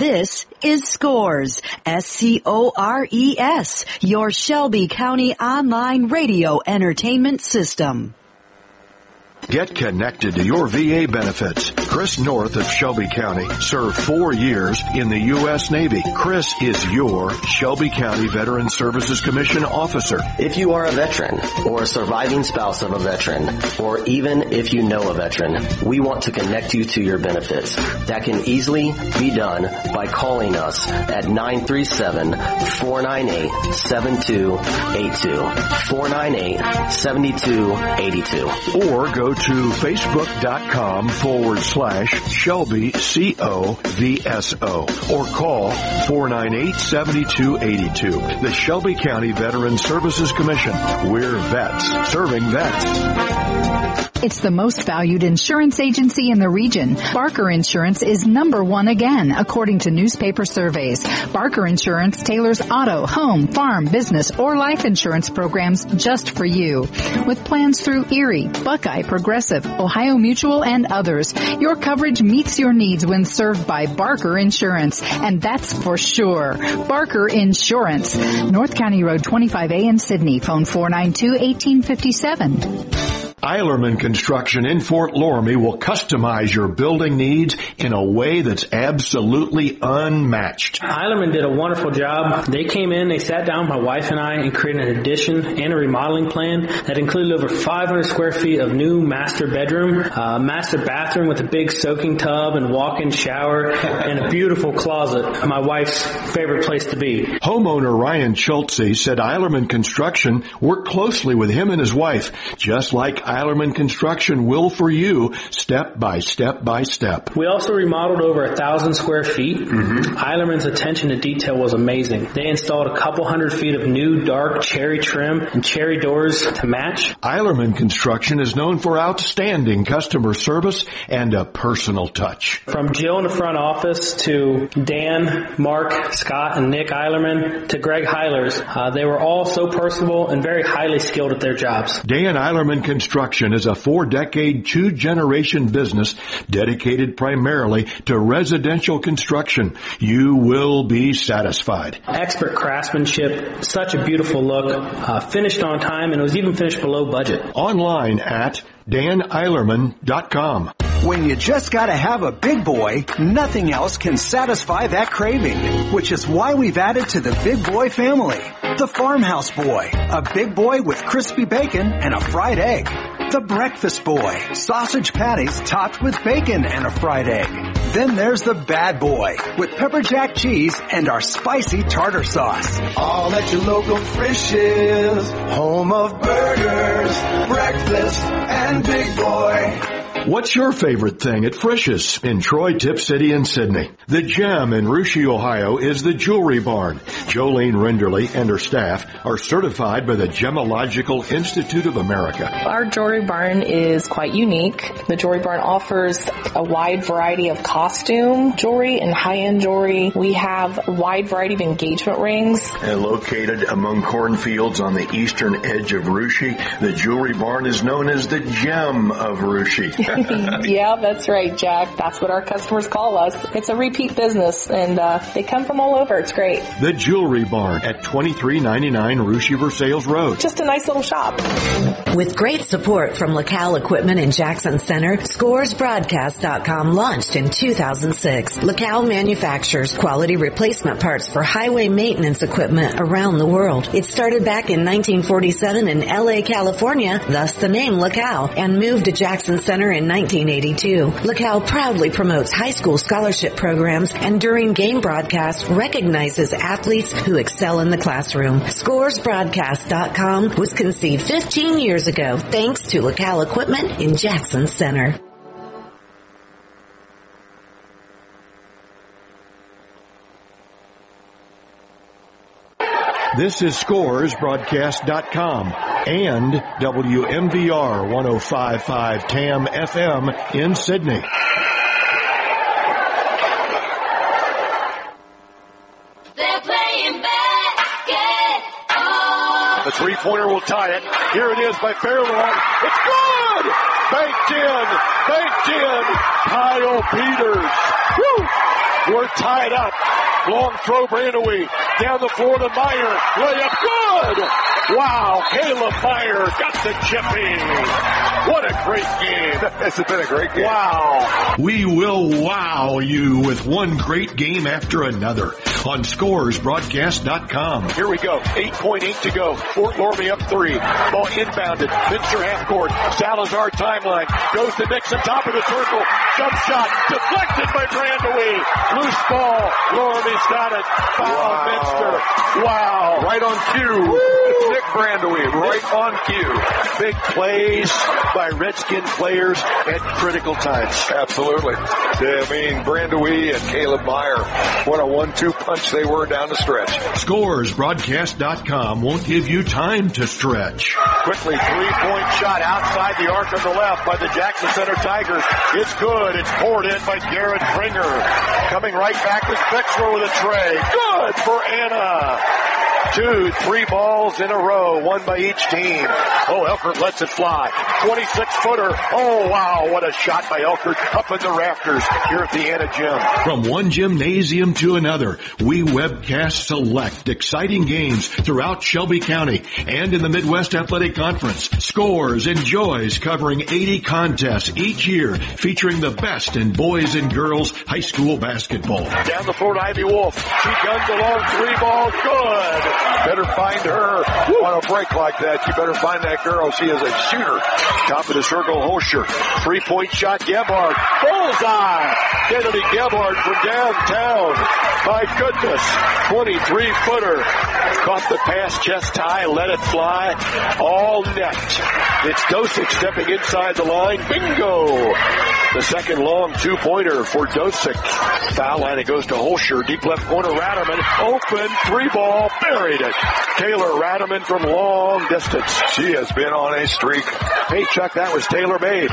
This is Scores, SCORES, your Shelby County online radio entertainment system. Get connected to your VA benefits. Chris North of Shelby County served 4 years in the U.S. Navy. Chris is your Shelby County Veteran Services Commission officer. If you are a veteran or a surviving spouse of a veteran, or even if you know a veteran, we want to connect you to your benefits. That can easily be done by calling us at 937-498-7282. 498-7282. Or go to facebook.com/Shelby COVSO or call 498-7282. The Shelby County Veteran Services Commission. We're vets serving vets. It's the most valued insurance agency in the region. Barker Insurance is #1 again, according to newspaper surveys. Barker Insurance tailors auto, home, farm, business, or life insurance programs just for you. With plans through Erie, Buckeye, Progressive, Ohio Mutual, and others, your coverage meets your needs when served by Barker Insurance, and that's for sure. Barker Insurance. North County Road 25A in Sydney. Phone 492-1857. Eilerman Construction in Fort Loramie will customize your building needs in a way that's absolutely unmatched. Eilerman did a wonderful job. They came in, they sat down with my wife and I and created an addition and a remodeling plan that included over 500 square feet of new master bedroom, master bathroom with a big soaking tub and walk-in shower, and a beautiful closet, my wife's favorite place to be. Homeowner Ryan Schultze said Eilerman Construction worked closely with him and his wife, just like Eilerman Construction will for you, step by step by step. We also remodeled over 1,000 square feet. Eilerman's attention to detail was amazing. They installed a couple hundred feet of new dark cherry trim and cherry doors to match. Eilerman Construction is known for outstanding customer service and a personal touch. From Jill in the front office to Dan, Mark, Scott, and Nick Eilerman to Greg Heilers, they were all so personable and very highly skilled at their jobs. Dan Eilerman Construction is a 4-decade, 2-generation business dedicated primarily to residential construction. You will be satisfied. Expert craftsmanship, such a beautiful look, finished on time, and it was even finished below budget. Online at daneilerman.com. When you just gotta have a big boy, nothing else can satisfy that craving, which is why we've added to the Big Boy family, the Farmhouse Boy, a big boy with crispy bacon and a fried egg. The Breakfast Boy, sausage patties topped with bacon and a fried egg. Then there's the Bad Boy, with pepper jack cheese and our spicy tartar sauce. All at your local Frisch's, home of burgers, breakfast, and Big Boy. What's your favorite thing at Frisch's in Troy, Tip City, and Sydney? The Gem in Russia, Ohio is the Jewelry Barn. Jolene Renderly and her staff are certified by the Gemological Institute of America. Our Jewelry Barn is quite unique. The Jewelry Barn offers a wide variety of costume jewelry and high-end jewelry. We have a wide variety of engagement rings. And located among cornfields on the eastern edge of Russia, the Jewelry Barn is known as the Gem of Russia. Yeah, that's right, Jack. That's what our customers call us. It's a repeat business, and they come from all over. It's great. The Jewelry Barn at 2399 Russia Versailles Road. Just a nice little shop. With great support from LaCal Equipment in Jackson Center, ScoresBroadcast.com launched in 2006. LaCal manufactures quality replacement parts for highway maintenance equipment around the world. It started back in 1947 in LA, California, thus the name LaCal, and moved to Jackson Center in 1982. LaCal proudly promotes high school scholarship programs and during game broadcasts recognizes athletes who excel in the classroom. ScoresBroadcast.com was conceived 15 years ago thanks to LaCal Equipment in Jackson Center. This is ScoresBroadcast.com and WMVR 105.5 TAM FM in Sydney. They're playing basketball. The three-pointer will tie it. Here it is by Fairlawn. It's good! Banked in! Kyle Peters. Woo! We're tied up. Long throw, Brandewee. Down the floor to Meyer. Layup, good! Wow, Caleb Meyer got the chipping. What a great game. It's been a great game. Wow. We will wow you with one great game after another on ScoresBroadcast.com. Here we go. 8.8 to go. Fort Loramie up 3. Ball inbounded. Minster half court. Salazar timeline. Goes to Nixon, top of the circle. Jump shot. Deflected by Brandewee. Loose ball. Loramie's got it. Foul Minster. Wow. Right on cue. Woo. Nick Brandewee, right on cue. Big plays by Redskin players at critical times. Absolutely. I mean, Brandewee and Caleb Meyer, what a 1-2 punch they were down the stretch. ScoresBroadcast.com won't give you time to stretch. Quickly, 3-point shot outside the arc on the left by the Jackson Center Tigers. It's good. It's poured in by Garrett Pringer. Coming right back is Bixler with a tray. Good for Anna. 2, 3 balls in a row, one by each team. Oh, Elkert lets it fly. 26-footer. Oh, wow, what a shot by Elkert up in the rafters here at the Anna Gym. From one gymnasium to another, we webcast select exciting games throughout Shelby County and in the Midwest Athletic Conference. Scores enjoys covering 80 contests each year featuring the best in boys and girls high school basketball. Down the floor to Ivy Wolf. She guns along, 3 ball, good. Better find her on a break like that. You better find that girl. She is a shooter. Top of the circle, Hosher. 3-point shot, Gebhard. Bullseye! Kennedy Gebhard from downtown. My goodness. 23-footer. Caught the pass chest high, let it fly. All net. It's Dosick stepping inside the line. Bingo! The second long 2-pointer for Dosick. Foul line, it goes to Holscher. Deep left corner, Radaman. Open, 3-ball, buried it. Taylor Radaman from long distance. She has been on a streak. Hey, Chuck, that was tailor-made.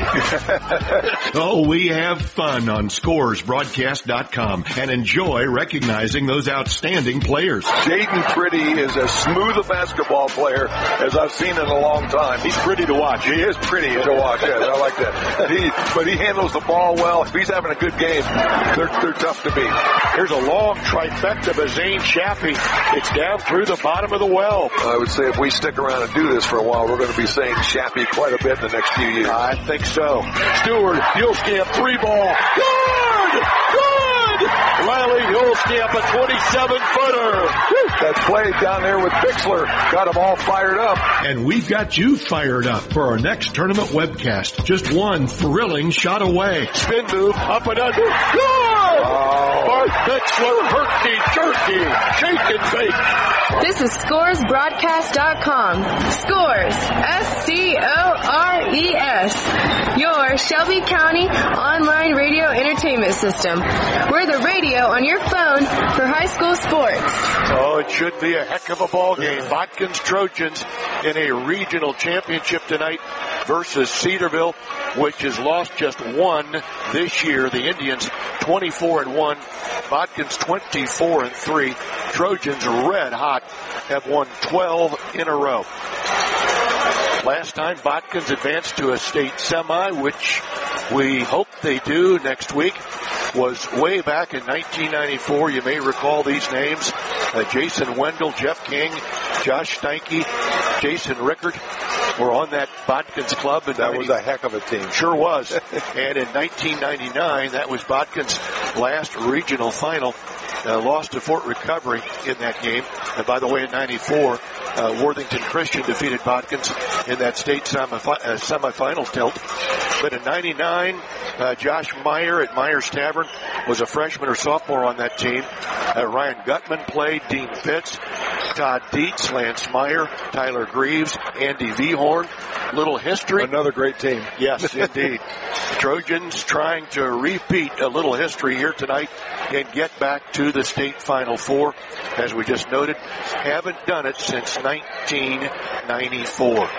Oh, we have fun on ScoresBroadcast.com and enjoy recognizing those outstanding players. Jaden Pretty is as smooth a basketball player as I've seen in a long time. He's pretty to watch. He is pretty to watch, yes, I like that. But he handles the ball well. If he's having a good game, they're tough to beat. Here's a long trifecta by Zane Chaffee. It's down through the bottom of the well. I would say if we stick around and do this for a while, we're going to be saying Chaffee quite a bit in the next few years. I think so. Stewart, Hulskamp, 3-ball. Good! Good! Riley Hulskamp, a 27-footer. That play down there with Bixler got them all fired up. And we've got you fired up for our next tournament webcast. Just one thrilling shot away. Spin move, up and under. Good! Oh. Bart Bixler, herky-jerky, shake and bake. This is ScoresBroadcast.com. Scores, SCORES. Your Shelby County online radio entertainment system. We're the radio on your phone for high school sports. Oh, it should be a heck of a ball game. Botkins Trojans in a regional championship tonight versus Cedarville, which has lost just one this year. The Indians 24-1, Botkins 24-3. Trojans red hot have won 12 in a row. Last time Botkins advanced to a state semi, which we hope they do next week, was way back in 1994. You may recall these names. Jason Wendell, Jeff King, Josh Steinke, Jason Rickard were on that Botkins club. And that was a heck of a team. Sure was. And in 1999, that was Botkins' last regional final. Lost to Fort Recovery in that game. And by the way, in 94, Worthington Christian defeated Botkins in that state semifinals tilt. But in 99, Josh Meyer at Myers Tavern was a freshman or sophomore on that team. Ryan Gutman played, Dean Fitz, Todd Dietz, Lance Meyer, Tyler Greaves, Andy Vehorn. Little history. Another great team. Yes, indeed. Trojans trying to repeat a little history here tonight and get back to the state Final Four. As we just noted, haven't done it since 1994.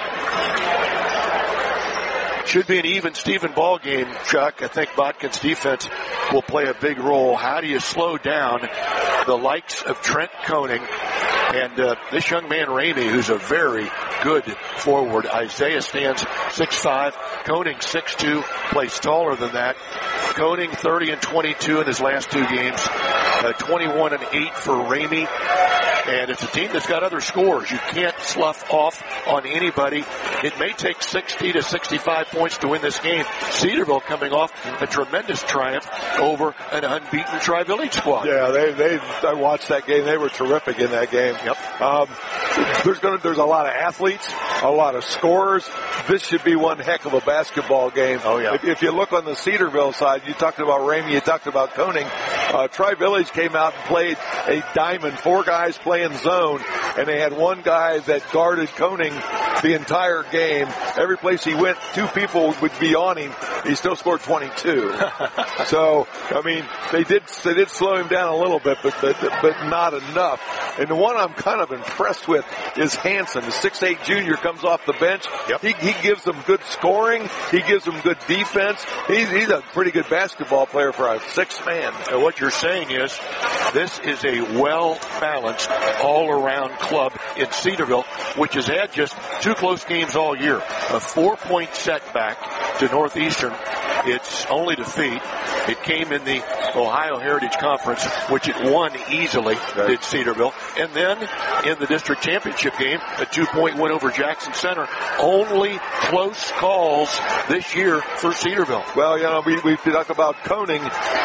Should be an even Steven ball game, Chuck. I think Botkins defense will play a big role. How do you slow down the likes of Trent Koenig And this young man, Ramey, who's a very good forward. Isaiah stands 6'5", Koenig 6'2", plays taller than that. Koenig 30-22 in his last 2 games, 21-8 for Ramey. And it's a team that's got other scores. You can't slough off on anybody. It may take 60 to 65 points to win this game. Cedarville coming off a tremendous triumph over an unbeaten Tri-Village squad. Yeah, I watched that game. They were terrific in that game. Yep. There's a lot of athletes, a lot of scorers. This should be one heck of a basketball game. Oh, yeah. If you look on the Cedarville side, you talked about Ramey, you talked about Koenig. Tri-Village came out and played a diamond, 4 guys playing zone, and they had 1 guy that guarded Koenig the entire game. Every place he went, 2 people would be on him. He still scored 22. So, I mean, they did slow him down a little bit, but not enough. And the one I'm kind of impressed with is Hanson, the 6'8" junior, comes off the bench. Yep. He gives them good scoring. He gives them good defense. He's a pretty good basketball player for a 6th man. And what you're saying is this is a well-balanced, all-around club in Cedarville, which has had just 2 close games all year. A 4-point setback to Northeastern. Its only defeat, it came in the Ohio Heritage Conference, which it won easily, did Cedarville. And then in the district championship game, a 2-point win over Jackson Center. Only close calls this year for Cedarville. Well, you know, we talk about Koenig.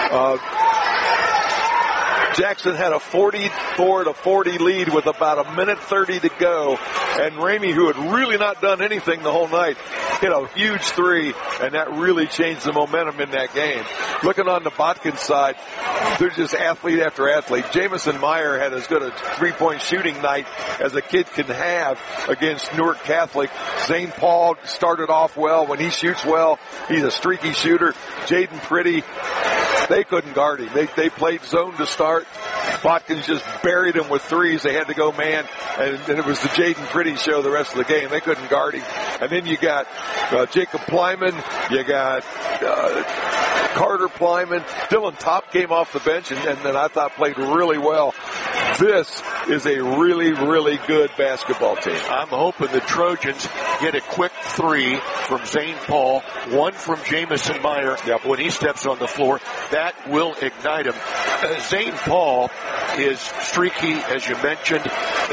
Jackson had a 44-40 lead with about 1:30 to go, and Ramey, who had really not done anything the whole night, hit a huge 3, and that really changed the momentum in that game. Looking on the Botkin side, they're just athlete after athlete. Jamison Meyer had as good a 3-point shooting night as a kid can have against Newark Catholic. Zane Paul started off well. When he shoots well, he's a streaky shooter. Jaden Pretty, they couldn't guard him. They played zone to start. Botkins just buried him with 3s. They had to go man, and it was the Jaden Pretty show the rest of the game. They couldn't guard him. And then you got Jacob Plyman. You got Carter Plyman. Dylan Top came off the bench and then I thought played really well. This is a really, really good basketball team. I'm hoping the Trojans get a quick 3 from Zane Paul, 1 from Jamison Meyer when he steps on the floor. That will ignite him. Zane Paul is streaky, as you mentioned.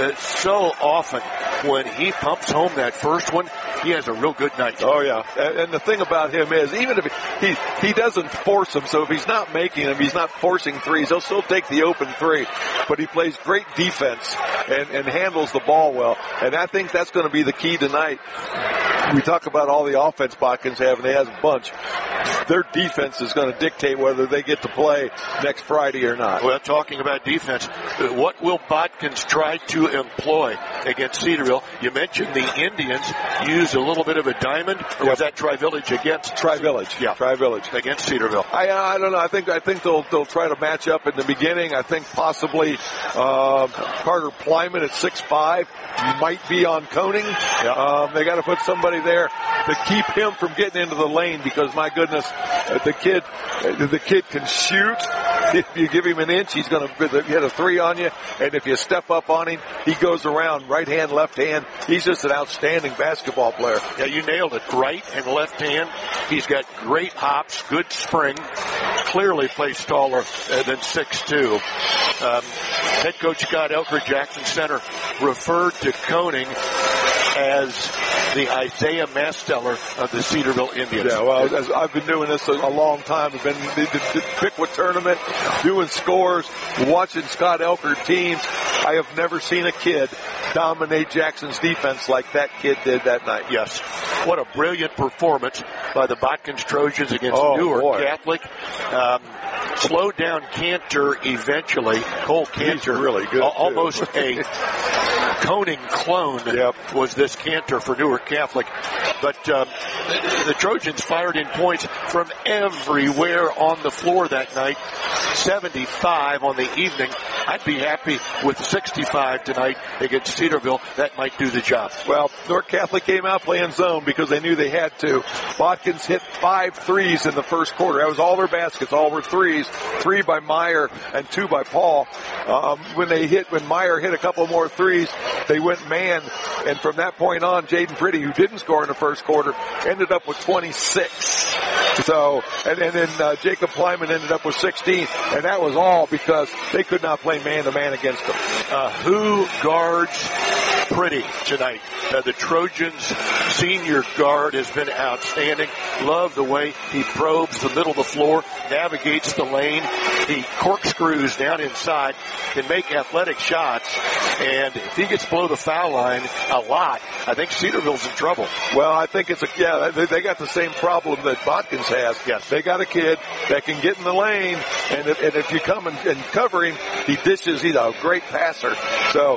So often when he pumps home that first one, he has a real good night. Oh, yeah. And the thing about him is, even if he doesn't force them, so if he's not making them, he's not forcing 3s, he'll still take the open 3. But he plays great defense and handles the ball well. And I think that's going to be the key tonight. We talk about all the offense Botkins have, and they have a bunch. Their defense is going to dictate whether they get to play next Friday or not. Well, talking about defense, what will Botkins try to employ against Cedarville? You mentioned the Indians use a little bit of a diamond, or was that Tri-Village against? Tri-Village. Yeah. Tri-Village. Against Cedarville. I don't know. I think they'll try to match up in the beginning. I think possibly Carter Plyman at 6'5" might be on Koenig. They got to put somebody there to keep him from getting into the lane, because my goodness, the kid can shoot. If you give him an inch, he's going to hit a 3 on you. And if you step up on him, he goes around right hand, left hand. He's just an outstanding basketball player. Yeah, you nailed it. Right and left hand. He's got great hops, good spring. Clearly plays taller than 6'2". Head coach Scott Elker, Jackson Center, referred to Koenig as the Isaiah Masteller of the Cedarville Indians. Yeah, well, I've been doing this a long time. I've been the Pickwood tournament, doing scores, watching Scott Elker teams. I have never seen a kid dominate Jackson's defense like that kid did that night. Yes. What a brilliant performance by the Botkins Trojans against Newark Catholic. Slowed down Cantor eventually. Cole Cantor, he's really good, almost a Koenig clone was this Cantor for Newark Catholic. But the Trojans fired in points from everywhere on the floor that night. 75 on the evening. I'd be happy with 65 tonight against Cedarville. That might do the job. Well, North Catholic came out playing zone because they knew they had to. Botkins hit 5 threes in the first quarter. That was all their baskets, all were threes. 3 by Meyer and 2 by Paul. When Meyer hit a couple more threes, they went man. And from that point on, Jaden Pretty, who didn't score in the first quarter, ended up with 26. So, and then Jacob Plyman ended up with 16. And that was all because they could not play man-to-man against them. Who guards Pretty tonight? The Trojans' senior guard has been outstanding. Love the way he probes the middle of the floor, navigates the lane. He corkscrews down inside, can make athletic shots, and if he gets below the foul line a lot, I think Cedarville's in trouble. Well, I think they got the same problem that Botkins has. Yes. They got a kid that can get in the lane, and if you come and cover him, he dishes. He's a great passer. So,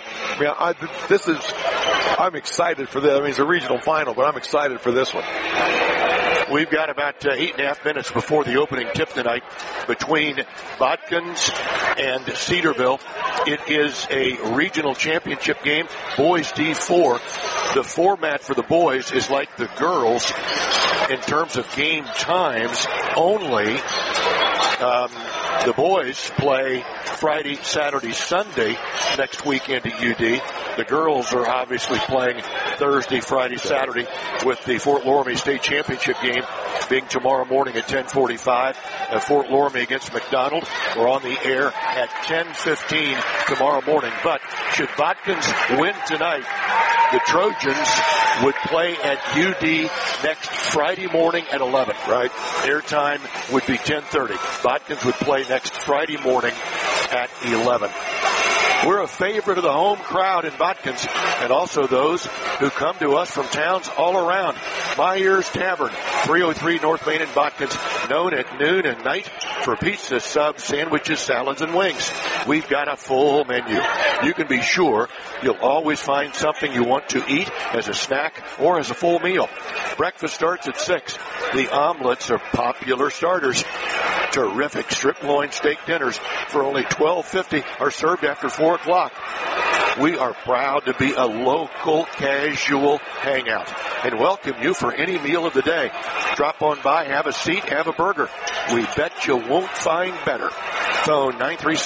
I'm excited for this. I mean, it's a regional final, but I'm excited for this one. We've got about 8.5 minutes before the opening tip tonight between Botkins and Cedarville. It is a regional championship game, boys D4. The format for the boys is like the girls in terms of game times only. The boys play Friday, Saturday, Sunday next weekend at UD. The girls are obviously playing Thursday, Friday, Saturday, with the Fort Loramie State Championship game being tomorrow morning at 10:45. Fort Loramie against McDonald. We're on the air at 10:15 tomorrow morning. But should Botkins win tonight, the Trojans would play at UD next Friday morning at 11. Right. Their time would be 10:30. Botkins would play next Friday morning at 11. We're a favorite of the home crowd in Botkins and also those who come to us from towns all around. Meyer's Tavern, 303 North Main in Botkins, known at noon and night for pizza, subs, sandwiches, salads, and wings. We've got a full menu. You can be sure you'll always find something you want to eat as a snack or as a full meal. Breakfast starts at 6. The omelets are popular starters. Terrific strip loin steak dinners for only $12.50 are served after 4 o'clock. We are proud to be a local casual hangout and welcome you for any meal of the day. Drop on by, have a seat, have a burger. We bet you won't find better. Phone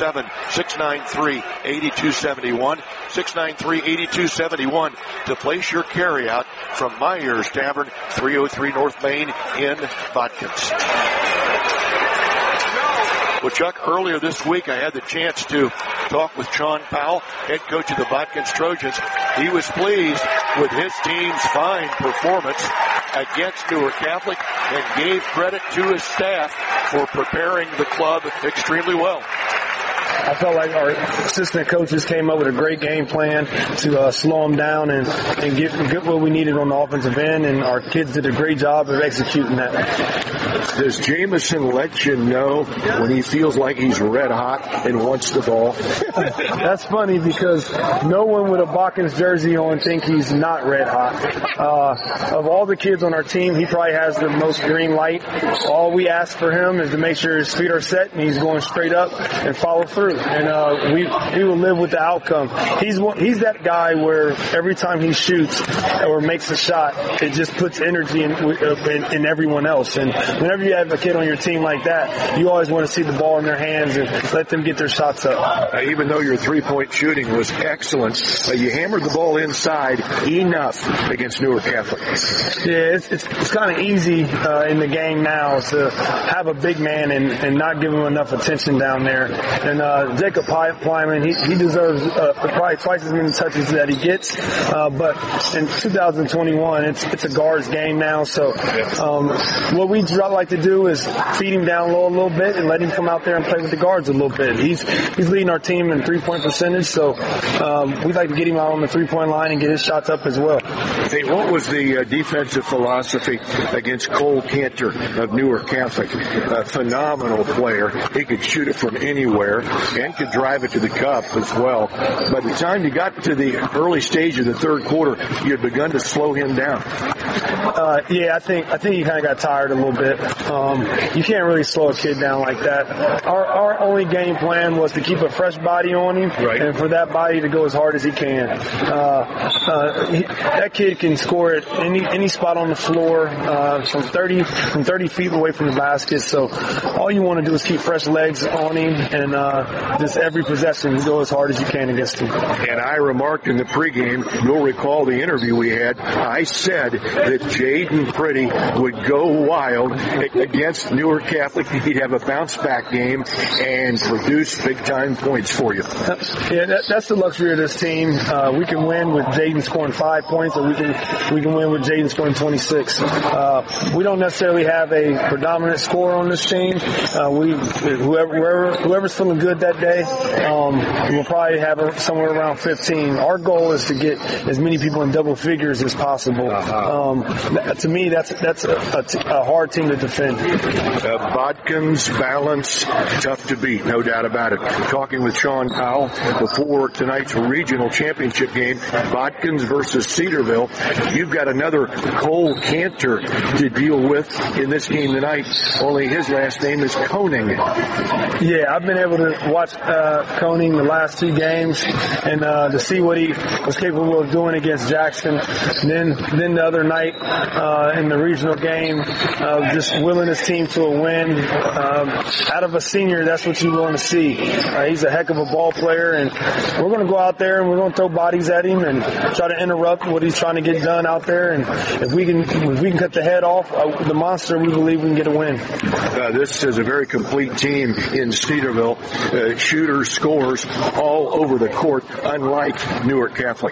937-693-8271, 693-8271 to place your carryout from Meyer's Tavern, 303 North Main in Botkins. Well, Chuck, earlier this week I had the chance to talk with Sean Powell, head coach of the Botkins Trojans. He was pleased with his team's fine performance against Newark Catholic and gave credit to his staff for preparing the club extremely well. I felt like our assistant coaches came up with a great game plan to slow them down and get what we needed on the offensive end, and our kids did a great job of executing that. Does Jameson let you know when he feels like he's red hot and wants the ball? That's funny because no one with a Botkins jersey on think he's not red hot. Of all the kids on our team, he probably has the most green light. All we ask for him is to make sure his feet are set and he's going straight up and follow through. And we will live with the outcome. He's that guy where every time he shoots or makes a shot, it just puts energy in everyone else. And whenever you have a kid on your team like that, you always want to see the ball in their hands and let them get their shots up. Even though your three-point shooting was excellent, you hammered the ball inside enough against Newark Catholic. Yeah, it's kind of easy in the game now to have a big man and not give him enough attention down there. And Jacob Plyman, he deserves probably twice as many touches that he gets. But in 2021, it's a guard's game now. So what we like to do is feed him down low a little bit and let him come out there and play with the guards a little bit. He's leading our team in three-point percentage, so we'd like to get him out on the three-point line and get his shots up as well. Hey, what was the defensive philosophy against Cole Cantor of Newark Catholic? A phenomenal player. He could shoot it from anywhere and could drive it to the cup as well. By the time you got to the early stage of the third quarter, you had begun to slow him down. I think he kind of got tired a little bit. but you can't really slow a kid down like that. Our only game plan was to keep a fresh body on him, and for that body to go as hard as he can. That kid can score at any spot on the floor from 30 feet away from the basket. So all you want to do is keep fresh legs on him, and just every possession go as hard as you can against him. And I remarked in the pregame, you'll recall the interview we had, I said that Jaden Pretty would go wild against Newark Catholic. He'd have a bounce-back game and produce big-time points for you. Yeah, that's the luxury of this team. We can win with Jaden scoring 5 points, or we can win with Jaden scoring 26. We don't necessarily have a predominant scorer on this team. Whoever's feeling good that day, we'll probably have somewhere around 15. Our goal is to get as many people in double figures as possible. To me, that's a hard team to defend. Bodkin's balance, tough to beat, no doubt about it. Talking with Sean Powell before tonight's regional championship game, Bodkins versus Cedarville. You've got another Cole Cantor to deal with in this game tonight. Only his last name is Koning. Yeah, I've been able to watch Koning the last 2 games and to see what he was capable of doing against Jackson. And then the other night in the regional game, just willing his team to a win. Out of a senior, that's what you want to see. He's a heck of a ball player, and we're going to go out there and we're going to throw bodies at him and try to interrupt what he's trying to get done out there. And if we can cut the head off the monster, we believe we can get a win. This is a very complete team in Cedarville. Shooters, scorers all over the court, unlike Newark Catholic.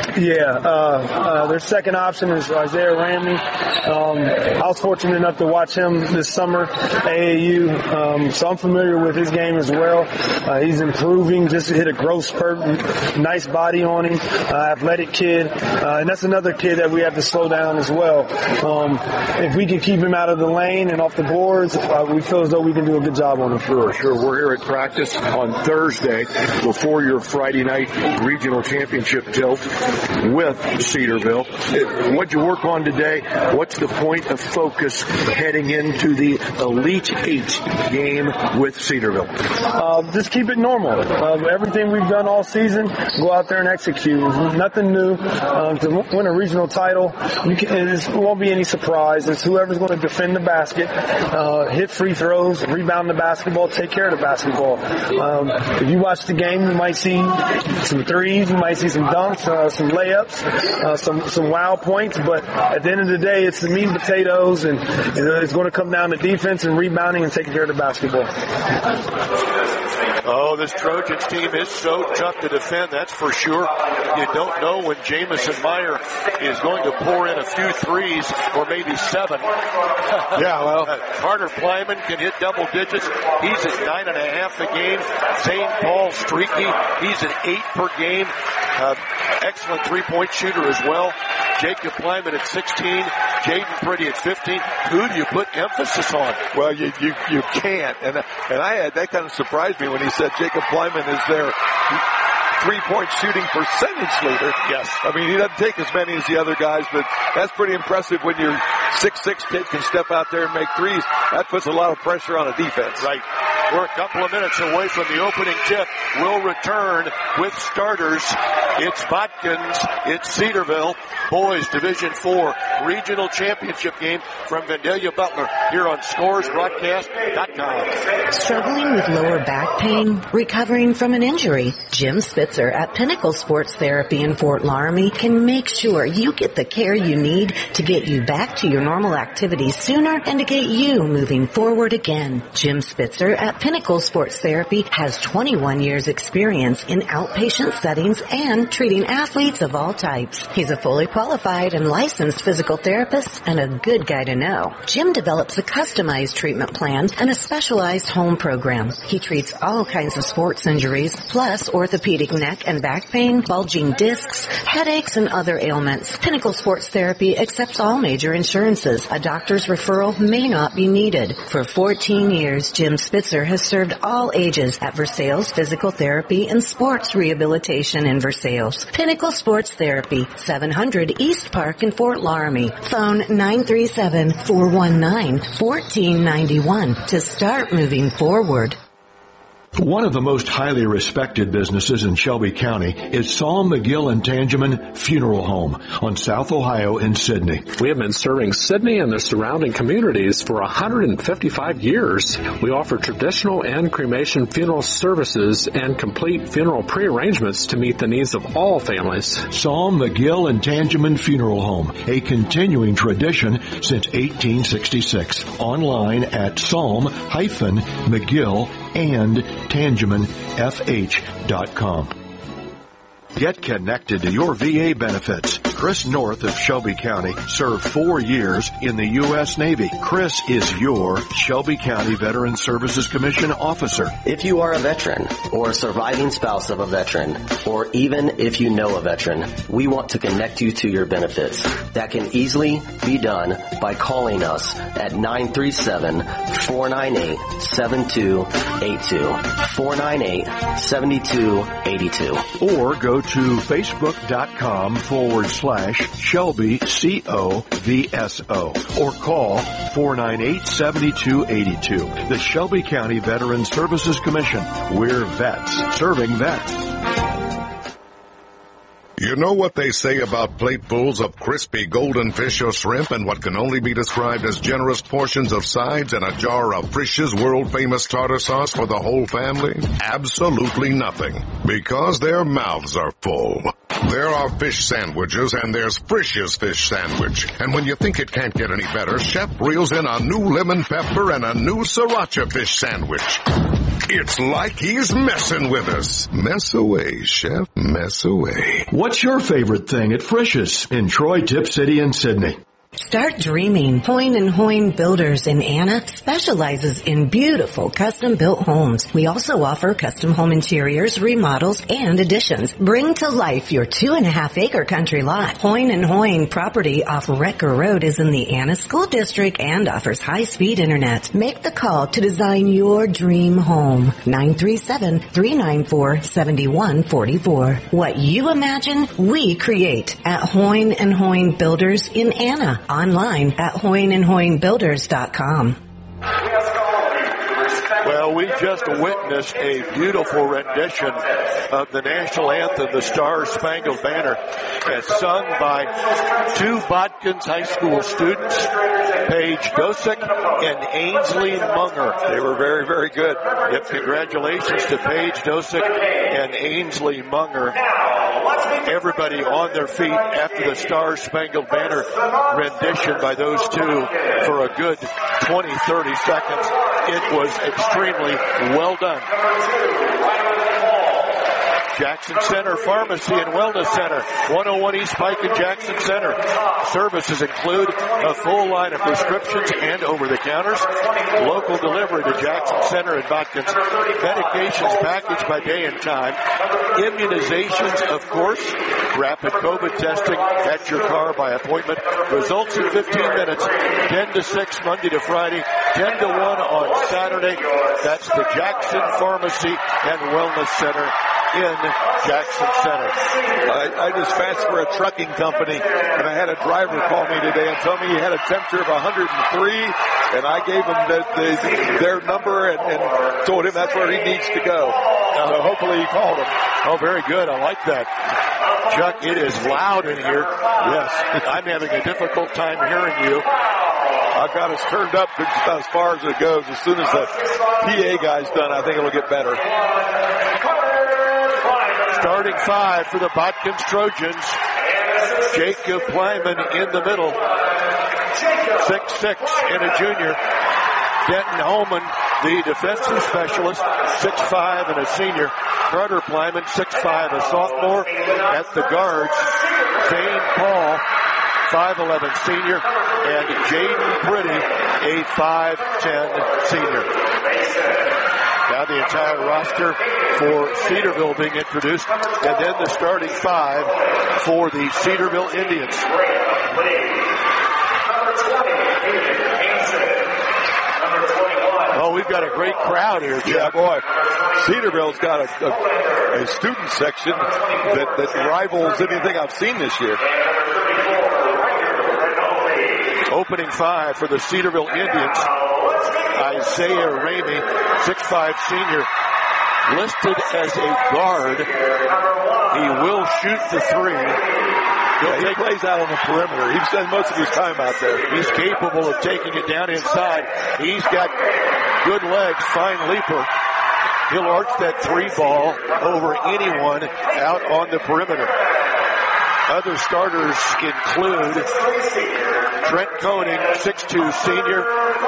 Yeah, their second option is Isaiah Ramney. I was fortunate enough to watch him this summer at AAU, so I'm familiar with his game as well. He's improving, just hit a growth spurt, nice body on him, athletic kid, and that's another kid that we have to slow down as well. If we can keep him out of the lane and off the boards, we feel as though we can do a good job on him. Sure. We're here at practice on Thursday before your Friday night regional championship tilt with Cedarville. What'd you work on today? What's the point of focus heading into the Elite 8 game with Cedarville? Just keep it normal. Everything we've done all season, go out there and execute. Nothing new. To win a regional title, it won't be any surprise. It's whoever's going to defend the basket, hit free throws, rebound the basketball, take care of the basketball. If you watch the game, you might see some threes, you might see some dunks, some layups, some wow points, but at the end of the day, it's the meat and potatoes, and it's going to come down to defense and rebounding and taking care of the basketball. Oh, this Trojans team is so tough to defend, that's for sure. You don't know when Jamison Meyer is going to pour in a few threes, or maybe 7. Yeah, well. Carter Plyman can hit double digits. He's at 9.5 a game. Zane Paul, streaky. He's at 8 per game. Excellent three-point shooter as well. Jacob Plyman at 16. Jaden Pretty at 15. Who do you put emphasis on? Well, you can't. And that kind of surprised me when he said Jacob Plyman is their three-point shooting percentage leader. Yes. I mean, he doesn't take as many as the other guys, but that's pretty impressive when your 6'6" kid can step out there and make threes. That puts a lot of pressure on a defense. Right. We're a couple of minutes away from the opening tip. We'll return with starters. It's Bodkins. It's Cedarville. Boys Division IV Regional Championship game from Vandalia Butler here on ScoresBroadcast.com. Struggling with lower back pain? Recovering from an injury? Jim Spitzer at Pinnacle Sports Therapy in Fort Laramie can make sure you get the care you need to get you back to your normal activities sooner and to get you moving forward again. Jim Spitzer at Pinnacle Sports Therapy has 21 years experience in outpatient settings and treating athletes of all types. He's a fully qualified and licensed physical therapist and a good guy to know. Jim develops a customized treatment plan and a specialized home program. He treats all kinds of sports injuries, plus orthopedic neck and back pain, bulging discs, headaches, and other ailments. Pinnacle Sports Therapy accepts all major insurances. A doctor's referral may not be needed. For 14 years, Jim Spitzer has served all ages at Versailles Physical Therapy and Sports Rehabilitation in Versailles. Pinnacle Sports Therapy, 700 East Park in Fort Laramie. Phone 937-419-1491 to start moving forward. One of the most highly respected businesses in Shelby County is Saul McGill and Tangeman Funeral Home on South Ohio in Sidney. We have been serving Sidney and the surrounding communities for 155 years. We offer traditional and cremation funeral services and complete funeral prearrangements to meet the needs of all families. Saul McGill and Tangeman Funeral Home, a continuing tradition since 1866. Online at Psalm-McGill and TangemanFH.com. Get connected to your VA benefits. Chris North of Shelby County served 4 years in the U.S. Navy. Chris is your Shelby County Veteran Services Commission officer. If you are a veteran or a surviving spouse of a veteran, or even if you know a veteran, we want to connect you to your benefits. That can easily be done by calling us at 937-498-7282. 498-7282. Or go to facebook.com/Shelby COVSO or call 498-7282. The Shelby County Veteran Services Commission. We're vets serving vets. You know what they say about platefuls of crispy golden fish or shrimp and what can only be described as generous portions of sides and a jar of Frisch's world-famous tartar sauce for the whole family? Absolutely nothing, because their mouths are full. There are fish sandwiches, and there's Frisch's fish sandwich. And when you think it can't get any better, Chef reels in a new lemon pepper and a new sriracha fish sandwich. It's like he's messing with us. Mess away, Chef, mess away. What's your favorite thing at Frisch's in Troy, Tip City, and Sidney? Start dreaming. Hoyne & Hoyne Builders in Anna specializes in beautiful custom-built homes. We also offer custom home interiors, remodels, and additions. Bring to life your 2.5-acre country lot. Hoyne & Hoyne property off Recker Road is in the Anna School District and offers high-speed internet. Make the call to design your dream home. 937-394-7144. What you imagine, we create at Hoyne & Hoyne Builders in Anna. Online at HoyneandHoyneBuilders.com. Well, we just witnessed a beautiful rendition of the national anthem, the Star-Spangled Banner, as sung by two Botkins High School students, Paige Dosick and Ainsley Munger. They were very, very good. Yep, congratulations to Paige Dosick and Ainsley Munger. Everybody on their feet after the Star-Spangled Banner rendition by those two for a good 20-30 seconds. It was extremely well done. Jackson Center Pharmacy and Wellness Center, 101 East Pike and Jackson Center. Services include a full line of prescriptions and over-the-counters, local delivery to Jackson Center and Botkins, medications packaged by day and time, immunizations, of course, rapid COVID testing at your car by appointment, results in 15 minutes, 10 to 6 Monday to Friday, 10 to 1 on Saturday. That's the Jackson Pharmacy and Wellness Center in Jackson Center. I dispatched for a trucking company, and I had a driver call me today and tell me he had a temperature of 103, and I gave him their number and told him that's where he needs to go. So hopefully he called him. Oh, very good. I like that. Chuck, it is loud in here. Yes, I'm having a difficult time hearing you. I've got us turned up as far as it goes. As soon as the PA guy's done, I think it'll get better. Starting five for the Botkins Trojans. Jacob Plyman in the middle. 6'6" and a junior. Denton Holman, the defensive specialist, 6'5" and a senior. Carter Plyman, 6'5", a sophomore. At the guards, Zane Paul, 5'11" senior, and Jaden Pretty, a 5'10" senior. Now the entire roster for Cedarville being introduced, and then the starting five for the Cedarville Indians. Oh, we've got a great crowd here, Jeff. Yeah, boy. Cedarville's got a student section that rivals anything I've seen this year. Opening 5 for the Cedarville Indians. Isaiah Ramey, 6'5" senior, listed as a guard. He will shoot the 3. He plays out on the perimeter. He spends most of his time out there. He's capable of taking it down inside. He's got good legs, fine leaper. He'll arch that 3 ball over anyone out on the perimeter. Other starters include Trent Koenig, 6'2" senior.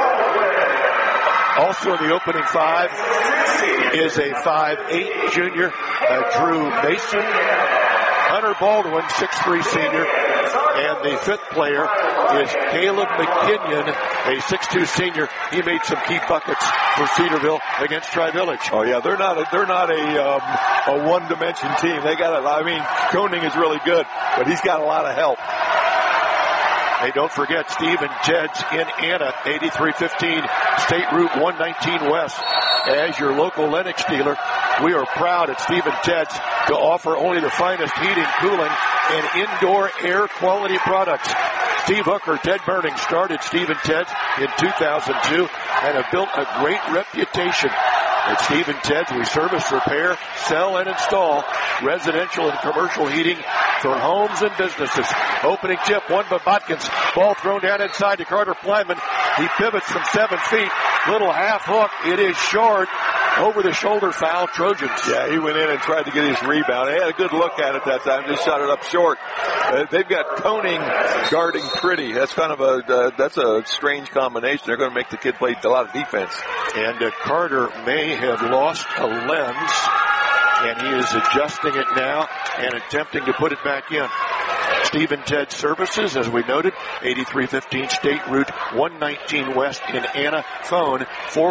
Also in the opening 5 is a 5'8" junior, Drew Mason. Hunter Baldwin, 6'3" senior. And the 5th player is Caleb McKinnon, a 6'2" senior. He made some key buckets for Cedarville against Tri-Village. Oh yeah, they're not a one-dimension team. Koenig is really good, but he's got a lot of help. Hey, don't forget Steve and Ted's in Anna, 8315 State Route 119 West. As your local Lennox dealer, we are proud at Steve and Ted's to offer only the finest heating, cooling, and indoor air quality products. Steve Hooker, Ted Burning started Steve and Ted's in 2002 and have built a great reputation. At Steve and Ted's, we service, repair, sell, and install residential and commercial heating for homes and businesses. Opening tip, one by Botkins. Ball thrown down inside to Carter Plyman. He pivots from 7 feet. Little half hook. It is short. Over the shoulder foul, Trojans. Yeah, he went in and tried to get his rebound. He had a good look at it that time, just shot it up short. They've got Koenig guarding Pretty. That's kind of that's a strange combination. They're going to make the kid play a lot of defense. And Carter may have lost a lens, and he is adjusting it now and attempting to put it back in. Steve and Ted Services, as we noted, 8315 State Route 119 West in Anna. Phone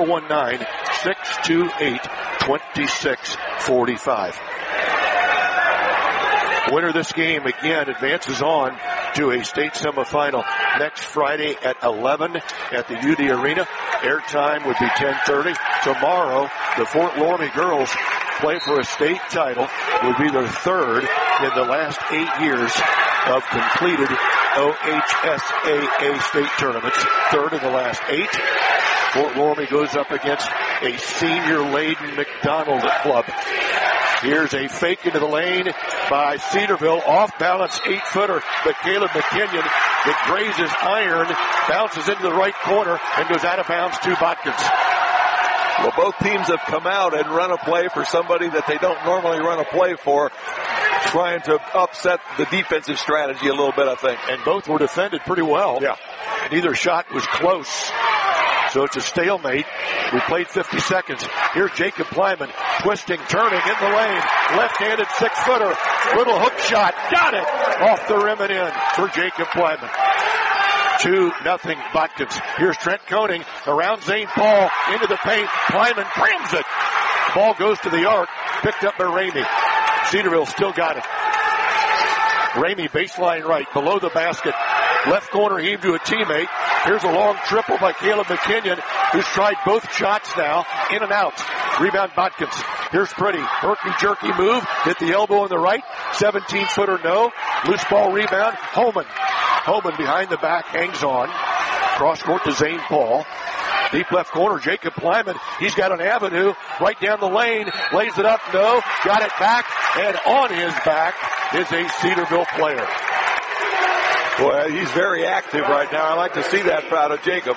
419-628-2645. Winner of this game, again, advances on to a state semifinal next Friday at 11 at the UD Arena. Airtime would be 10:30. Tomorrow, the Fort Loramie girls play for a state title. Would be their 3rd in the last 8 years of completed OHSAA state tournaments. 3rd in the last 8. Fort Loramie goes up against a senior-laden McDonald club. Here's a fake into the lane by Cedarville. Off-balance 8-footer, but Caleb McKinnon, that grazes iron, bounces into the right corner and goes out of bounds to Botkins. Well, both teams have come out and run a play for somebody that they don't normally run a play for, trying to upset the defensive strategy a little bit, I think. And both were defended pretty well. Yeah. Neither shot was close. So it's a stalemate. We played 50 seconds. Here's Jacob Plyman twisting, turning in the lane. Left-handed 6-footer. Little hook shot. Got it. Off the rim and in for Jacob Plyman. 2-0 Botkins. Here's Trent Koenig around Zane Paul into the paint. Plyman crams it. Ball goes to the arc. Picked up by Ramey. Cedarville still got it. Ramey baseline right, below the basket. Left corner heave to a teammate. Here's a long triple by Caleb McKinnon, who's tried both shots now. In and out. Rebound Botkins. Here's Pretty. Herky-jerky move. Hit the elbow on the right. 17-footer no. Loose ball rebound. Holman behind the back hangs on. Cross court to Zane Paul. Deep left corner, Jacob Plyman. He's got an avenue right down the lane. Lays it up, no. Got it back, and on his back is a Cedarville player. Boy, he's very active right now. I like to see that out of Jacob.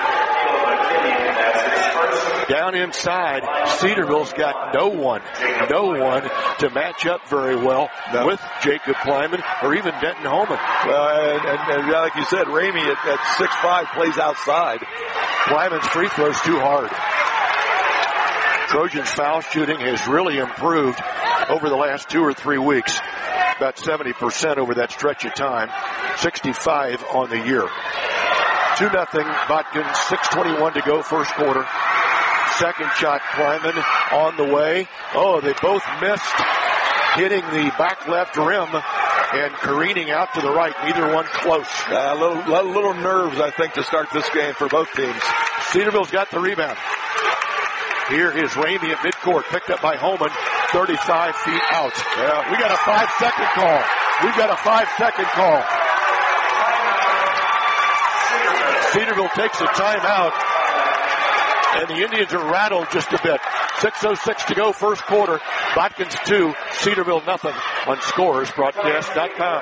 Down inside, Cedarville's got no one to match up very well with Jacob Plyman or even Denton Holman. Well, and like you said, Ramey at 6'5" plays outside. Plyman's free throw's too hard. Trojans' foul shooting has really improved over the last 2 or 3 weeks. About 70% over that stretch of time. 65 on the year. 2-0 Botkins, 6:21 to go first quarter. Second shot, Plyman on the way. Oh, they both missed, hitting the back left rim and careening out to the right. Neither one close. A little nerves, I think, to start this game for both teams. Cedarville's got the rebound. Here is Ramey at midcourt, picked up by Holman, 35 feet out. Yeah, we got a 5-second call. We've got a 5-second call. Cedarville takes a timeout, and the Indians are rattled just a bit. 6:06 to go, first quarter. Botkins 2, Cedarville nothing on ScoresBroadcast.com.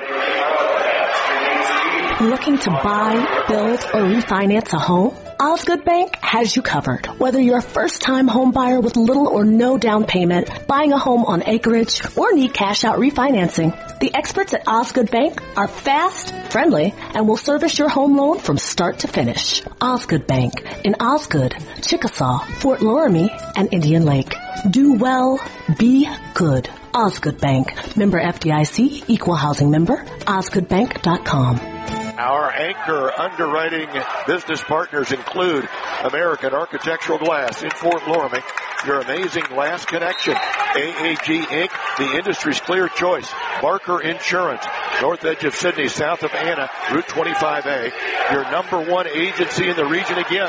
Looking to buy, build, or refinance a home? Osgood Bank has you covered. Whether you're a first-time home buyer with little or no down payment, buying a home on acreage, or need cash-out refinancing, the experts at Osgood Bank are fast, friendly, and will service your home loan from start to finish. Osgood Bank in Osgood, Chickasaw, Fort Loramie, and Indian Lake. Do well, be good. Osgood Bank. Member FDIC, equal housing member, osgoodbank.com. Our anchor underwriting business partners include American Architectural Glass in Fort Loramie, your amazing glass connection. AAG Inc., the industry's clear choice. Barker Insurance, north edge of Sydney, south of Anna, Route 25A, your number one agency in the region again.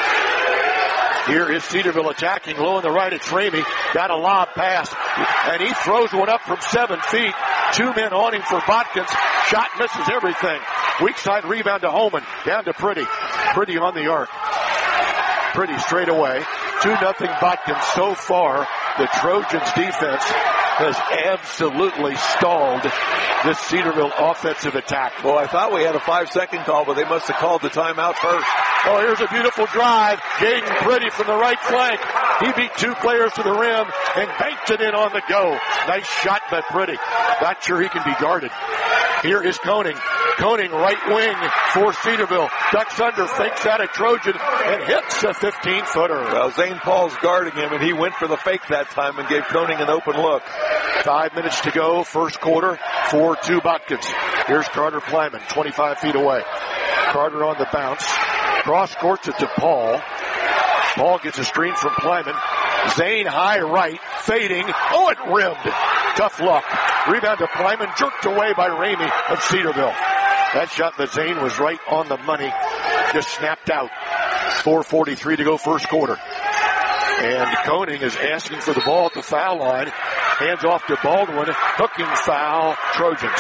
Here is Cedarville attacking low on the right. It's Ramey. Got a lob pass, and he throws one up from 7 feet. 2 men on him for Botkins. Shot misses everything. Weak side rebound to Holman. Down to Pretty. Pretty on the arc. Pretty straight away. 2-0 Botkins. So far, the Trojans defense has absolutely stalled this Cedarville offensive attack. Well, I thought we had a 5-second call, but they must have called the timeout first. Oh, here's a beautiful drive. Jaden Pretty from the right flank. He beat 2 players to the rim and banked it in on the go. Nice shot by Pretty. Not sure he can be guarded. Here is Koning. Koning right wing for Cedarville. Ducks under, fakes out a Trojan, and hits a 15-footer. Well, Zane Paul's guarding him, and he went for the fake that time and gave Koning an open look. 5 minutes to go, first quarter, 4-2 Botkins. Here's Carter Plyman, 25 feet away. Carter on the bounce. Cross courts it to Paul. Paul gets a screen from Plyman. Zane high right, fading. Oh, it rimmed. Tough luck. Rebound to Plyman, jerked away by Ramey of Cedarville. That shot that Zane was right on the money. Just snapped out. 4:43 to go, first quarter. And Koning is asking for the ball at the foul line. Hands off to Baldwin. Hooking foul, Trojans.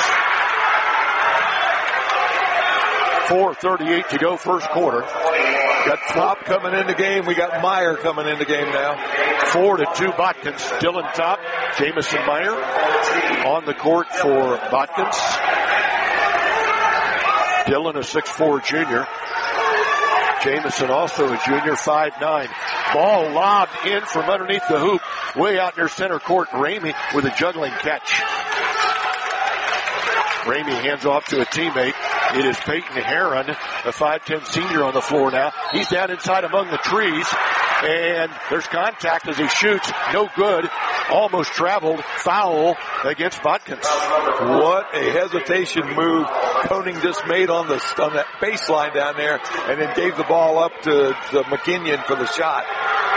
4:38 to go, first quarter. Got Top coming in the game. We got Meyer coming in the game now. 4-2 Botkins. Dylan Top, Jamison Meyer on the court for Botkins. Dylan, a 6'4 junior. Jamison also a junior, 5'9". Ball lobbed in from underneath the hoop. Way out near center court. Ramey with a juggling catch. Ramey hands off to a teammate. It is Peyton Heron, a 5'10 senior on the floor now. He's down inside among the trees. And there's contact as he shoots. No good. Almost traveled. Foul against Botkins. What a hesitation move Koning just made on that baseline down there, and then gave the ball up to McKinnon for the shot.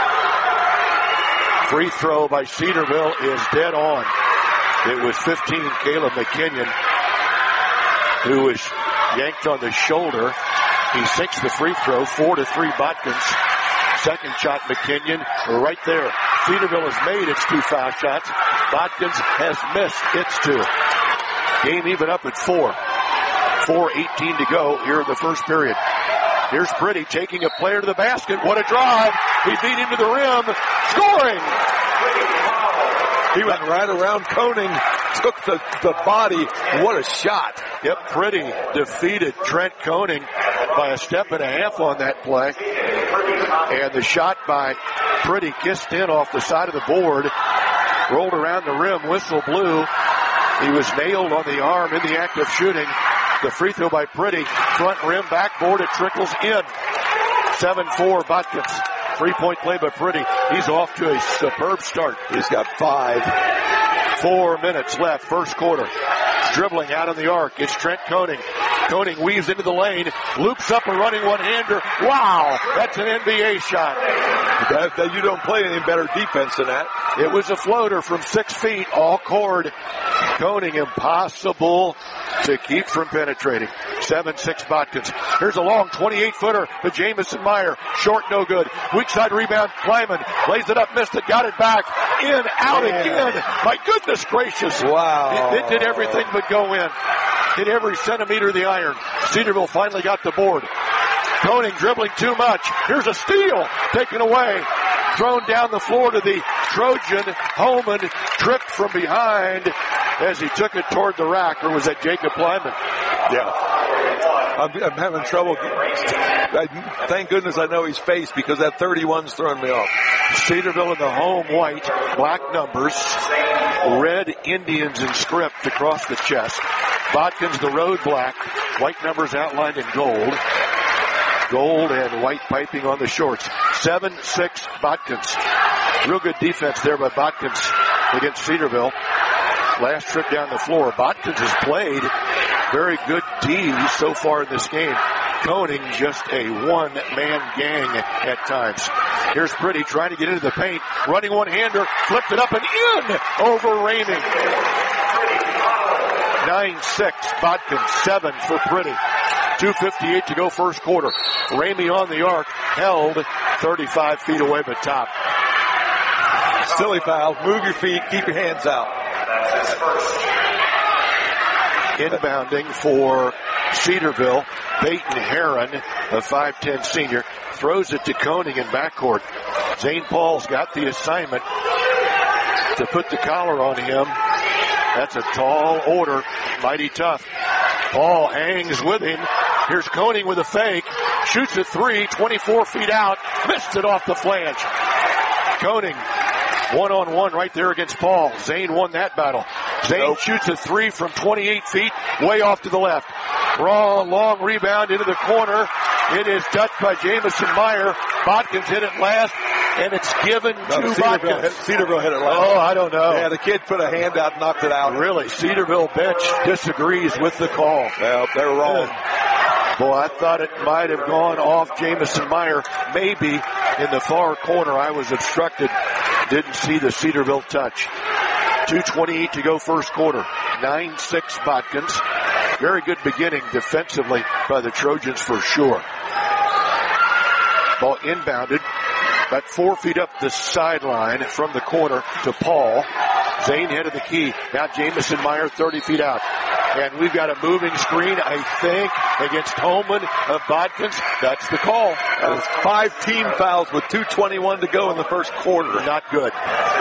Free throw by Cedarville is dead on. It was 15, Caleb McKinnon, who was yanked on the shoulder. He sinks the free throw. 4-3 Botkins. Second shot, McKinnon, right there. Cedarville has made its 2 foul shots. Botkins has missed its 2. Game even up at 4. 4:18 to go here in the first period. Here's Pretty taking a player to the basket. What a drive. He beat him to the rim. Scoring! He went right around Koning, took the body. What a shot. Yep, Pretty defeated Trent Koning by a step and a half on that play. And the shot by Pretty kissed in off the side of the board. Rolled around the rim, whistle blew. He was nailed on the arm in the act of shooting. The free throw by Pretty. Front rim, backboard, it trickles in. 7-4 Botkins. 3-point play by Pretty. He's off to a superb start. He's got 5. 4 minutes left, first quarter. Dribbling out on the arc. It's Trent Koning. Koning weaves into the lane, loops up a running one-hander. Wow, that's an NBA shot. You don't play any better defense than that. It was a floater from 6 feet, all cord. Koning, impossible to keep from penetrating. 7-6 Botkins. Here's a long 28-footer to Jamison Meyer. Short, no good. Weak side rebound. Kleiman lays it up, missed it, got it back. In, out again. My goodness gracious. Wow. It did everything but go in. Hit every centimeter of the iron. Cedarville finally got the board. Koenig dribbling too much. Here's a steal taken away. Thrown down the floor to the Trojan. Holman tripped from behind as he took it toward the rack. Or was that Jacob Kleiman? Yeah. I'm having trouble. Thank goodness I know his face because that 31's throwing me off. Cedarville in the home white, black numbers, red Indians in script across the chest. Botkins the road black, white numbers outlined in gold. Gold and white piping on the shorts. 7-6 Botkins. Real good defense there by Botkins against Cedarville. Last trip down the floor. Botkins has played very good D so far in this game. Koenig just a one-man gang at times. Here's Pretty trying to get into the paint. Running one-hander. Flipped it up and in over Ramey. 9-6 Botkins. 7 for Pretty. 2:58 to go first quarter. Ramey on the arc. Held 35 feet away but top. Silly foul. Move your feet. Keep your hands out. Inbounding for Cedarville. Peyton Heron, a 5'10 senior, throws it to Koenig in backcourt. Zane Paul's got the assignment to put the collar on him. That's a tall order. Mighty tough. Paul hangs with him. Here's Koenig with a fake. Shoots a three, 24 feet out. Missed it off the flange. Koenig, one-on-one right there against Paul. Zane won that battle. Zane shoots a three from 28 feet, way off to the left. Long rebound into the corner. It is touched by Jamison Meyer. Botkins hit it last, and it's given to Botkins. Cedarville hit it last. Oh, I don't know. Yeah, the kid put a hand out and knocked it out. Really, Cedarville bench disagrees with the call. Well, they're wrong. Boy, I thought it might have gone off Jamison Meyer. Maybe in the far corner. I was obstructed. Didn't see the Cedarville touch. 2:28 to go first quarter. 9-6 Botkins. Very good beginning defensively by the Trojans for sure. Ball inbounded. About 4 feet up the sideline from the corner to Paul. Zane head of the key. Now Jamison Meyer 30 feet out. And we've got a moving screen, I think, against Holman of Botkins. That's the call. It's 5 team fouls with 2:21 to go in the first quarter. Not good.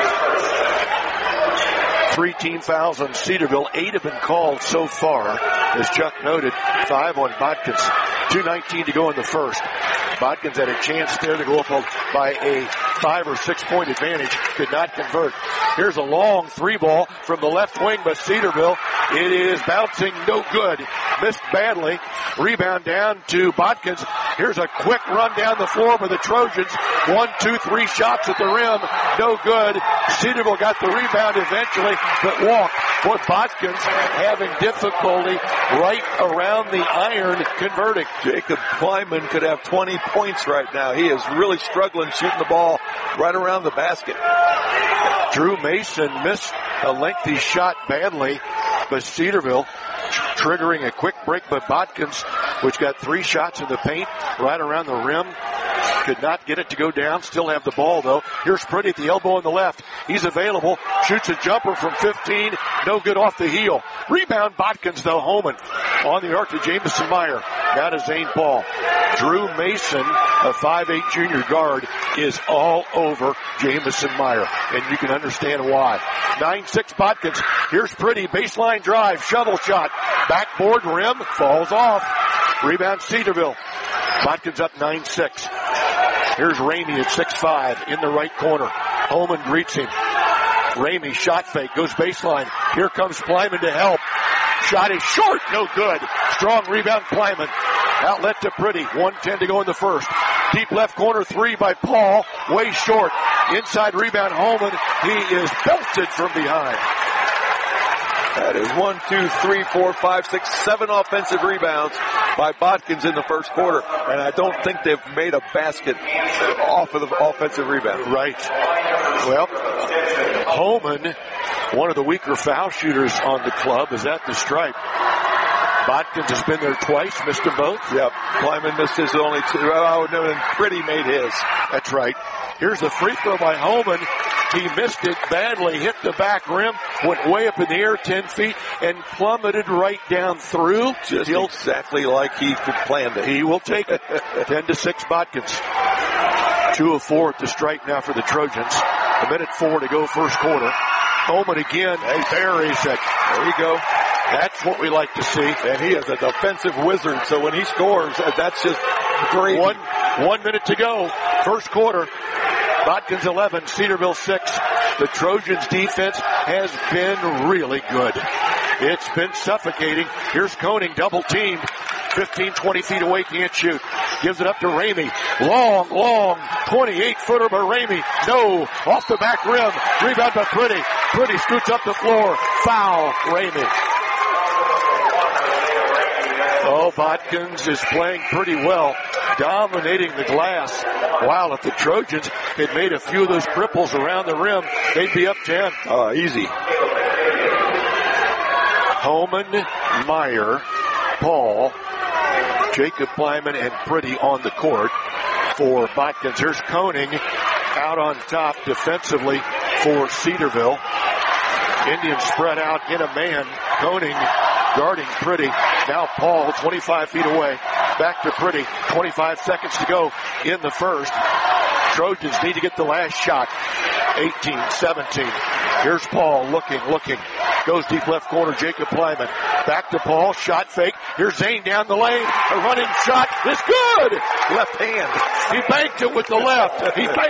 3 team fouls on Cedarville. 8 have been called so far. As Chuck noted, 5 on Botkins. 2:19 to go in the first. Botkins had a chance there to go up by a 5 or 6 point advantage. Could not convert. Here's a long 3 ball from the left wing by Cedarville. It is bouncing no good. Missed badly. Rebound down to Botkins. Here's a quick run down the floor by the Trojans. 1, 2, 3 shots at the rim. No good. Cedarville got the rebound eventually, but walked. Boy, Botkins having difficulty right around the iron converting. Jacob Kleiman could have 20 points right now. He is really struggling shooting the ball right around the basket. Drew Mason missed a lengthy shot badly, but Cedarville triggering a quick break by Botkins, which got 3 shots in the paint right around the rim. Could not get it to go down. Still have the ball, though. Here's Pretty at the elbow on the left. He's available. Shoots a jumper from 15. No good off the heel. Rebound, Botkins, though. Holman on the arc to Jamison Meyer. Now to Zane Paul. Drew Mason, a 5'8 junior guard, is all over Jamison Meyer. And you can understand why. 9-6 Botkins. Here's Pretty. Baseline drive. Shovel shot. Backboard rim. Falls off. Rebound Cedarville. Botkins up 9-6. Here's Ramey at 6'5" in the right corner. Holman greets him. Ramey shot fake, goes baseline. Here comes Kleiman to help. Shot is short, no good. Strong rebound Kleiman. Outlet to Pretty. 1:10 to go in the first. Deep left corner 3 by Paul. Way short. Inside rebound Holman. He is belted from behind. That is 1, 2, 3, 4, 5, 6, 7 offensive rebounds by Botkins in the first quarter. And I don't think they've made a basket off of the offensive rebound. Right. Well, Holman, one of the weaker foul shooters on the club, is at the stripe. Botkins has been there twice, missed them both. Yep. Kleiman missed his only two. Oh, no, and Pretty made his. That's right. Here's the free throw by Holman. He missed it badly, hit the back rim, went way up in the air 10 feet, and plummeted right down through. Just exactly like he planned it. He will take it. 10-6 Botkins. 2 of 4 at the stripe now for the Trojans. 1:04 to go first quarter. Holman again. Hey, buries it. There you go. That's what we like to see. And he is a defensive wizard, so when he scores, that's just great. 1 minute to go. First quarter. Botkins 11, Cedarville 6. The Trojans defense has been really good. It's been suffocating. Here's Koenig, double teamed. 15, 20 feet away, can't shoot. Gives it up to Ramey. Long, 28-footer by Ramey. No, off the back rim. Rebound by Pretty. Pretty scoots up the floor. Foul, Ramey. Oh, Botkins is playing pretty well, dominating the glass. While if the Trojans had made a few of those cripples around the rim, they'd be up 10. Easy. Holman, Meyer, Paul, Jacob Kleiman, and Pretty on the court for Botkins. Here's Koenig out on top defensively for Cedarville. Indians spread out in a man. Koenig guarding Pretty. Now Paul, 25 feet away. Back to Pretty. 25 seconds to go in the first. Trojans need to get the last shot. 18-17. Here's Paul looking. Goes deep left corner, Jacob Kleiman. Back to Paul, shot fake. Here's Zane down the lane. A running shot is good. Left hand. He banked it with the left.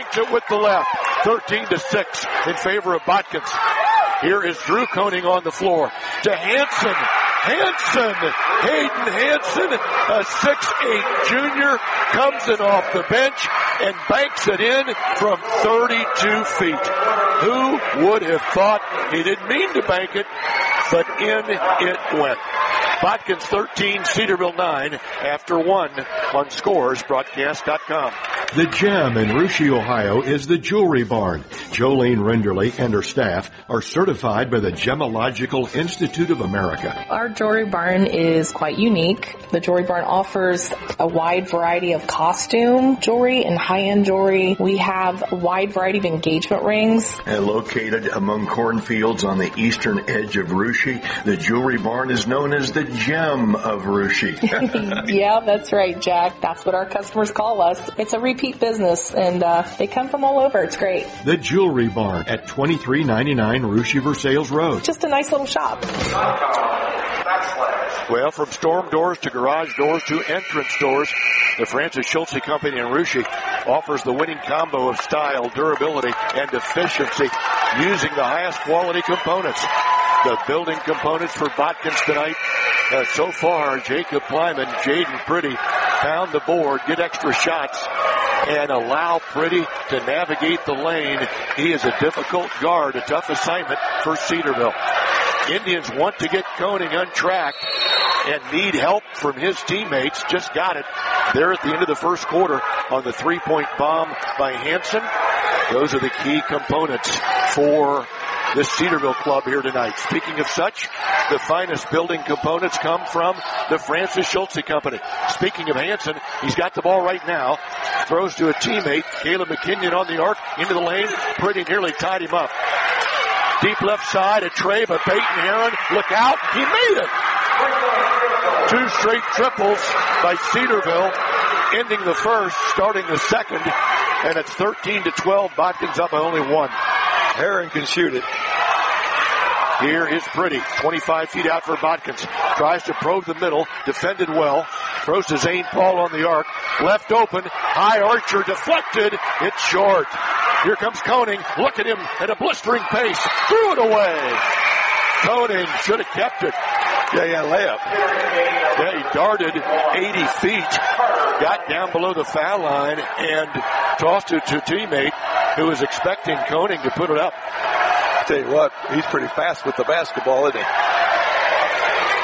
13-6 in favor of Botkins. Here is Drew Koenig on the floor. To Hansen. Hayden Hansen, a 6'8 junior, comes in off the bench and banks it in from 32 feet. Who would have thought? He didn't mean to bank it, but in it went. Botkins 13, Cedarville 9 after 1 on ScoresBroadcast.com. The Gem in Russia, Ohio is the Jewelry Barn. Jolene Renderly and her staff are certified by the Gemological Institute of America. Our Jewelry Barn is quite unique. The Jewelry Barn offers a wide variety of costume jewelry and high-end jewelry. We have a wide variety of engagement rings. And located among cornfields on the eastern edge of Russia, the Jewelry Barn is known as the Gem of Russia. Yeah, that's right, Jack. That's what our customers call us. It's a repeat business, and they come from all over. It's great. The Jewelry Barn at 2399 Russia Versailles Road. Just a nice little shop. Well, from storm doors to garage doors to entrance doors, the Francis Schulze Company in Russia offers the winning combo of style, durability, and efficiency using the highest quality components. The building components for Botkins tonight. So far, Jacob Kleiman, Jaden Pretty pound the board, get extra shots, and allow Pretty to navigate the lane. He is a difficult guard, a tough assignment for Cedarville. Indians want to get Koenig untracked and need help from his teammates. Just got it there at the end of the first quarter on the three-point bomb by Hansen. Those are the key components for this Cedarville club here tonight. Speaking of such, the finest building components come from the Francis Schulze Company. Speaking of Hansen, he's got the ball right now. Throws to a teammate, Caleb McKinnon on the arc, into the lane. Pretty nearly tied him up. Deep left side, a tray by Peyton Herron. Look out, he made it! 2 straight triples by Cedarville, ending the first, starting the second, and it's 13-12. Botkins up by only 1. Herron can shoot it. Here is Pretty, 25 feet out for Botkins. Tries to probe the middle, defended well. Throws to Zane Paul on the arc. Left open, high archer deflected. It's short. Here comes Koenig. Look at him at a blistering pace. Threw it away. Koenig should have kept it. Yeah, layup. Yeah, he darted 80 feet, got down below the foul line, and tossed it to a teammate who was expecting Koenig to put it up. Tell you what, he's pretty fast with the basketball, isn't he?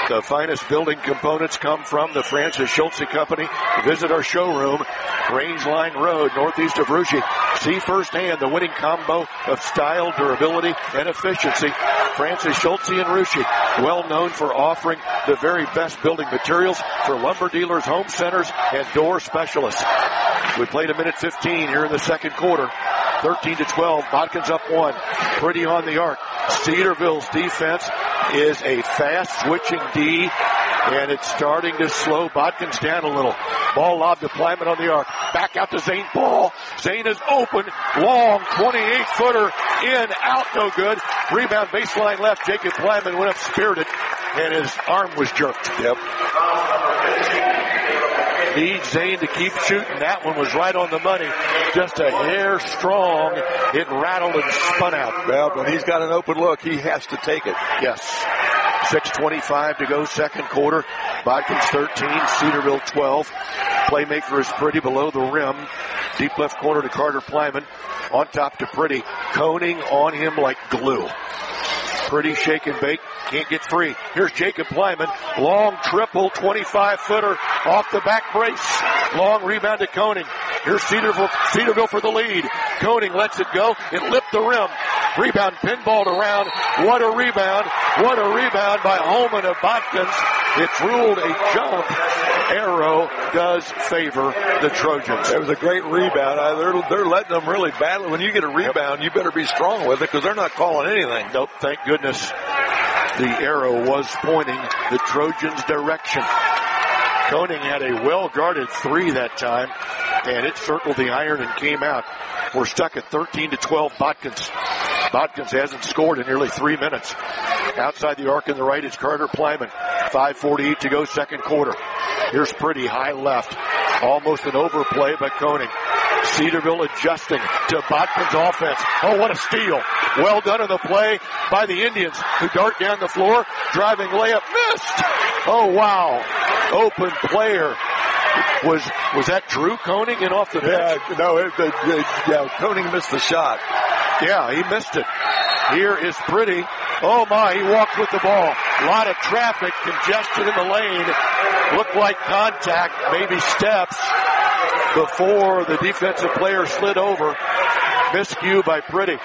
The finest building components come from the Francis Schultze Company. Visit our showroom, Rangeline Road, northeast of Russia. See firsthand the winning combo of style, durability, and efficiency. Francis Schultze and Russia, well known for offering the very best building materials for lumber dealers, home centers, and door specialists. We played a minute 15 here in the second quarter. 13-12. Botkins up 1. Pretty on the arc. Cedarville's defense is a fast-switching D, and it's starting to slow Botkins down a little. Ball lobbed to Plyman on the arc. Back out to Zane Paul. Zane is open. Long 28-footer. In, out, no good. Rebound baseline left. Jacob Plyman went up spirited, and his arm was jerked. Yep. Needs Zane to keep shooting. That one was right on the money. Just a hair strong. It rattled and spun out. Well, when he's got an open look, he has to take it. Yes. 6:25 to go, second quarter. Botkins 13, Cedarville 12. Playmaker is Pretty below the rim. Deep left corner to Carter Plyman. On top to Pretty. Coning on him like glue. Pretty shake and bake. Can't get free. Here's Jacob Plyman. Long triple, 25-footer off the back brace. Long rebound to Koning. Here's Cedarville for the lead. Koning lets it go. It lipped the rim. Rebound pinballed around. What a rebound. What a rebound by Holman of Botkins. It's ruled a jump. Arrow does favor the Trojans. It was a great rebound. They're letting them really battle. When you get a rebound, you better be strong with it because they're not calling anything. Nope, thank goodness. The arrow was pointing the Trojans' direction. Koning had a well-guarded three that time, and it circled the iron and came out. We're stuck at 13-12 Botkins. Botkins hasn't scored in nearly 3 minutes. Outside the arc on the right is Carter Plyman. 5:48 to go, second quarter. Here's Pretty, high left. Almost an overplay by Koning. Cedarville adjusting to Botkins' offense. Oh, what a steal. Well done on the play by the Indians, who dart down the floor. Driving layup, missed. Oh, wow. Open player. Was that Drew Koning in off the bench? Yeah, Koning missed the shot. Yeah, he missed it. Here is Pretty. Oh my, he walked with the ball. A lot of traffic, congestion in the lane. Looked like contact, maybe steps before the defensive player slid over. Miscue by Pretty.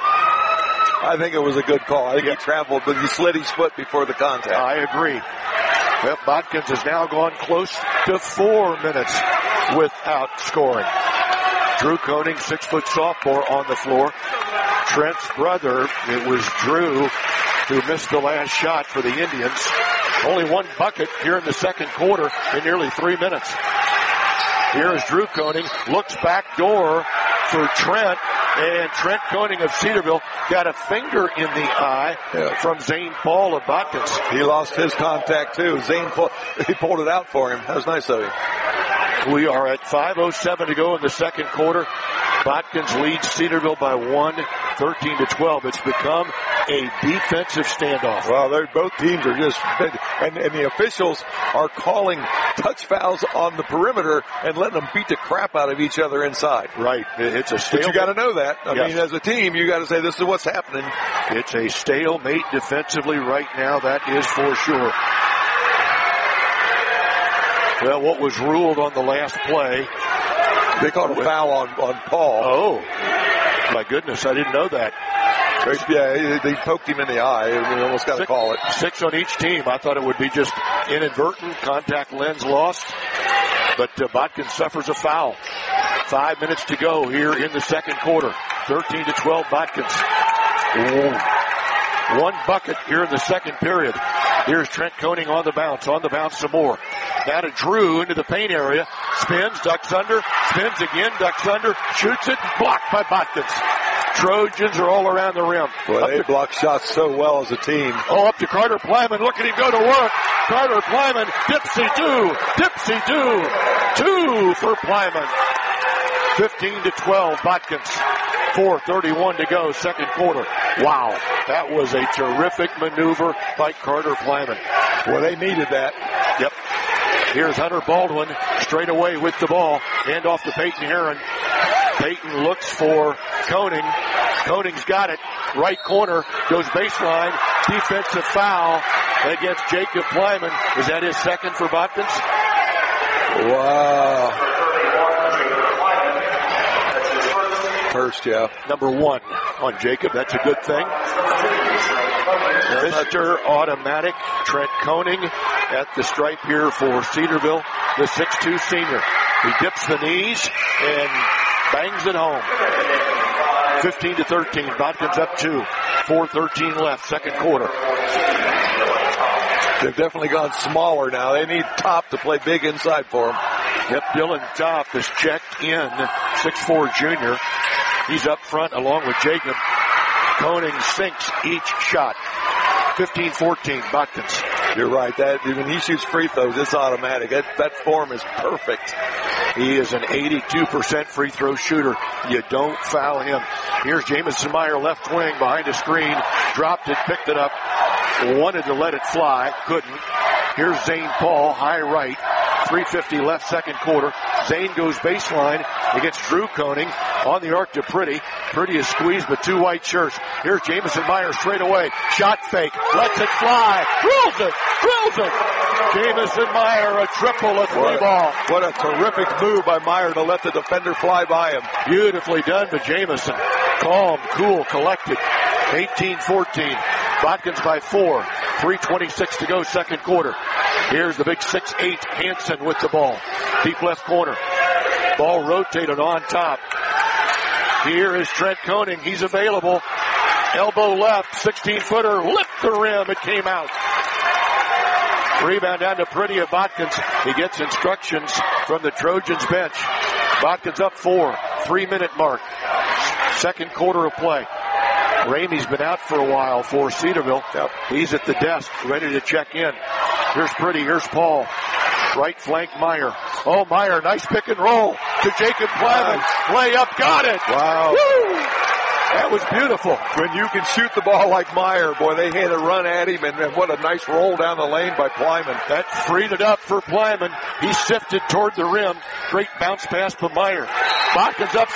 I think it was a good call. I think he traveled, but he slid his foot before the contact. I agree. Well, Botkins has now gone close to 4 minutes without scoring. Drew Koning, 6-foot sophomore on the floor. Trent's brother, it was Drew who missed the last shot for the Indians. Only one bucket here in the second quarter in nearly 3 minutes. Here is Drew Koning, looks back door for Trent, and Trent Koning of Cedarville got a finger in the eye from Zane Paul of Botkins. He lost his contact too. Zane Paul, he pulled it out for him. That was nice of him. We are at 5:07 to go in the second quarter. Botkins leads Cedarville by 1, 13-12. It's become a defensive standoff. Well, both teams are just, and the officials are calling touch fouls on the perimeter and letting them beat the crap out of each other inside. Right. It's a stalemate. But you got to know that. I mean, as a team, you got to say this is what's happening. It's a stalemate defensively right now. That is for sure. Well, what was ruled on the last play? They called a foul on Paul. Oh, my goodness, I didn't know that. Yeah, they poked him in the eye. We almost got to call it. 6 on each team. I thought it would be just inadvertent. Contact lens lost. But Botkins suffers a foul. 5 minutes to go here in the second quarter. 13-12 Botkins. One bucket here in the second period. Here's Trent Koning on the bounce some more. Now to Drew into the paint area. Spins, ducks under, spins again, ducks under, shoots it, blocked by Botkins. Trojans are all around the rim. Boy, they block shots so well as a team. Oh, up to Carter Plyman. Look at him go to work. Carter Plyman, dipsy-do, 2 for Plyman. 15-12, Botkins. 4:31 to go, second quarter. Wow, that was a terrific maneuver by Carter Plyman. Well, they needed that. Yep. Here's Hunter Baldwin straight away with the ball. Hand off to Peyton Herron. Peyton looks for Koning. Koning's got it. Right corner, goes baseline. Defensive foul against Jacob Plyman. Is that his second for Botkins? Wow. First, yeah. Number 1 on Jacob. That's a good thing. Mr. Automatic, Trent Koenig at the stripe here for Cedarville, the 6'2 senior. He dips the knees and bangs it home. 15-13. Botkins up 2. 4:13 left, second quarter. They've definitely gone smaller now. They need Top to play big inside for them. Yep, Dylan Top is checked in, 6'4 junior. He's up front along with Jacob. Koenig sinks each shot. 15-14, Botkins. You're right. That when he shoots free throws, it's automatic. That form is perfect. He is an 82% free throw shooter. You don't foul him. Here's Jamison Meyer, left wing, behind a screen. Dropped it, picked it up. Wanted to let it fly, couldn't. Here's Zane Paul, high right. 3:50 left, second quarter. Zane goes baseline against Drew Koenig. On the arc to Pretty. Pretty is squeezed with 2 white shirts. Here's Jamison Meyer straight away. Shot fake. Lets it fly. Drills it. Jamison Meyer, a triple, a 3-ball. What a terrific move by Meyer to let the defender fly by him. Beautifully done by Jamison. Calm, cool, collected. 18-14. Botkins by 4. 3:26 to go, second quarter. Here's the big 6'8 Hansen with the ball. Deep left corner. Ball rotated on top. Here is Trent Koenig. He's available. Elbow left, 16-footer. Lift the rim. It came out. Rebound down to Pretty of Botkins. He gets instructions from the Trojans bench. Botkins up 4. 3-minute mark. Second quarter of play. Ramey's been out for a while for Cedarville. He's at the desk, ready to check in. Here's Pretty, here's Paul. Right flank Meyer. Oh, Meyer, nice pick and roll to Jacob Plyman. Layup, got it. Wow. Woo! That was beautiful. When you can shoot the ball like Meyer, boy, they had a run at him, and what a nice roll down the lane by Plyman. That freed it up for Plyman. He sifted toward the rim. Great bounce pass from Meyer. Botkins up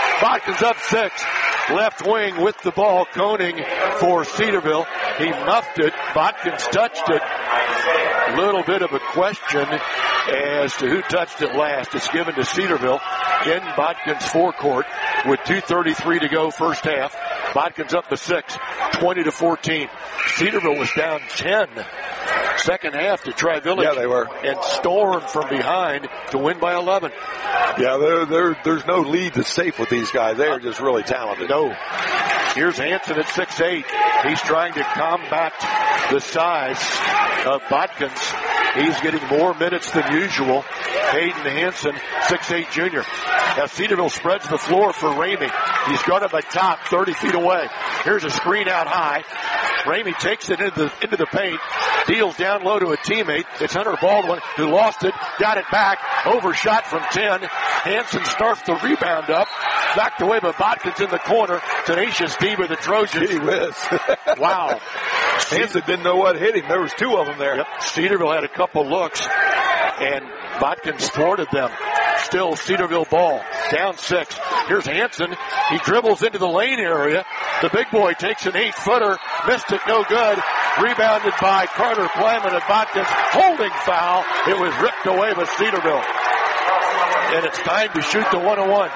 6. Left wing with the ball. Koenig for Cedarville. He muffed it. Botkins touched it. Little bit of a question as to who touched it last. It's given to Cedarville in Botkins' forecourt with 2:33 to go first half. Botkins up to 6, 20-14. Cedarville was down 10 second half to Tri-Village. Yeah, they were. And stormed from behind to win by 11. Yeah, there's no lead that's safe with these guys. They are just really talented. No. Here's Hansen at 6'8". He's trying to combat the size of Botkins. He's getting more minutes than usual. Hayden Hansen, 6'8" junior. Now Cedarville spreads the floor for Ramey. He's guarded by Top, 30 feet away. Here's a screen out high. Ramey takes it into the paint. Deals down low to a teammate. It's Hunter Baldwin who lost it. Got it back. Overshot from 10. Hansen starts the rebound up. Knocked away by Botkins in the corner. Tenacious D with the Trojans. Gee whiz. Wow. Hansen didn't know what hit him. There was 2 of them there. Yep. Cedarville had a couple looks, and Botkins thwarted them. Still Cedarville ball. Down 6. Here's Hansen. He dribbles into the lane area. The big boy takes an 8-footer. Missed it, no good. Rebounded by Carter Plyman at Botkins. Holding foul. It was ripped away by Cedarville. And it's time to shoot the 1-on-1.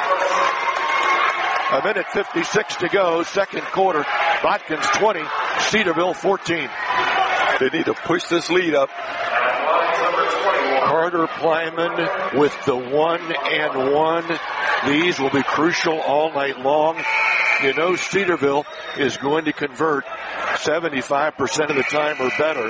1:56 to go, second quarter. Botkins 20, Cedarville 14. They need to push this lead up. Carter Plyman with the 1-and-1. These will be crucial all night long. You know Cedarville is going to convert 75% of the time or better.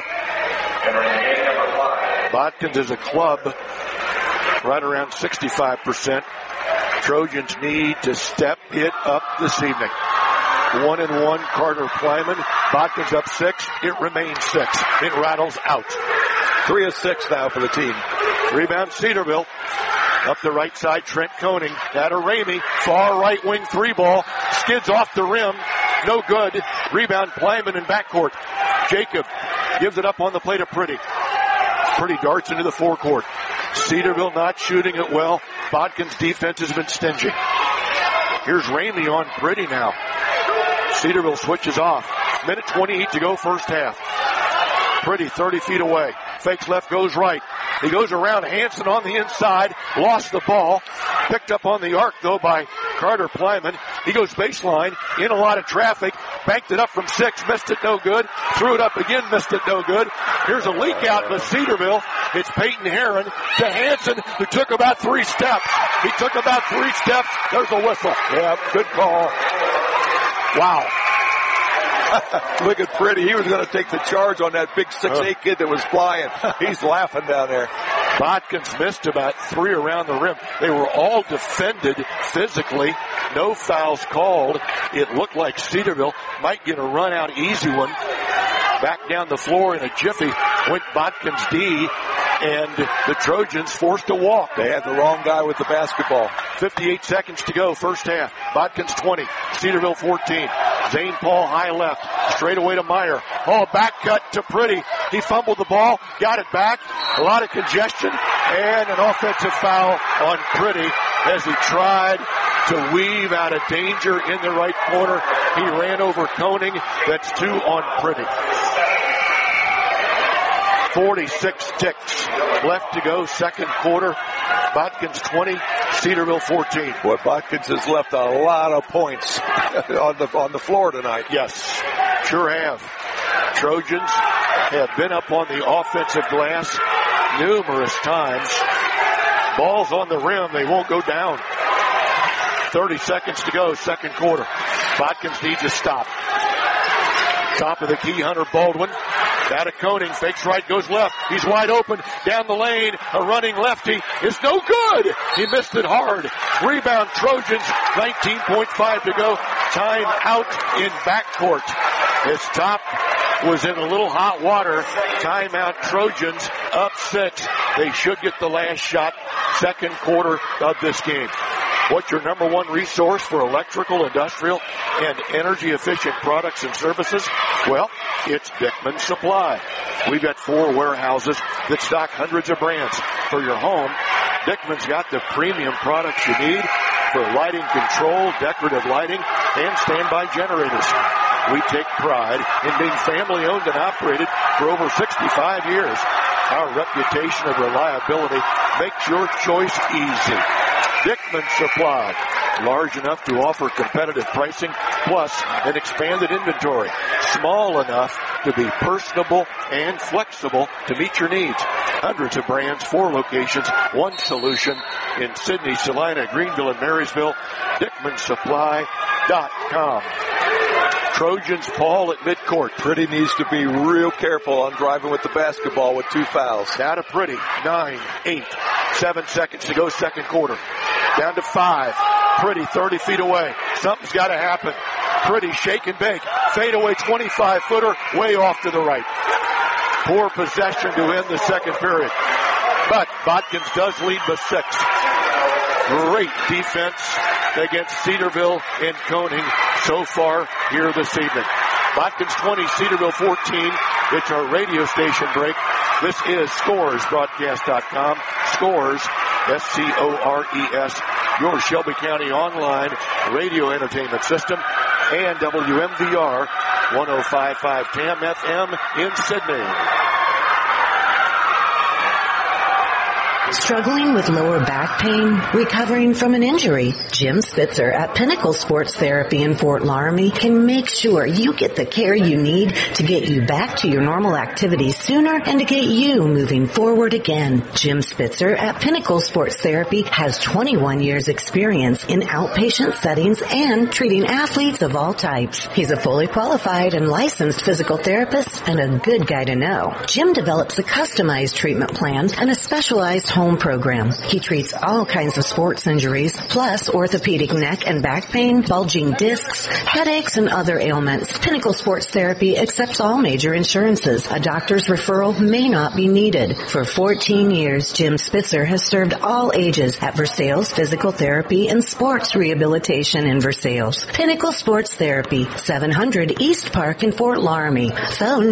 Botkins as a club right around 65%. Trojans need to step it up this evening. 1-and-1 Carter Plyman. Botkins up 6. It remains 6. It rattles out. 3 of 6 now for the team. Rebound Cedarville. Up the right side, Trent Koenig. Out of Ramey. Far right wing 3-ball. Skids off the rim. No good. Rebound Plyman in backcourt. Jacob gives it up on the plate of Pretty. Pretty darts into the forecourt. Cedarville not shooting it well. Botkins' defense has been stingy. Here's Ramey on Pretty now. Cedarville switches off. 1:28 to go first half. Pretty 30 feet away. Fakes left, goes right. He goes around Hansen on the inside. Lost the ball. Picked up on the arc, though, by Carter Plyman. He goes baseline. In a lot of traffic. Banked it up from 6. Missed it, no good. Threw it up again. Missed it, no good. Here's a leak out to Cedarville. It's Peyton Herron to Hansen, who took about 3 steps. He took about 3 steps. There's a whistle. Yeah, good call. Wow. Look at Pretty. He was going to take the charge on that big 6'8" kid that was flying. He's laughing down there. Botkins missed about 3 around the rim. They were all defended physically. No fouls called. It looked like Cedarville might get a run out easy one. Back down the floor in a jiffy went Botkins D, and the Trojans forced a walk. They had the wrong guy with the basketball. 58 seconds to go, first half. Botkins 20, Cedarville 14. Zane Paul high left, straight away to Meyer. Oh, back cut to Pretty. He fumbled the ball, got it back. A lot of congestion, and an offensive foul on Pretty as he tried to weave out of danger in the right corner. He ran over Koenig. That's 2 on Pretty. 46 ticks left to go, second quarter. Botkins 20, Cedarville 14. Boy, Botkins has left a lot of points on the floor tonight. Yes, sure have. Trojans have been up on the offensive glass numerous times. Ball's on the rim, they won't go down. 30 seconds to go, second quarter. Botkins needs a stop. Top of the key, Hunter Baldwin. Out of Koenig, fakes right, goes left. He's wide open, down the lane. A running lefty is no good. He missed it hard. Rebound Trojans, 19.5 to go. Time out in backcourt. His top was in a little hot water. Timeout Trojans, up 6. They should get the last shot, second quarter of this game. What's your number one resource for electrical, industrial, and energy-efficient products and services? Well, it's Dickman Supply. We've got 4 warehouses that stock hundreds of brands. For your home, Dickman's got the premium products you need for lighting control, decorative lighting, and standby generators. We take pride in being family-owned and operated for over 65 years. Our reputation of reliability makes your choice easy. Dickman Supply, large enough to offer competitive pricing, plus an expanded inventory, small enough to be personable and flexible to meet your needs. Hundreds of brands, 4 locations, 1 solution in Sydney, Salina, Greenville, and Marysville. DickmanSupply.com. Trojans, Paul at midcourt. Pretty needs to be real careful on driving with the basketball with 2 fouls. Now to Pretty, 9, 8, 7 seconds to go, second quarter. Down to 5. Pretty 30 feet away. Something's got to happen. Pretty shake and bake. Fade away 25-footer, way off to the right. Poor possession to end the second period. But Botkins does lead by 6. Great defense against Cedarville and Koenig so far here this evening. Botkins 20, Cedarville 14. It's our radio station break. This is ScoresBroadcast.com. Scores, S-C-O-R-E-S, your Shelby County online radio entertainment system, and WMVR 105.5 TAM FM in Sydney. Struggling with lower back pain? Recovering from an injury? Jim Spitzer at Pinnacle Sports Therapy in Fort Laramie can make sure you get the care you need to get you back to your normal activities sooner and to get you moving forward again. Jim Spitzer at Pinnacle Sports Therapy has 21 years experience in outpatient settings and treating athletes of all types. He's a fully qualified and licensed physical therapist and a good guy to know. Jim develops a customized treatment plan and a specialized home program. He treats all kinds of sports injuries, plus orthopedic neck and back pain, bulging discs, headaches, and other ailments. Pinnacle Sports Therapy accepts all major insurances. A doctor's referral may not be needed. For 14 years, Jim Spitzer has served all ages at Versailles Physical Therapy and Sports Rehabilitation in Versailles. Pinnacle Sports Therapy, 700 East Park in Fort Laramie. Phone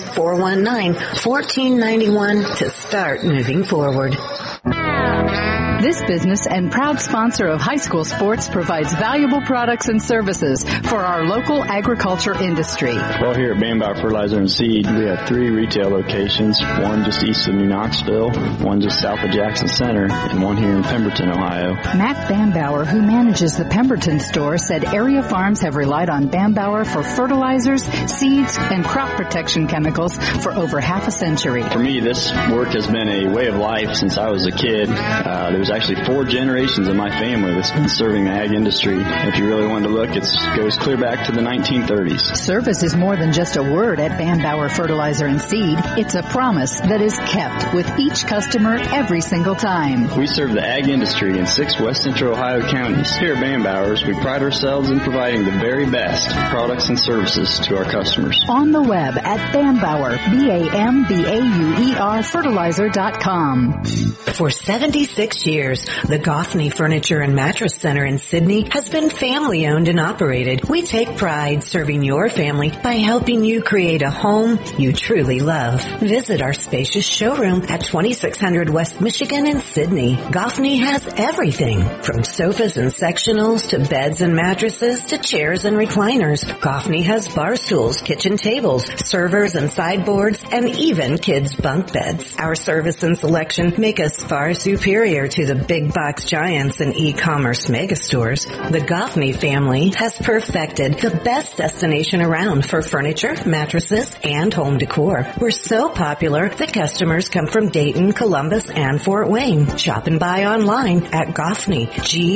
937-419-1491 to start moving forward. This business and proud sponsor of high school sports provides valuable products and services for our local agriculture industry. Well, here at Bambauer Fertilizer and Seed, we have 3 retail locations, one just east of New Knoxville, one just south of Jackson Center, and one here in Pemberton, Ohio. Matt Bambauer, who manages the Pemberton store, said area farms have relied on Bambauer for fertilizers, seeds, and crop protection chemicals for over half a century. For me, this work has been a way of life since I was a kid. There's actually 4 generations of my family that's been serving the ag industry. If you really wanted to look, it goes clear back to the 1930s. Service is more than just a word at Bambauer Fertilizer and Seed. It's a promise that is kept with each customer every single time. We serve the ag industry in 6 West Central Ohio counties. Here at Bambauer's, we pride ourselves in providing the very best products and services to our customers. On the web at Bambauer, BAMBAUER fertilizer.com. For 76 years, the Goffney Furniture and Mattress Center in Sydney has been family owned and operated. We take pride serving your family by helping you create a home you truly love. Visit our spacious showroom at 2600 West Michigan in Sydney. Goffney has everything from sofas and sectionals to beds and mattresses to chairs and recliners. Goffney has bar stools, kitchen tables, servers and sideboards, and even kids' bunk beds. Our service and selection make us far superior to the big box giants and e-commerce megastores. The Goffney family has perfected the best destination around for furniture, mattresses, and home decor. We're so popular that customers come from Dayton, Columbus, and Fort Wayne. Shop and buy online at Goffney,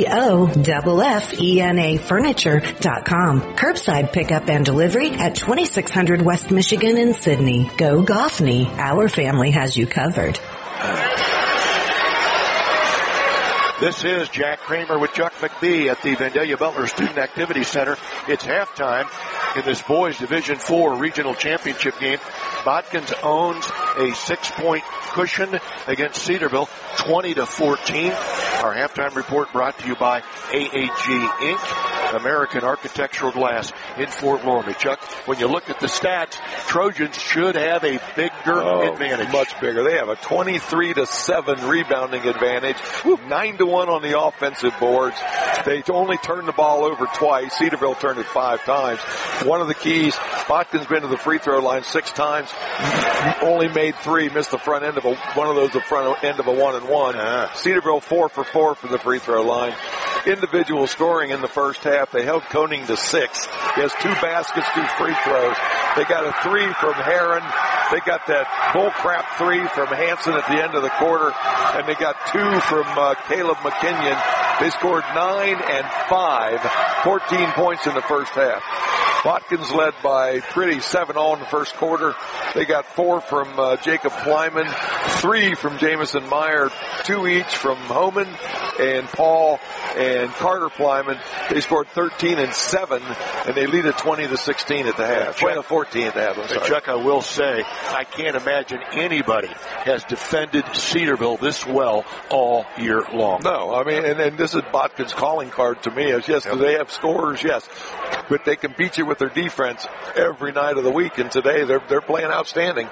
GOFFENA Furniture.com. Curbside pickup and delivery at 2600 West Michigan in Sydney. Go Goffney. Our family has you covered. This is Jack Kramer with Chuck McBee at the Vandalia Butler Student Activity Center. It's halftime in this boys Division IV regional championship game. Botkins owns a 6-point cushion against Cedarville, 20-14. Our halftime report brought to you by AAG Inc., American Architectural Glass in Fort Loramie. Chuck, when you look at the stats, Trojans should have a bigger advantage. Much bigger. They have a 23-7 rebounding advantage, 9-1 on the offensive boards. They only turned the ball over twice. Cedarville turned it 5 times. One of the keys, Botkins been to the free throw line 6 times, only made 3, missed the front end of one of those, the front end of a 1-and-1. Cedarville 4 for 4 from the free throw line. Individual scoring in the first half. They held Koning to 6. He has 2 baskets, 2 free throws. They got a 3 from Heron. They got that bullcrap 3 from Hanson at the end of the quarter. And they got 2 from Caleb McKinnon. They scored 9 and 5, 14 points in the first half. Botkins led by Pretty 7-0 in the first quarter. They got 4 from Jacob Kleiman, 3 from Jamison Meyer, 2 each from Homan and Paul and Carter Kleiman. They scored 13 and 7, and they lead at 20-16 at the half. 20-14 at the half. I'm sorry. Chuck, I will say, I can't imagine anybody has defended Cedarville this well all year long. No, I mean, and this is Botkins' calling card to me. Is yes, do they have scorers? Yes, but they can beat you with their defense every night of the week. And today they're playing outstanding.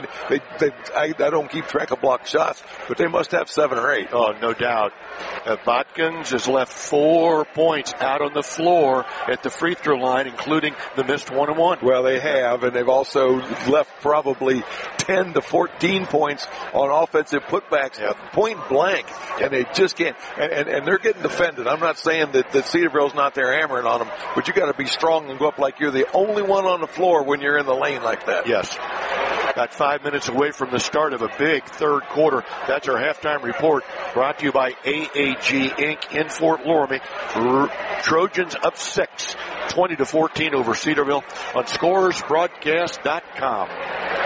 I don't keep track of blocked shots, but they must have 7 or 8. Oh, no doubt. Botkins has left 4 points out on the floor at the free throw line, including the missed 1-and-1. Well, they have, and they've also left probably 10 to 14 points on offensive putbacks, point blank, and they just can't. And they're getting defended. I'm not saying that Cedarville's not there hammering on them, but you got to be strong and go up like you're the only one on the floor when you're in the lane like that. Yes. Got 5 minutes away from the start of a big third quarter. That's our halftime report brought to you by AAG Inc. in Fort Loramie. Trojans up 6, 20-14 over Cedarville on ScorersBroadcast.com.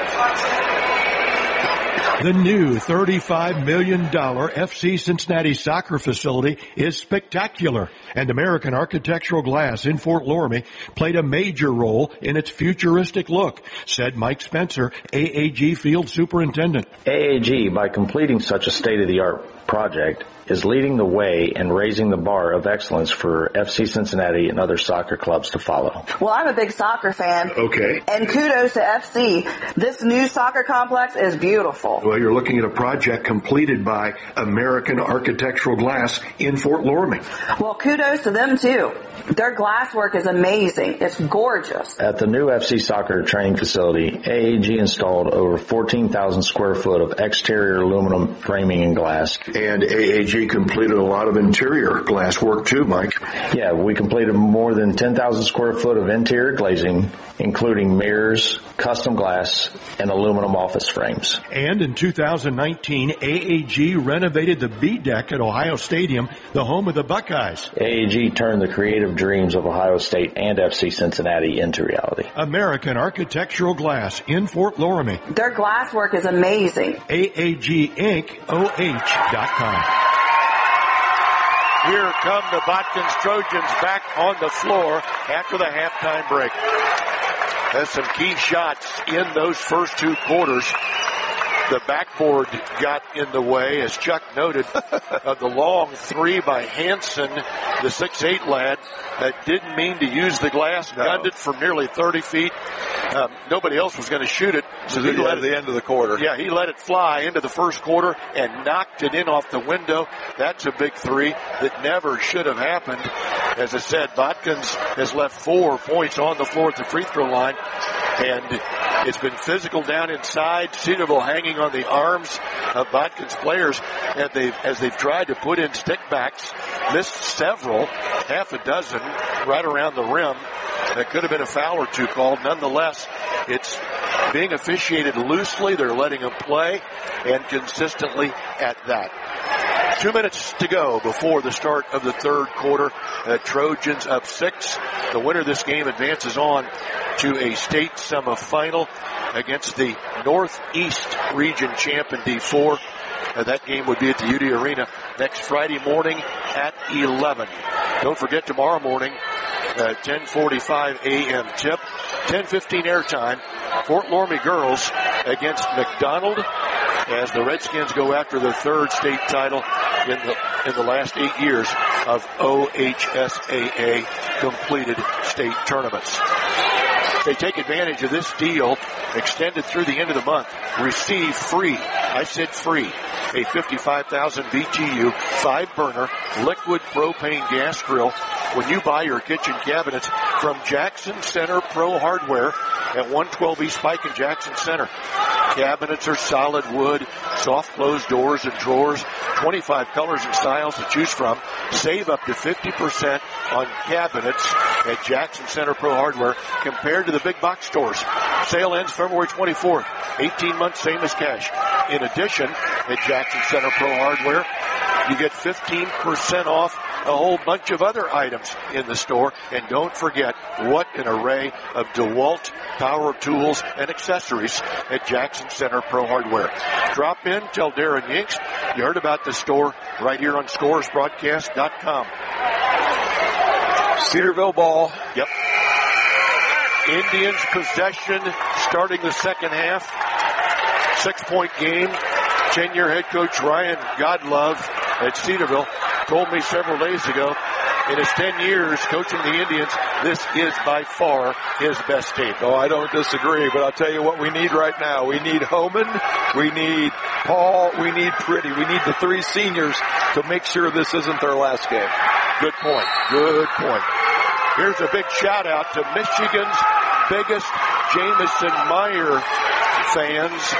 The new $35 million FC Cincinnati soccer facility is spectacular, and American Architectural Glass in Fort Loramie played a major role in its futuristic look, said Mike Spencer, AAG Field Superintendent. AAG, by completing such a state-of-the-art project is leading the way and raising the bar of excellence for FC Cincinnati and other soccer clubs to follow. Well, I'm a big soccer fan. Okay. And kudos to FC. This new soccer complex is beautiful. Well, you're looking at a project completed by American Architectural Glass in Fort Loramie. Well, kudos to them, too. Their glass work is amazing. It's gorgeous. At the new FC soccer training facility, AAG installed over 14,000 square foot of exterior aluminum framing and glass. And AAG completed a lot of interior glass work too, Mike. Yeah, we completed more than 10,000 square foot of interior glazing, including mirrors, custom glass, and aluminum office frames. And in 2019, AAG renovated the B deck at Ohio Stadium, the home of the Buckeyes. AAG turned the creative dreams of Ohio State and FC Cincinnati into reality. American Architectural Glass in Fort Loramie. Their glass work is amazing. AAGIncOH.com. Here come the Botkins Trojans back on the floor after the halftime break. Has some key shots in those first two quarters. The backboard got in the way, as Chuck noted, of the long three by Hansen, the 6'8 lad that didn't mean to use the glass, gunned it from nearly 30 feet. Nobody else was going to shoot it. So he let it at the end of the quarter. Yeah, he let it fly into the first quarter and knocked it in off the window. That's a big three that never should have happened. As I said, Botkins has left 4 points on the floor at the free throw line, and it's been physical down inside. Cedarville hanging on the arms of Botkins players as they've tried to put in stickbacks, missed several, half a dozen right around the rim. That could have been a foul or two called. Nonetheless, it's being officiated loosely. They're letting them play, and consistently at that. 2 minutes to go before the start of the third quarter. Trojans up 6. The winner of this game advances on to a state semifinal against the Northeast Region champ in D4. That game would be at the UD Arena next Friday morning at 11. Don't forget tomorrow morning, 10:45 a.m. tip, 10:15 airtime. Fort Loramie girls against McDonald as the Redskins go after their third state title in the last 8 years of OHSAA completed state tournaments. They take advantage of this deal, extended through the end of the month. Receive free, I said free, a 55,000 BTU 5-burner liquid propane gas grill when you buy your kitchen cabinets from Jackson Center Pro Hardware at 112 East Pike in Jackson Center. Cabinets are solid wood, soft closed doors and drawers, 25 colors and styles to choose from. Save up to 50% on cabinets at Jackson Center Pro Hardware compared to the big box stores. Sale ends February 24th. 18 months, same as cash. In addition, at Jackson Center Pro Hardware, you get 15% off a whole bunch of other items in the store. And don't forget, what an array of DeWalt power tools and accessories at Jackson Center Pro Hardware. Drop in, tell Darren Yinks you heard about the store right here on ScoresBroadcast.com. Cedarville ball. Yep. Indians possession starting the second half. 6-point game. 10-year head coach Ryan Godlove at Cedarville told me several days ago, in his 10 years coaching the Indians, this is by far his best team. Oh, I don't disagree, but I'll tell you what we need right now. We need Homan, we need Paul, we need Pretty. We need the 3 seniors to make sure this isn't their last game. Good point. Good point. Here's a big shout out to Michigan's biggest Jamison Meyer fans.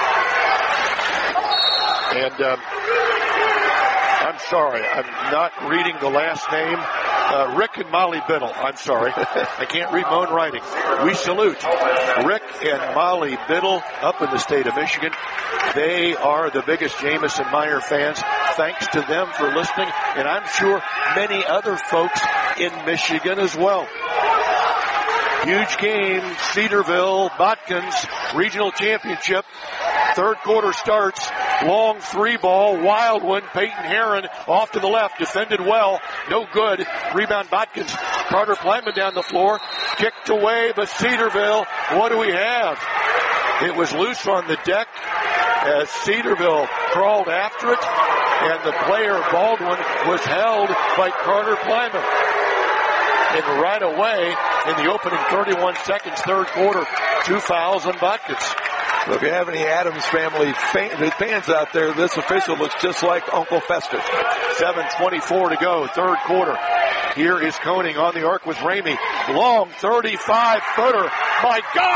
And I'm sorry, I'm not reading the last name. Rick and Molly Biddle. I'm sorry. I can't read my own writing. We salute Rick and Molly Biddle up in the state of Michigan. They are the biggest Jamison Meyer fans. Thanks to them for listening, and I'm sure many other folks in Michigan as well. Huge game, Cedarville, Botkins, regional championship. Third quarter starts. Long 3-ball, wild one. Peyton Herron off to the left, defended well, no good. Rebound Botkins. Carter Plantman down the floor, kicked away, but Cedarville, what do we have? It was loose on the deck. as Cedarville crawled after it, and the player Baldwin was held by Carter Plyman. And right away, in the opening 31 seconds, third quarter, 2 fouls on Botkins. So if you have any Adams family fans out there, this official looks just like Uncle Fester. 7:24 to go, third quarter. Here is Koenig on the arc with Ramey. Long 35-footer. My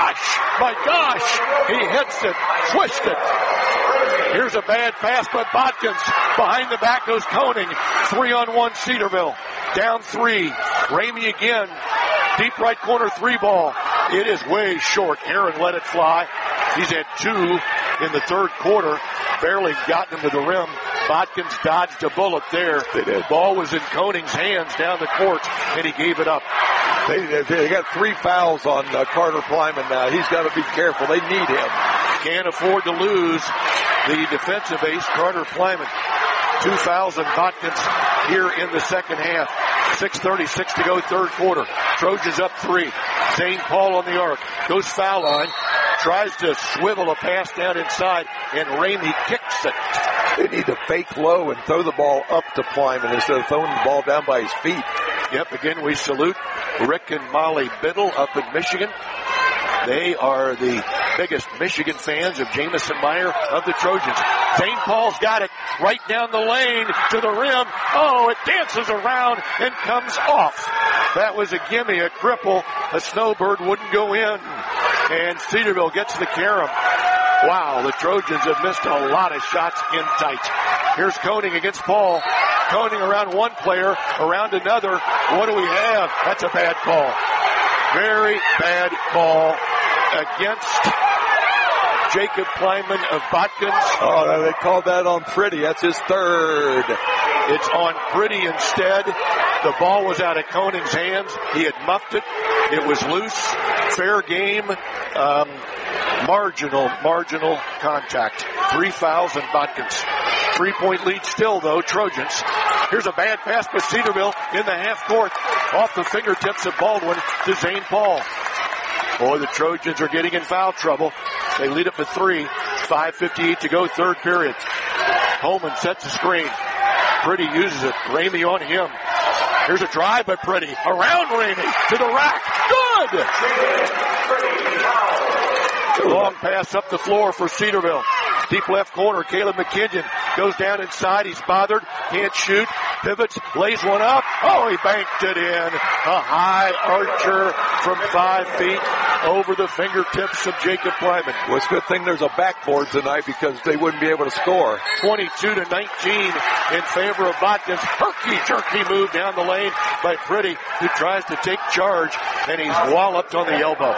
gosh, he hits it, swished it. Here's a bad pass by Botkins. Behind the back goes Koenig. 3-on-1 Cedarville. Down 3. Ramey again. Deep right corner 3 ball. It is way short. Aaron let it fly. He's had 2 in the third quarter. Barely gotten him to the rim. Botkins dodged a bullet there. The ball was in Koenig's hands down the court, and he gave it up. They got 3 fouls on Carter Plyman now. He's got to be careful. They need him. Can't afford to lose the defensive ace, Carter Plyman. 2 fouls on Botkins here in the second half. 6:36 to go, third quarter. Trojans up 3. Zane Paul on the arc. Goes foul line. Tries to swivel a pass down inside, and Ramey kicks it. They need to fake low and throw the ball up to Plyman instead of throwing the ball down by his feet. Yep, again we salute Rick and Molly Biddle up in Michigan. They are the biggest Michigan fans of Jamison Meyer of the Trojans. Zane Paul's got it right down the lane to the rim. Oh, it dances around and comes off. That was a gimme, a cripple. A snowbird wouldn't go in. And Cedarville gets the carom. Wow, the Trojans have missed a lot of shots in tight. Here's Koenig against Paul. Koenig around one player, around another. What do we have? That's a bad call. Very bad call against Jacob Plyman of Botkins. Oh, they called that on Pretty. That's his third. It's on Pretty instead. The ball was out of Koenig's hands. He had muffed it. It was loose. Fair game. Marginal contact. 3 fouls on Botkins. 3-point lead still, though, Trojans. Here's a bad pass by Cedarville in the half court. Off the fingertips of Baldwin to Zane Paul. Boy, the Trojans are getting in foul trouble. They lead up to 3. 5:58 to go, third period. Holman sets the screen. Pretty uses it. Ramey on him. Here's a drive by Pretty. Around Ramey to the rack. Good! Long pass up the floor for Cedarville. Deep left corner, Caleb McKinnon goes down inside. He's bothered. Can't shoot. Pivots. Lays one up. Oh, he banked it in. A high archer from 5 feet over the fingertips of Jacob Plyman. Well, it's a good thing there's a backboard tonight because they wouldn't be able to score. 22-19 in favor of Botkins. Herky-jerky move down the lane by Pretty, who tries to take charge, and he's walloped on the elbow.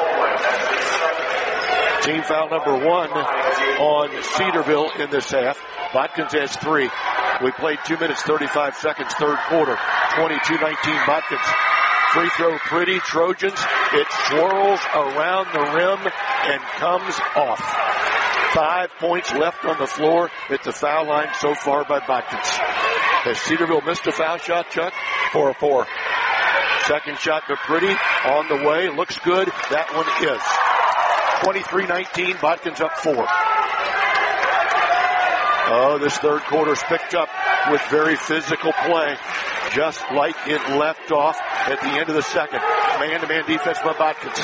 Team foul number 1 on Cedarville in this half. Botkins has 3. We played 2 minutes, 35 seconds, third quarter. 22-19 Botkins. Free throw Pretty, Trojans. It swirls around the rim and comes off. 5 points left on the floor at the foul line so far by Botkins. Has Cedarville missed a foul shot, Chuck? 4 of 4. Second shot to Pretty on the way. Looks good. That one is. 23-19, Botkins up 4. Oh, this third quarter's picked up with very physical play, just like it left off at the end of the second. Man-to-man defense by Botkins.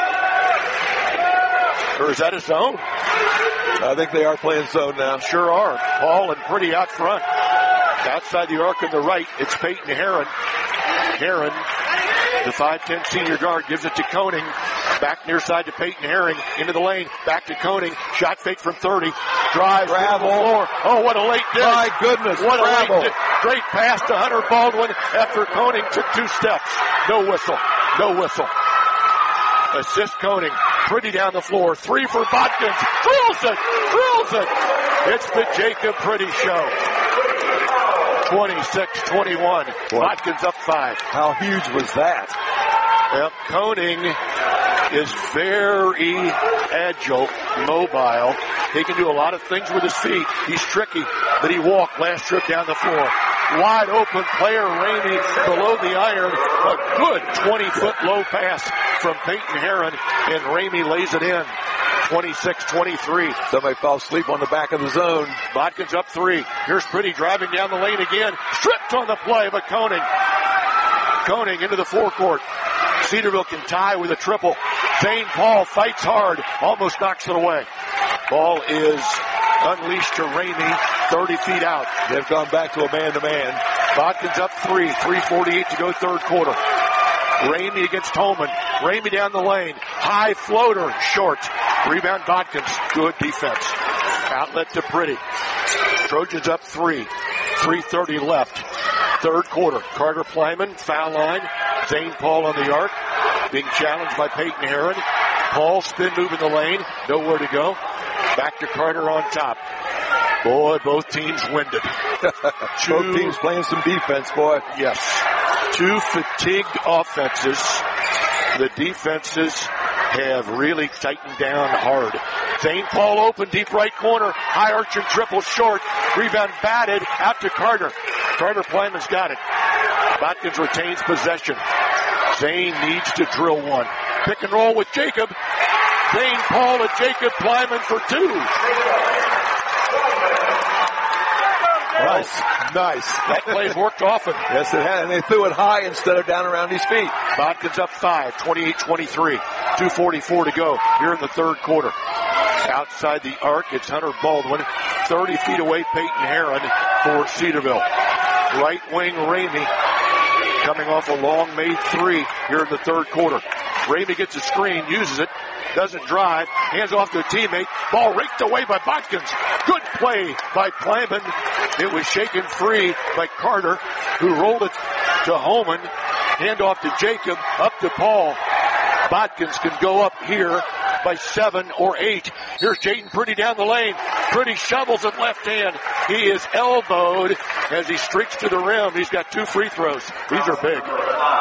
Or is that a zone? I think they are playing zone now. Sure are. Paul and Pretty out front. Outside the arc on the right, it's Peyton Herron. Herron, the 5'10 senior guard, gives it to Koenig. Back near side to Peyton Herring. Into the lane. Back to Koenig. Shot fake from 30. Drives to the floor. Oh, what a late dish. My goodness. What a late dish. Great pass to Hunter Baldwin after Koenig took 2 steps. No whistle. No whistle. Assist Koenig. Pretty down the floor. 3 for Botkins. Drills it. Drills it. It's the Jacob Pretty show. 26-21. Botkins up 5. How huge was that? Yep, Koenig is very agile, mobile. He can do a lot of things with his feet. He's tricky, but he walked last trip down the floor. Wide open player, Ramey below the iron. A good 20-foot low pass from Peyton Herron, and Ramey lays it in. 26-23. Somebody fell asleep on the back of the zone. Botkins up 3. Here's Pretty driving down the lane again. Stripped on the play by Koenig. Koenig into the forecourt. Cedarville can tie with a triple. Zane Paul fights hard. Almost knocks it away. Ball is unleashed to Ramey. 30 feet out. They've gone back to a man-to-man. Botkins up 3. 3:48 to go third quarter. Ramey against Holman. Ramey down the lane. High floater. Short. Rebound Botkins. Good defense. Outlet to Pretty. Trojans up 3. 3:30 left. Third quarter. Carter Plyman. Foul line. Zane Paul on the arc. Being challenged by Peyton Herron. Paul spin move in the lane. Nowhere to go. Back to Carter on top. Boy, both teams winded. Both teams playing some defense, boy. Yes. 2 fatigued offenses. The defenses have really tightened down hard. Zane Paul open, deep right corner. High arching triple short. Rebound batted out to Carter. Carter Plyman's got it. Botkins retains possession. Zane needs to drill one. Pick and roll with Jacob. Zane Paul and Jacob Plyman for 2. Nice. That play's worked often. Yes, it had. And they threw it high instead of down around his feet. Botkins up 5, 28-23. 2:44 to go here in the third quarter. Outside the arc, it's Hunter Baldwin. 30 feet away, Peyton Herron for Cedarville. Right wing, Ramey. Coming off a long made 3 here in the third quarter. Ramey gets a screen, uses it. Doesn't drive. Hands off to a teammate. Ball raked away by Botkins. Good play by Plyman. It was shaken free by Carter, who rolled it to Holman. Hand off to Jacob. Up to Paul. Botkins can go up here by 7 or 8. Here's Jayden Pretty down the lane. Pretty shovels it left hand. He is elbowed as he streaks to the rim. He's got 2 free throws. These are big.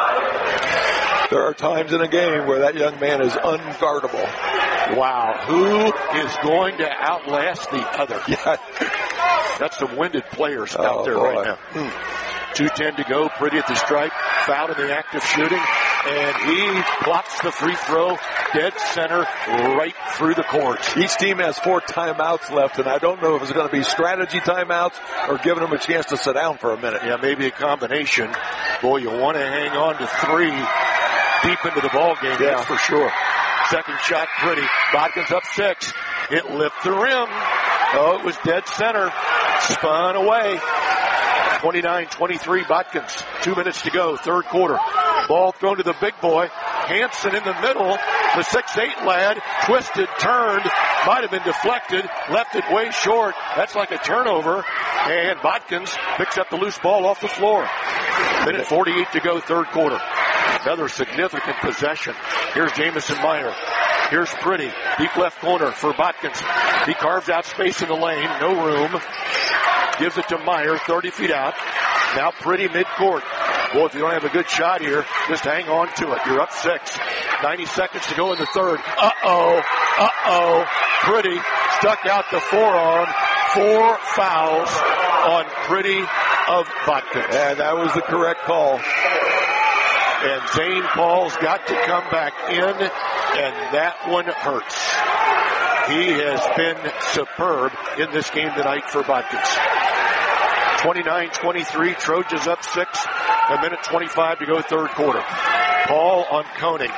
There are times in a game where that young man is unguardable. Wow. Who is going to outlast the other? Yeah. That's some winded players out there right now. 2:10 to go. Pretty at the stripe. Fouled in the act of shooting. And he blocks the free throw. Dead center right through the court. Each team has 4 timeouts left, and I don't know if it's going to be strategy timeouts or giving them a chance to sit down for a minute. Yeah, maybe a combination. Boy, you want to hang on to 3 deep into the ball game. Yeah. That's for sure. Second shot, Pretty. Botkins up 6. It lipped the rim. Oh, it was dead center. Spun away. 29-23 Botkins. 2 minutes to go. Third quarter. Ball thrown to the big boy. Hanson in the middle. The 6'8 lad. Twisted, turned. Might have been deflected. Left it way short. That's like a turnover. And Botkins picks up the loose ball off the floor. Minute 48 to go. Third quarter. Another significant possession. Here's Jamison Meyer. Here's Pretty. Deep left corner for Botkins. He carves out space in the lane. No room. Gives it to Meyer. 30 feet out. Now Pretty midcourt. Boy, if you don't have a good shot here, just hang on to it. You're up 6. 90 seconds to go in the third. Pretty stuck out the forearm. 4 fouls on Pretty of Botkins. And that was the correct call. And Zane Paul's got to come back in, and that one hurts. He has been superb in this game tonight for Botkins. 29-23, Trojans up 6, a minute 25 to go third quarter. Paul on Koenig.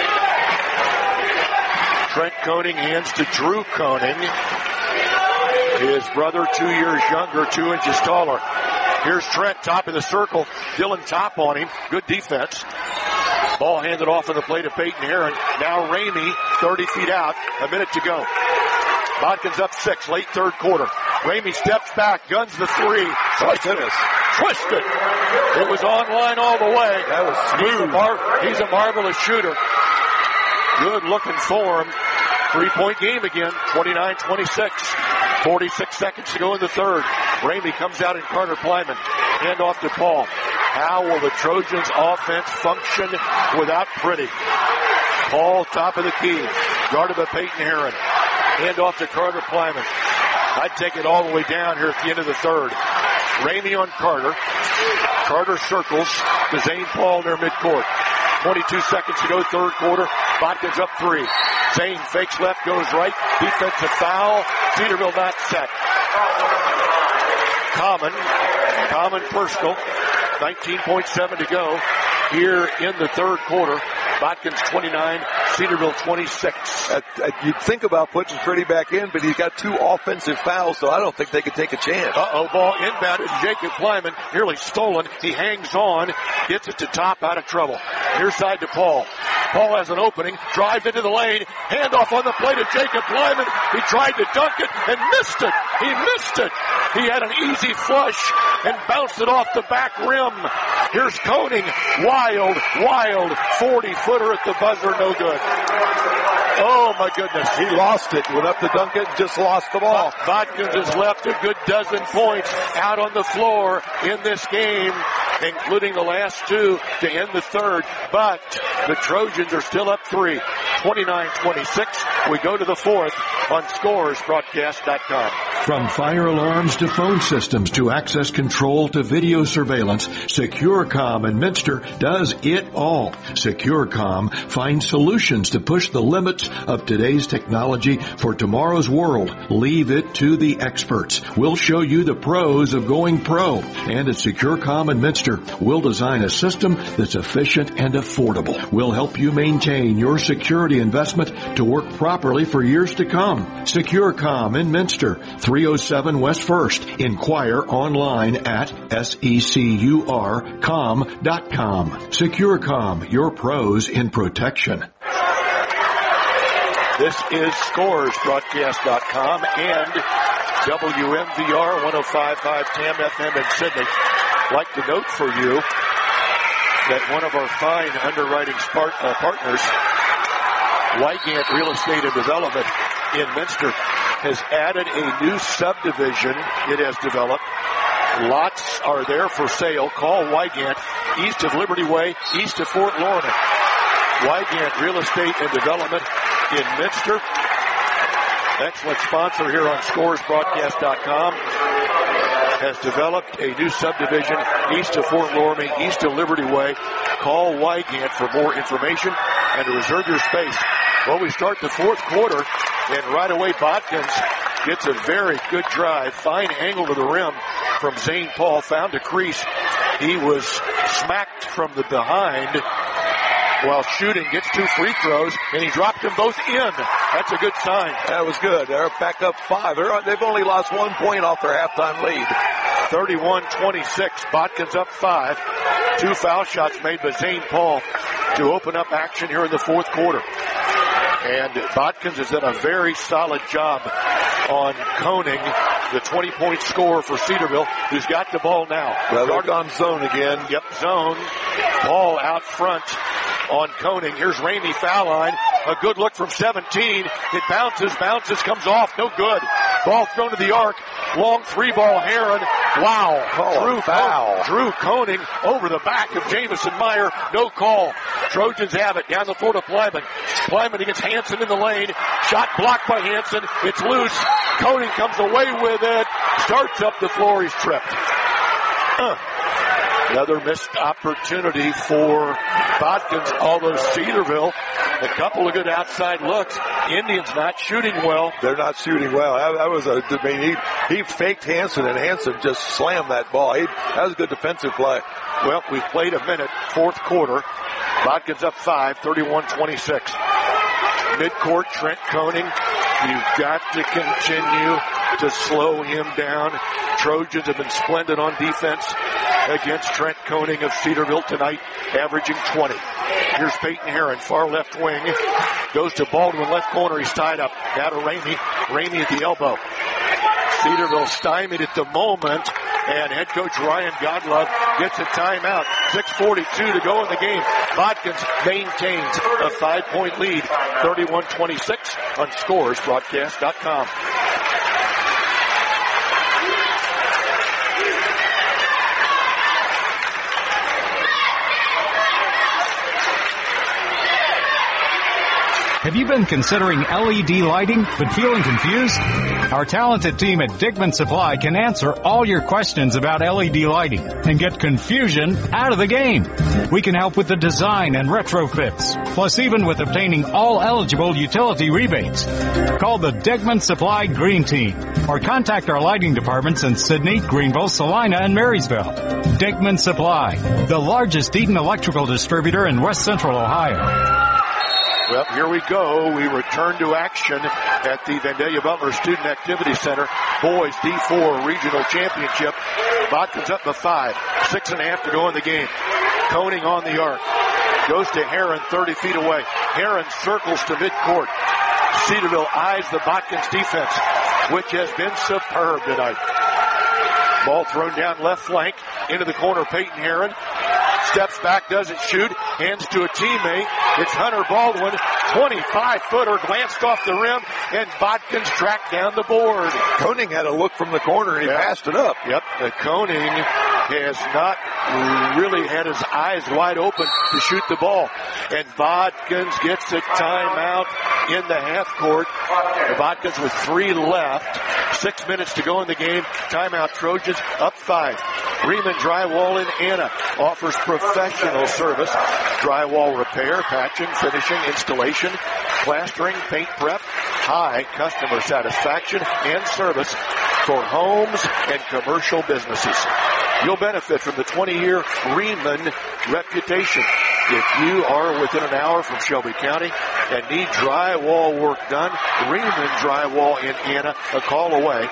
Trent Koenig hands to Drew Koenig. His brother, 2 years younger, 2 inches taller. Here's Trent, top of the circle. Dylan top on him. Good defense. Ball handed off on the play to Peyton Herron. Now Ramey, 30 feet out. A minute to go. Botkins up 6, late third quarter. Ramey steps back, guns the 3. Twisted. It was online all the way. That was smooth. He's a marvelous shooter. Good looking form. 3-point game again. 29-26. 46 seconds to go in the third. Ramey comes out in Carter Plyman. Hand off to Paul. How will the Trojans offense function without Pretty? Paul, top of the key. Guarded by Peyton Herron. Hand off to Carter Plyman. I'd take it all the way down here at the end of the third. Ramey on Carter. Carter circles to Zane Paul near midcourt. 22 seconds to go, third quarter. Botkins up 3. Zane fakes left, goes right. Defensive foul. Cedarville not set. Common personal. 19.7 to go here in the third quarter. Botkins 29, Cedarville 26. You'd think about putting Freddie back in, but he's got 2 offensive fouls, so I don't think they could take a chance. Ball inbounded. Jacob Kleiman, nearly stolen. He hangs on, gets it to top, out of trouble. Near side to Paul. Paul has an opening, drives into the lane, handoff on the play to Jacob Kleiman. He tried to dunk it and missed it. He missed it. He had an easy flush and bounced it off the back rim. Here's Koning. Wild 40-footer at the buzzer. No good. Oh, my goodness. He lost it. Went up to dunk it, just lost the ball. Botkins has left a good dozen points out on the floor in this game, including the last 2 to end the third. But the Trojans are still up 3. 29-26. We go to the fourth on ScoresBroadcast.com. From fire alarms to phone systems to access control to video surveillance, SecureCom in Minster does it all. SecureCom finds solutions to push the limits of today's technology for tomorrow's world. Leave it to the experts. We'll show you the pros of going pro. And at SecureCom in Minster, we'll design a system that's efficient and affordable. We'll help you maintain your security investment to work properly for years to come. SecureCom in Minster, 307 West 1st. Inquire online at securcom.com. SecureCom, your pros in protection. This is ScoresBroadcast.com and WMVR 105.5 TAM FM in Sydney. I'd like to note for you that one of our fine underwriting partners, Wygant Real Estate and Development in Minster, has added a new subdivision it has developed. Lots are there for sale. Call Wygant, east of Liberty Way, east of Fort Lorna. Wygant Real Estate and Development in Minster. Excellent sponsor here on ScoresBroadcast.com. Has developed a new subdivision east of Fort Lorna, east of Liberty Way. Call Wygant for more information and to reserve your space. Well, we start the fourth quarter, and right away Botkins gets a very good drive. Fine angle to the rim from Zane Paul. Found a crease. He was smacked from the behind while shooting, gets 2 free throws, and he dropped them both in. That's a good sign. That was good. They're back up 5. They've only lost 1 point off their halftime lead. 31-26. Botkins up 5. 2 foul shots made by Zane Paul to open up action here in the fourth quarter. And Botkins has done a very solid job on Koning, the 20-point scorer for Cedarville, who's got the ball now. Well, they're gone zone again. Yep, zone. Ball out front on Koning. Here's Ramey, foul line. A good look from 17. It bounces, comes off. No good. Ball thrown to the arc. Long 3-ball Heron. Wow. Drew Koning over the back of Jamison Meyer. No call. Trojans have it. Down the floor to Plyman. Plyman against Hansen in the lane. Shot blocked by Hansen. It's loose. Koning comes away with it. Starts up the floor. He's tripped. Another missed opportunity for Botkins, although Cedarville, a couple of good outside looks. Indians not shooting well. They're not shooting well. He faked Hansen, and Hansen just slammed that ball. That was a good defensive play. Well, we've played a minute, fourth quarter. Botkins up 5, 31-26. Midcourt, Trent Koning. You've got to continue to slow him down. Trojans have been splendid on defense against Trent Koning of Cedarville tonight, averaging 20. Here's Peyton Heron, far left wing. Goes to Baldwin, left corner. He's tied up. Now to Ramey. Ramey at the elbow. Cedarville stymied at the moment, and head coach Ryan Godlove gets a timeout. 6:42 to go in the game. Botkins maintains a 5-point lead, 31-26 on ScoresBroadcast.com. Have you been considering LED lighting but feeling confused? Our talented team at Dickman Supply can answer all your questions about LED lighting and get confusion out of the game. We can help with the design and retrofits, plus even with obtaining all eligible utility rebates. Call the Dickman Supply Green Team or contact our lighting departments in Sydney, Greenville, Salina, and Marysville. Dickman Supply, the largest Eaton electrical distributor in West Central Ohio. Well, here we go. We return to action at the Vandalia Butler Student Activity Center. Boys D4 Regional Championship. Watkins up by 5. 6.5 to go in the game. Koenig on the arc. Goes to Heron 30 feet away. Heron circles to midcourt. Cedarville eyes the Watkins defense, which has been superb tonight. Ball thrown down left flank into the corner. Peyton Heron steps back, doesn't shoot, hands to a teammate. It's Hunter Baldwin, 25-footer, glanced off the rim, and Watkins tracked down the board. Koenig had a look from the corner, and he passed it up. Yep, Koenig has not really had his eyes wide open to shoot the ball. And Watkins gets a timeout in the half court. Watkins with 3 left. 6 minutes to go in the game. Timeout Trojans up 5. Riemann Drywall in Anna offers professional service. Drywall repair, patching, finishing, installation, plastering, paint prep, high customer satisfaction and service for homes and commercial businesses. You'll benefit from the 20-year Riemann reputation. If you are within an hour from Shelby County and need drywall work done, Riemann Drywall in Anna, a call away.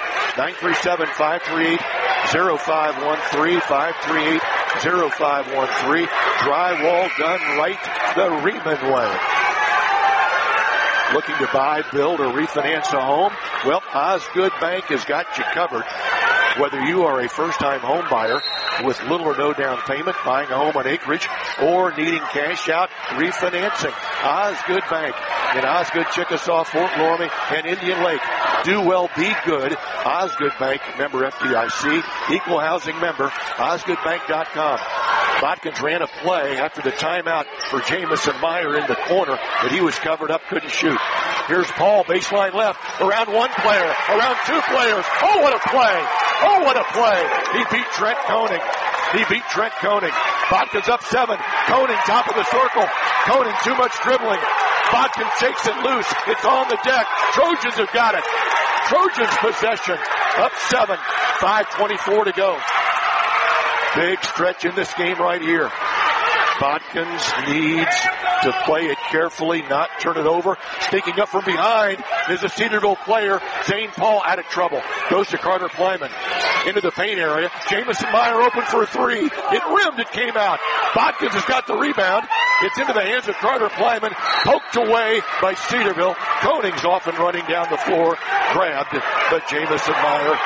937-538-0513, 538-0513. Drywall done right the Riemann way. Looking to buy, build, or refinance a home? Well, Osgood Bank has got you covered. Whether you are a first-time home buyer with little or no down payment, buying a home on acreage, or needing cash out refinancing, Osgood Bank in Osgood, Chickasaw, Fort Loramie, and Indian Lake. Do well, be good. Osgood Bank, member FDIC, equal housing member, osgoodbank.com. Watkins ran a play after the timeout for Jamison Meyer in the corner, but he was covered up, couldn't shoot. Here's Paul, baseline left, around 1 player, around 2 players. Oh, what a play! Oh, what a play! He beat Trent Koenig. Watkins up 7. Koenig top of the circle. Koenig too much dribbling. Watkins takes it loose. It's on the deck. Trojans have got it. Trojans possession. Up 7. 5:24 to go. Big stretch in this game right here. Watkins needs to play it carefully, not turn it over. Sneaking up from behind is a Cedarville player. Zane Paul out of trouble. Goes to Carter Plyman. Into the paint area. Jamison Meyer open for a 3. It rimmed, it came out. Watkins has got the rebound. It's into the hands of Carter Plyman. Poked away by Cedarville. Koenig's off and running down the floor. Grabbed, but Jamison Meyer.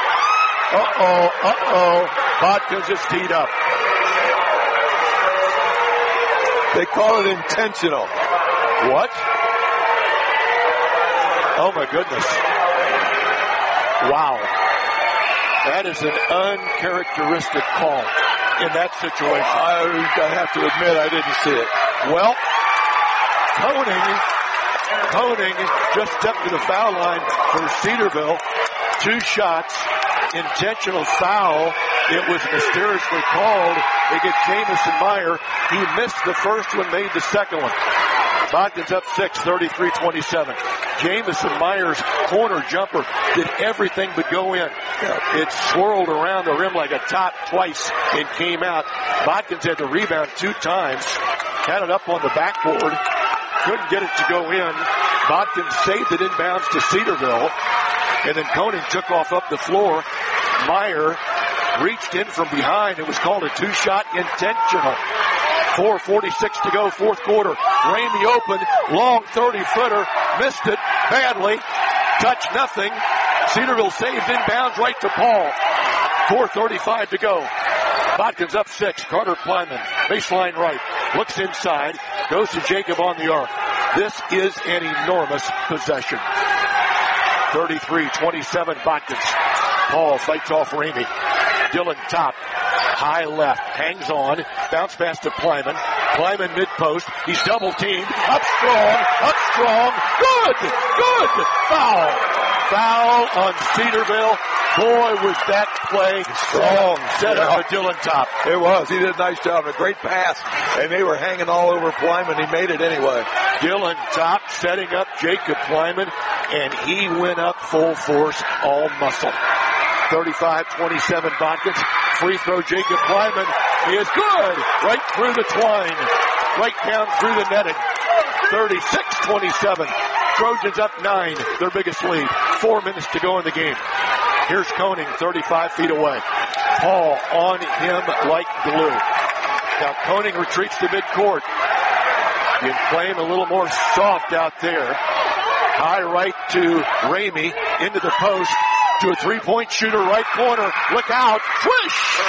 Watkins is teed up. They call it intentional. What? Oh my goodness. Wow. That is an uncharacteristic call in that situation. I have to admit I didn't see it. Well, Koenig just stepped to the foul line for Cedarville. 2 shots. Intentional foul. It was mysteriously called against Jamison Meyer. He missed the first one, made the second one. Watkins up 6, 33-27. Jamison Meyer's corner jumper did everything but go in. It swirled around the rim like a top twice and came out. Watkins had the rebound 2 times. Had it up on the backboard. Couldn't get it to go in. Watkins saved it inbounds to Cedarville. And then Koenig took off up the floor. Meyer reached in from behind. It was called a 2-shot intentional. 4:46 to go, 4th quarter. Ramey open, long 30-footer, missed it badly. Touch nothing. Cedarville saves inbounds right to Paul. 4:35 to go. Watkins up 6. Carter Plyman, baseline right, looks inside, goes to Jacob on the arc. This is an enormous possession. 33-27 Watkins. Paul fights off Ramey. Dylan top, high left, hangs on, bounce pass to Plyman. Kleiman mid-post. He's double teamed. Up strong. Good. Foul on Cedarville. Boy, was that play strong. Set up for Dylan Top. It was. He did a nice job. A great pass. And they were hanging all over Kleiman. He made it anyway. Dylan Top setting up Jacob Kleiman, and he went up full force, all muscle. 35-27 Botkins. Free throw, Jacob Kleiman is good. Right through the twine. Right down through the netting. 36-27. Trojans up 9, their biggest lead. 4 minutes to go in the game. Here's Koenig, 35 feet away. Paul on him like glue. Now Koenig retreats to midcourt. You can play him a little more soft out there. High right to Ramey, into the post, to a three-point shooter, right corner. Look out, swish!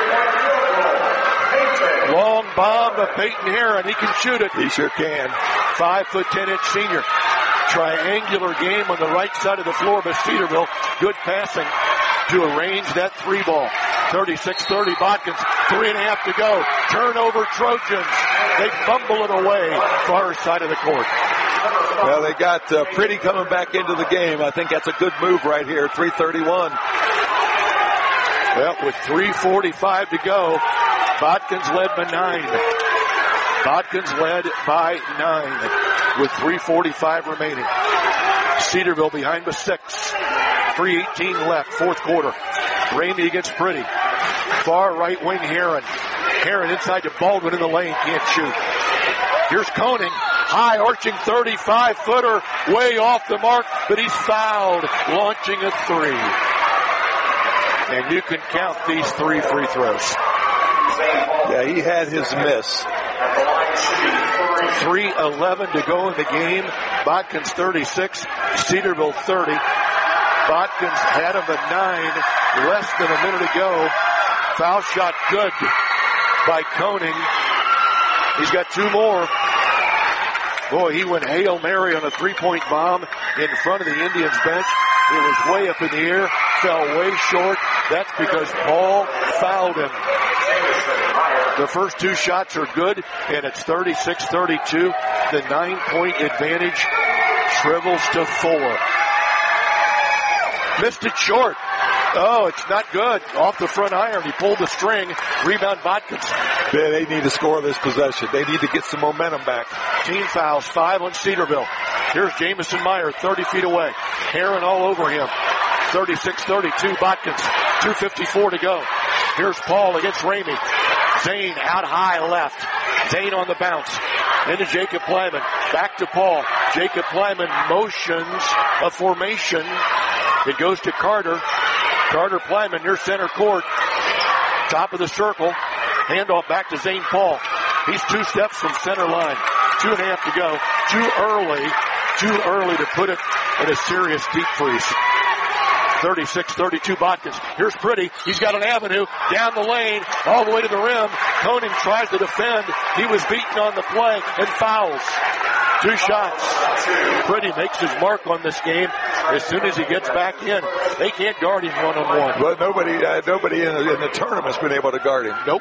Long bomb to Peyton Heron. He can shoot it. He sure can. 5'10" senior. Triangular game on the right side of the floor by Cedarville. Good passing to arrange that three ball. 36-30 Botkins. 3.5 to go. Turnover Trojans. They fumble it away. Far side of the court. Well, they got Pretty coming back into the game. I think that's a good move right here. 3:31. Well, with 3:45 to go, Botkins led by 9. Botkins led by 9 with 3:45 remaining. Cedarville behind by 6. 3:18 left, fourth quarter. Ramey against Pretty. Far right wing Heron. Heron inside to Baldwin in the lane, can't shoot. Here's Koenig. High arching 35-footer, way off the mark, but he's fouled, launching a three. And you can count these 3 free throws. Yeah, he had his miss. 3:11 to go in the game. Botkins 36, Cedarville 30. Botkins had him at 9, less than a minute ago. Foul shot good by Koenig. He's got 2 more. Boy, he went Hail Mary on a 3-point bomb in front of the Indians bench. It was way up in the air, fell way short. That's because Paul fouled him. The first 2 shots are good, and it's 36-32. The 9-point advantage shrivels to 4. Missed it short. Oh, it's not good. Off the front iron. He pulled the string. Rebound Botkins. Yeah, they need to score this possession. They need to get some momentum back. Team fouls, 5 on Cedarville. Here's Jamison Meyer, 30 feet away. Heron all over him. 36-32 Botkins. 2:54 to go. Here's Paul against Ramey. Zane out high left. Zane on the bounce. Into Jacob Kleiman. Back to Paul. Jacob Kleiman motions a formation. It goes to Carter. Carter Kleiman near center court. Top of the circle. Handoff back to Zane Paul. He's 2 steps from center line. 2.5 to go. Too early to put it in a serious deep freeze. 36-32 Botkins. Here's Pretty. He's got an avenue down the lane, all the way to the rim. Koenig tries to defend. He was beaten on the play and fouls. 2 shots. Pretty makes his mark on this game as soon as he gets back in. They can't guard him one-on-one. But nobody in the tournament's been able to guard him. Nope.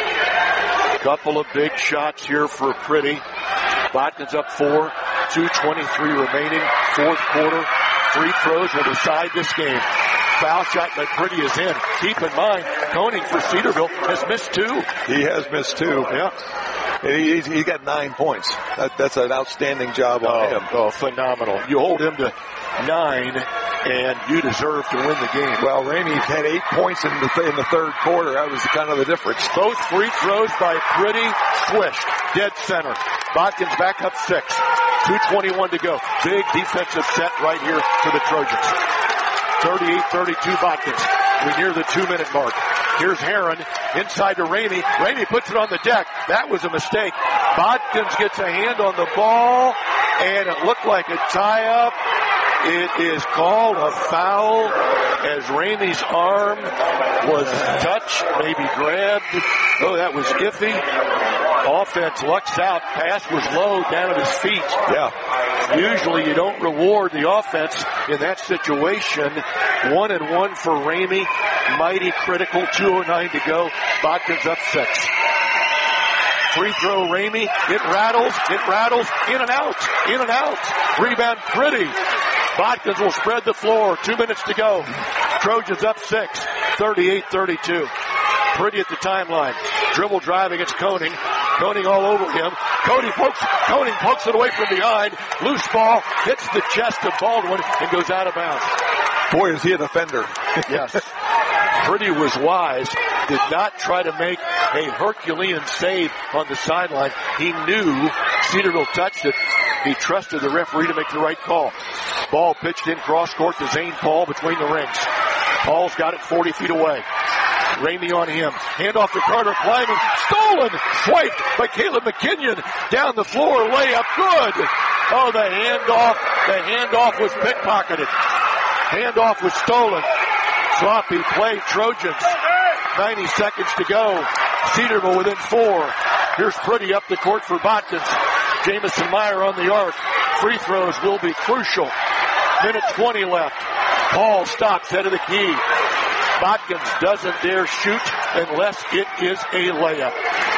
Couple of big shots here for Pretty. Botkins up 4. 2:23 remaining. Fourth quarter. Free throws will decide this game. Foul shot by Pretty is in. Keep in mind, Koenig for Cedarville has missed 2. He has missed 2. Yeah. He got 9 points. That's an outstanding job on him. Oh, phenomenal. You hold him to 9, and you deserve to win the game. Well, Ramey had 8 points in the third quarter. That was kind of the difference. Both free throws by Pretty, swished. Dead center. Botkins back up 6. 2:21 to go. Big defensive set right here for the Trojans. 38-32 Botkins. We near the 2-minute mark. Here's Heron inside to Ramey. Ramey puts it on the deck. That was a mistake. Botkins gets a hand on the ball, and it looked like a tie-up. It is called a foul as Ramey's arm was touched, maybe grabbed. Oh, that was iffy. Offense lucks out. Pass was low down at his feet. Yeah. Usually you don't reward the offense in that situation. 1-1 for Ramey. Mighty critical. 2:09 to go. Botkins up 6. Free throw, Ramey. It rattles, in and out. Rebound, Pretty. Botkins will spread the floor. 2 minutes to go. Trojans up 6, 38-32. Pretty at the timeline. Dribble drive against Koenig. Koenig all over him. Koenig pokes it away from behind. Loose ball hits the chest of Baldwin and goes out of bounds. Boy, is he an offender. Yes. Pretty was wise. Did not try to make a Herculean save on the sideline. He knew Cedarville touched it. He trusted the referee to make the right call. Ball pitched in cross court to Zane Paul between the rings. Paul's got it 40 feet away. Ramey on him. Hand off to Carter Kleiman. Stolen. Swiped by Caleb McKinnon. Down the floor. Layup. Good. Oh, the handoff was pickpocketed. Handoff was stolen. Sloppy play, Trojans. 90 seconds to go. Cedarville within 4. Here's Pretty up the court for Botkins. Jamison Meyer on the arc. Free throws will be crucial. Minute 20 left. Paul stops head of the key. Botkins doesn't dare shoot unless it is a layup.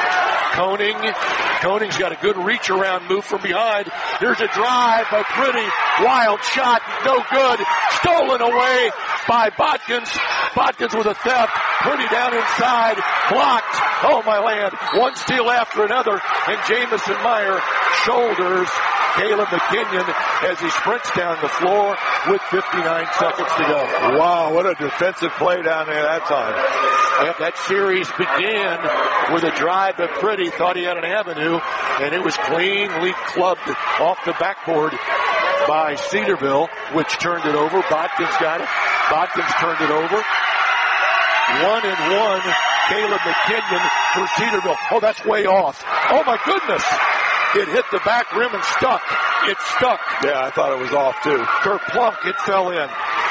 Koenig's got a good reach around move from behind. Here's a drive by Pretty. Wild shot. No good. Stolen away by Botkins. Botkins with a theft. Pretty down inside. Blocked. Oh my land. One steal after another. And Jamison Meyer shoulders Caleb McKinnon as he sprints down the floor with 59 seconds to go. Wow, what a defensive play down there that time. Yep, that series began with a drive that Pretty thought he had an avenue, and it was cleanly clubbed off the backboard by Cedarville, which turned it over. Botkins got it. Botkins turned it over. 1-and-1, Caleb McKinnon for Cedarville. Oh, that's way off. Oh, my goodness. It hit the back rim and stuck. It stuck. Yeah, I thought it was off, too. Kerplunk, it fell in.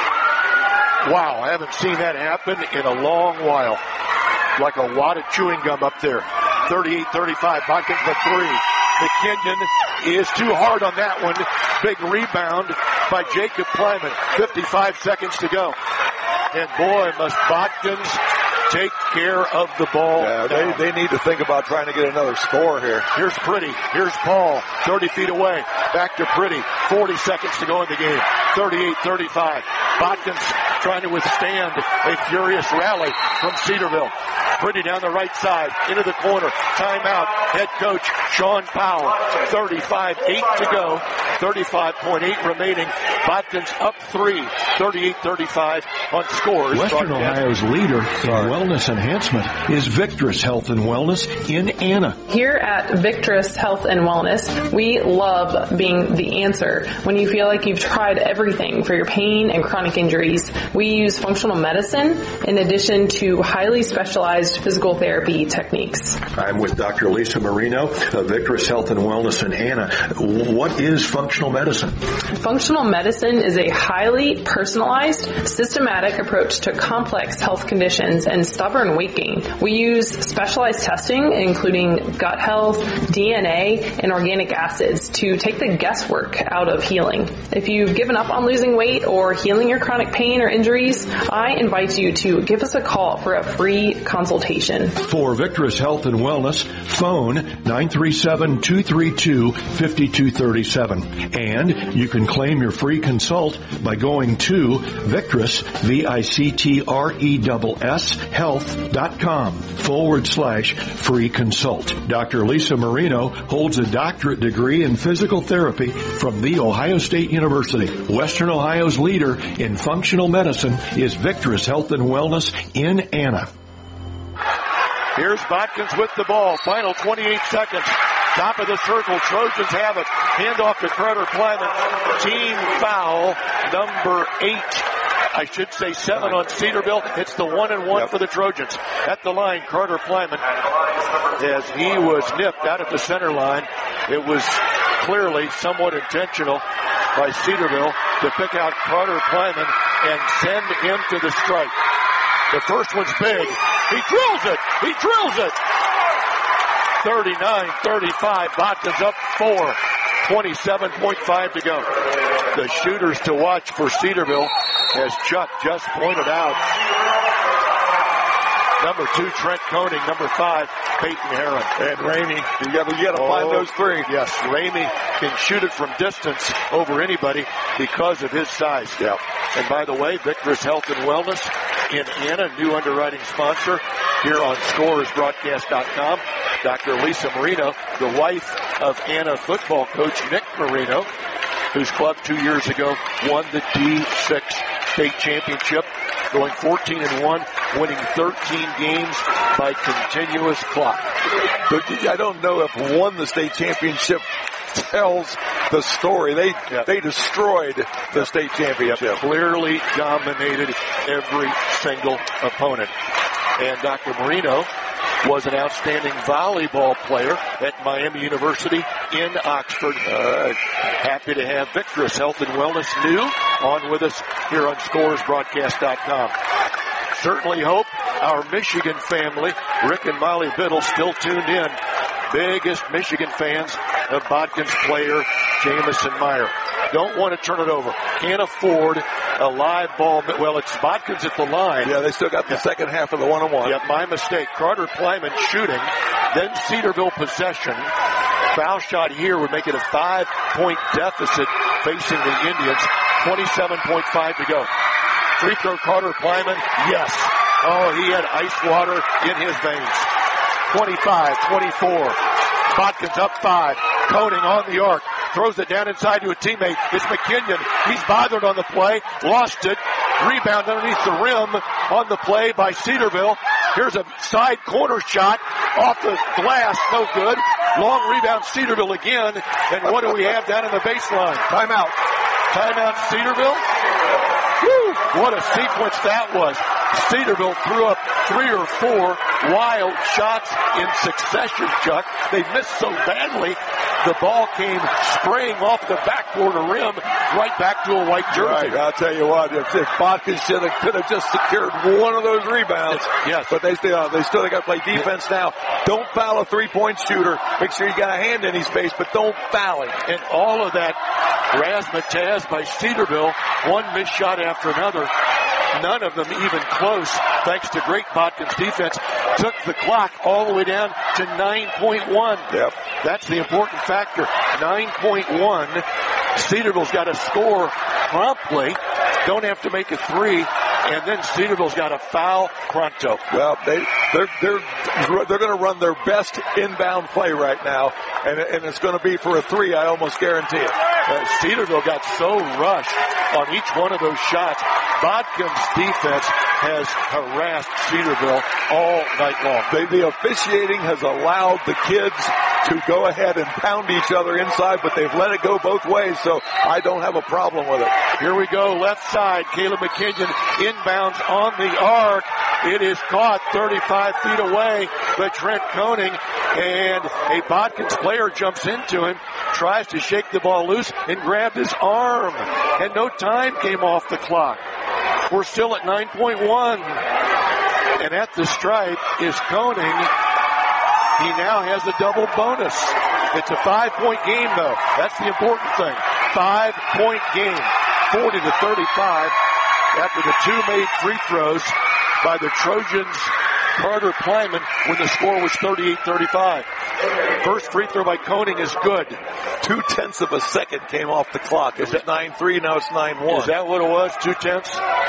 Wow, I haven't seen that happen in a long while. Like a wad of chewing gum up there. 38-35, Botkins for 3. McKinnon is too hard on that one. Big rebound by Jacob Kleiman. 55 seconds to go. And boy, must Botkins take care of the ball. Yeah, they need to think about trying to get another score here. Here's Pretty. Here's Paul. 30 feet away. Back to Pretty. 40 seconds to go in the game. 38-35. Botkins trying to withstand a furious rally from Cedarville. Pretty down the right side. Into the corner. Timeout. Head coach Sean Powell. 35-8 to go. 35.8 remaining. Botkins up 3. 38-35 on scores. Western Ohio's leader in wellness enhancement is Victress Health and Wellness in Anna. Here at Victress Health and Wellness, we love being the answer when you feel like you've tried everything for your pain and chronic injuries. We use functional medicine in addition to highly specialized physical therapy techniques. I'm with Dr. Lisa Marino of Victress Health and Wellness in Anna. What is functional medicine? Functional medicine is a highly personalized, systematic approach to complex health conditions and stubborn weight gain. We use specialized testing, including gut health, DNA, and organic acids to take the guesswork out of healing. If you've given up on losing weight or healing your chronic pain or injuries, I invite you to give us a call for a free consultation. For Victress Health and Wellness, phone 937-232-5237. And you can claim your free consult by going to Victress, VICTRESS, health.com/free consult. Dr. Lisa Marino holds a doctorate degree in physical therapy from The Ohio State University. Western Ohio's leader in functional medicine is Victress Health and Wellness in Anna. Here's Botkins with the ball. Final 28 seconds. Top of the circle. Trojans have it. Hand off to Carter Kleiman. Team foul number 8. I should say 7 on Cedarville. It's the 1-and-1 for the Trojans. At the line, Carter Kleiman, as he was nipped out at the center line. It was clearly somewhat intentional by Cedarville to pick out Carter Kleiman and send him to the strike. The first one's big. He drills it. 39-35. Botkins up 4. 27.5 to go. The shooters to watch for Cedarville, as Chuck just pointed out. Number 2, Trent Koenig. Number 5, Peyton Herron. And Ramey, you got to find those 3. Yes, Ramey can shoot it from distance over anybody because of his size. Yeah. And by the way, Victor's Health and Wellness in Anna, new underwriting sponsor here on ScoresBroadcast.com. Dr. Lisa Marino, the wife of Anna football coach Nick Marino, whose club 2 years ago won the D6 state championship, going 14-1, winning 13 games by continuous clock. But I don't know if won the state championship tells the story. They destroyed the state championship. Clearly dominated every single opponent. And Dr. Marino was an outstanding volleyball player at Miami University in Oxford. Happy to have Victor's Health and Wellness new on with us here on ScoresBroadcast.com. Certainly hope our Michigan family, Rick and Molly Biddle, still tuned in. Biggest Michigan fans of Bodkin's player, Jamison Meyer. Don't want to turn it over. Can't afford a live ball. Well, it's Bodkin's at the line. Yeah, they still got the second half of the one-on-one. Yeah, my mistake. Carter Plyman shooting. Then Cedarville possession. Foul shot here would make it a 5-point deficit facing the Indians. 27.5 to go. Free throw, Carter Plyman. Yes. Oh, he had ice water in his veins. 25-24. Bodkin's up 5. Koenig on the arc. Throws it down inside to a teammate. It's McKinnon. He's bothered on the play. Lost it. Rebound underneath the rim on the play by Cedarville. Here's a side corner shot off the glass. No good. Long rebound Cedarville again. And what do we have down in the baseline? Timeout. Timeout Cedarville. Woo! What a sequence that was. Cedarville threw up 3 or 4 wild shots in succession, Chuck. They missed so badly, the ball came spraying off the backboard rim right back to a white jersey. Right, I'll tell you what, if Bodkin could have just secured one of those rebounds. Yes. But they still got to play defense now. Don't foul a 3-point shooter. Make sure you got a hand in his face, but don't foul him. And all of that razzmatazz by Cedarville, one missed shot after another. None of them even close, thanks to great Bodkin's defense. Took the clock all the way down to 9.1. Yep. That's the important factor. 9.1. Cedarville's got to score promptly. Don't have to make a 3. And then Cedarville's got to foul pronto. Well, they're going to run their best inbound play right now, and it's going to be for a 3. I almost guarantee it. Cedarville got so rushed on each one of those shots. Bodkin's defense has harassed Cedarville all night long. The officiating has allowed the kids to go ahead and pound each other inside, but they've let it go both ways, so I don't have a problem with it. Here we go, left side. Caleb McKinnon inbounds on the arc. It is caught 35 feet away by Trent Koenig, and a Bodkin's player jumps into him, tries to shake the ball loose, and grabbed his arm, and no time came off the clock. We're still at 9.1, and at the stripe is Koenig. He now has a double bonus. It's a 5-point game, though. That's the important thing. 5-point game, 40-35, after the 2 made free throws by the Trojans, Carter Plyman, when the score was 38-35. First free throw by Koenig is good. 0.2 of a second came off the clock. Is it 9-3? Now it's 9-1. Is that what it was? 0.2?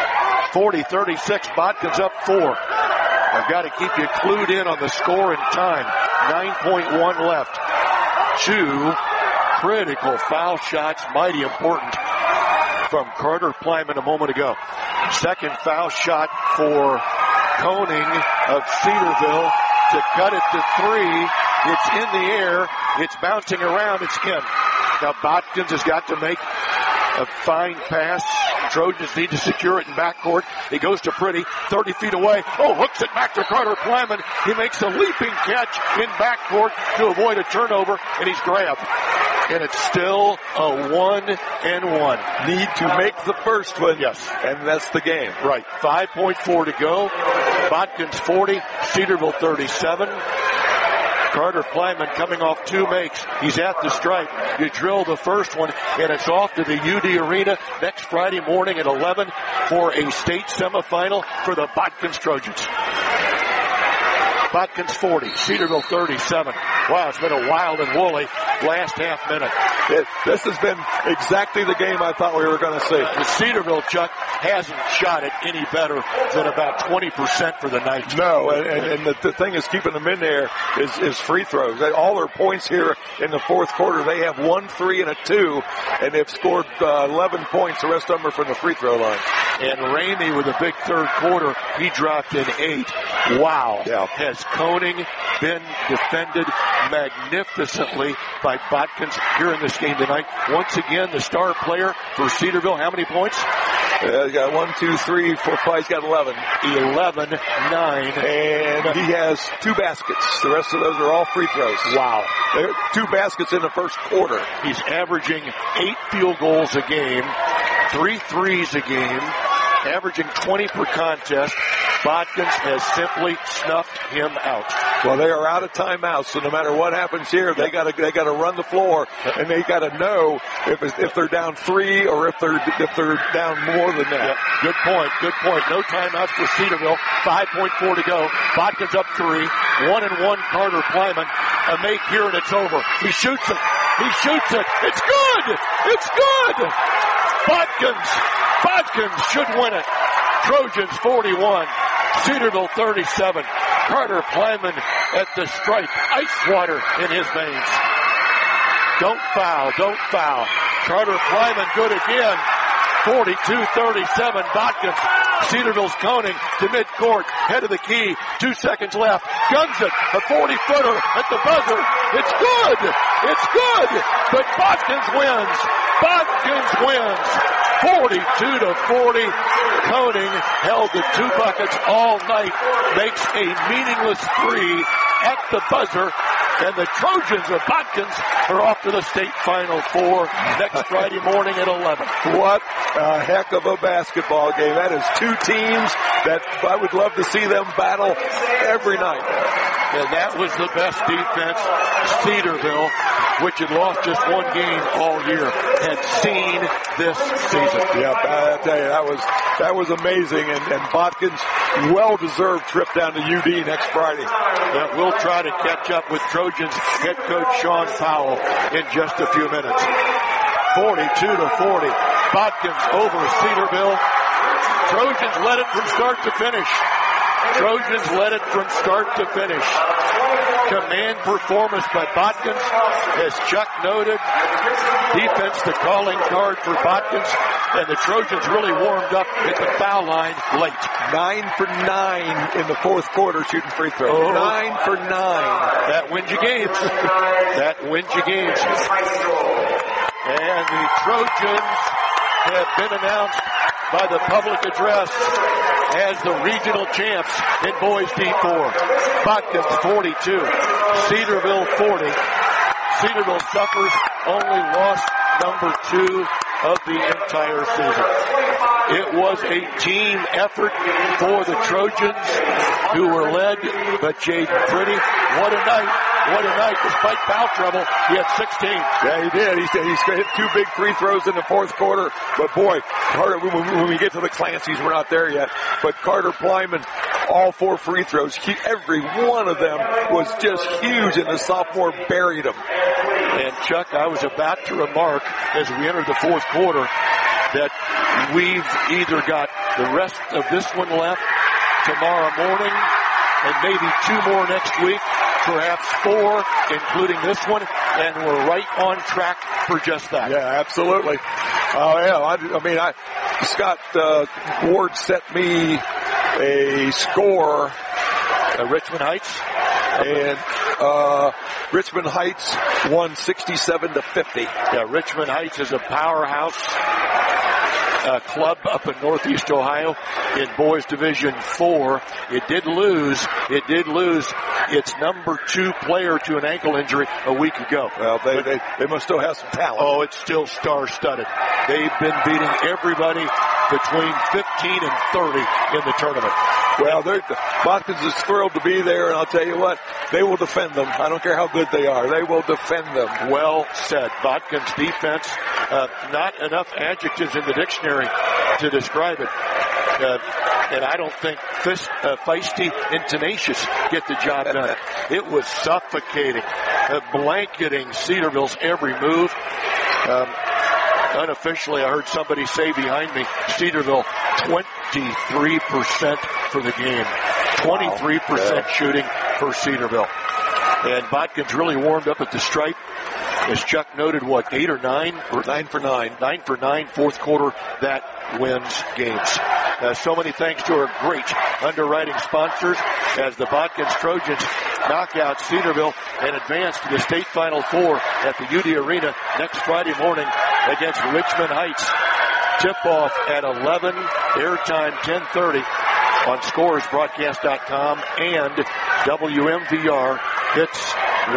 40-36. Bodkin's up 4. I've got to keep you clued in on the score and time. 9.1 left. 2 critical foul shots, mighty important, from Carter Plyman a moment ago. Second foul shot for Koenig of Cedarville to cut it to 3. It's in the air. It's bouncing around. It's in. Now Bodkins has got to make a fine pass. Trojans need to secure it in backcourt. He goes to Pretty, 30 feet away. Oh, hooks it back to Carter Plyman. He makes a leaping catch in backcourt to avoid a turnover, and he's grabbed. And it's still a 1-1. Need to make the first one. Yes. And that's the game. Right. 5.4 to go. Bodkins 40, Cedarville 37. Carter Plyman coming off 2 makes. He's at the stripe. You drill the first one, and it's off to the UD Arena next Friday morning at 11 for a state semifinal for the Bodkins Trojans. Botkins 40, Cedarville 37. Wow, it's been a wild and woolly last half minute. This has been exactly the game I thought we were going to see. The Cedarville, Chuck, hasn't shot it any better than about 20% for the night. No, and the thing is keeping them in there is free throws. All their points here in the fourth quarter, they have 1, 3, and a 2, and they've scored 11 points. The rest of them are from the free throw line. And Ramey with a big third quarter, he dropped in 8. Wow. Yeah. Has Koenig been defended magnificently by Botkins here in this game tonight? Once again, the star player for Cedarville. How many points? He's got 1, 2, 3, 4, 5. He's got 11. 11, 9. And he has 2 baskets. The rest of those are all free throws. Wow. 2 baskets in the first quarter. He's averaging 8 field goals a game, 3 threes a game, averaging 20 per contest. Botkins has simply snuffed him out. Well, they are out of timeouts, so no matter what happens here, they got to run the floor, and they got to know if they're down 3 or if they're down more than that. Yeah, good point. No timeouts for Cedarville. 5.4 to go. Botkins up 3. 1-and-1 Carter Plyman. A make here and it's over. He shoots it. It's good. Botkins should win it. Trojans 41. Cedarville 37. Carter Plyman at the stripe. Ice water in his veins. Don't foul. Carter Plyman good again. 42-37. Botkins. Cedarville's Koenig to midcourt. Head of the key. 2 seconds left. Guns it. A 40-footer at the buzzer. It's good. But Botkins wins. 42-40. Koenig held the 2 buckets all night. Makes a meaningless 3 at the buzzer. And the Trojans of Botkins are off to the state Final Four next Friday morning at 11. What a heck of a basketball game. That is 2 teams that I would love to see them battle every night. And that was the best defense Cedarville, which had lost just 1 game all year, had seen this season. Yep, I tell you, that was amazing. And Botkins, well-deserved trip down to UD next Friday. Yeah, we'll try to catch up with Trojans head coach Sean Powell in just a few minutes. 42-40. Botkins over Cedarville. Trojans led it from start to finish. Command performance by Botkins. As Chuck noted, defense the calling card for Botkins. And the Trojans really warmed up at the foul line late. 9 for 9 in the fourth quarter shooting free throws. 9 for 9. That wins you games. And the Trojans have been announced by the public address as the regional champs in boys D4. Botkins 42, Cedarville 40. Cedarville suffers only loss number 2 of the entire season. It was a team effort for the Trojans, who were led by Jaden Pretty. What a night. Despite foul trouble, he had 16. Yeah, he did. He hit 2 big free throws in the fourth quarter. But boy, Carter, when we get to the Clancy's, we're not there yet. But Carter Plyman, all 4 free throws, every one of them was just huge, and the sophomore buried them. And Chuck, I was about to remark as we entered the fourth quarter that we've either got the rest of this one left tomorrow morning and maybe 2 more next week, perhaps 4, including this one, and we're right on track for just that. Yeah, absolutely. Scott Ward sent me a score. Richmond Heights. And Richmond Heights won 67-50. Yeah, Richmond Heights is a powerhouse club up in Northeast Ohio in boys Division 4. It did lose its number 2 player to an ankle injury a week ago. Well, they must still have some talent. Oh, it's still star-studded. They've been beating everybody between 15 and 30 in the tournament. Well, Botkins is thrilled to be there, and I'll tell you what, they will defend them. I don't care how good they are. They will defend them. Well said. Botkins defense, not enough adjectives in the dictionary to describe it. and I don't think feisty and tenacious get the job done. It was suffocating, blanketing Cedarville's every move. Unofficially, I heard somebody say behind me, Cedarville 23% for the game. 23% shooting for Cedarville. And Botkins really warmed up at the stripe. As Chuck noted, 8 or 9? Or 9 for 9. 9 for 9, fourth quarter. That wins games. So many thanks to our great underwriting sponsors as the Botkins Trojans knock out Cedarville and advance to the state Final Four at the UD Arena next Friday morning against Richmond Heights. Tip-off at 11, airtime 10:30 on scoresbroadcast.com and WMVR hits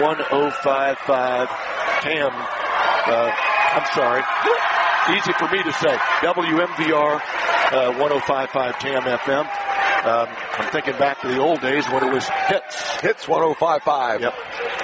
105.5. TAM, I'm sorry, easy for me to say, WMVR 105.5 TAM FM. I'm thinking back to the old days when it was Hits 105.5. Yep.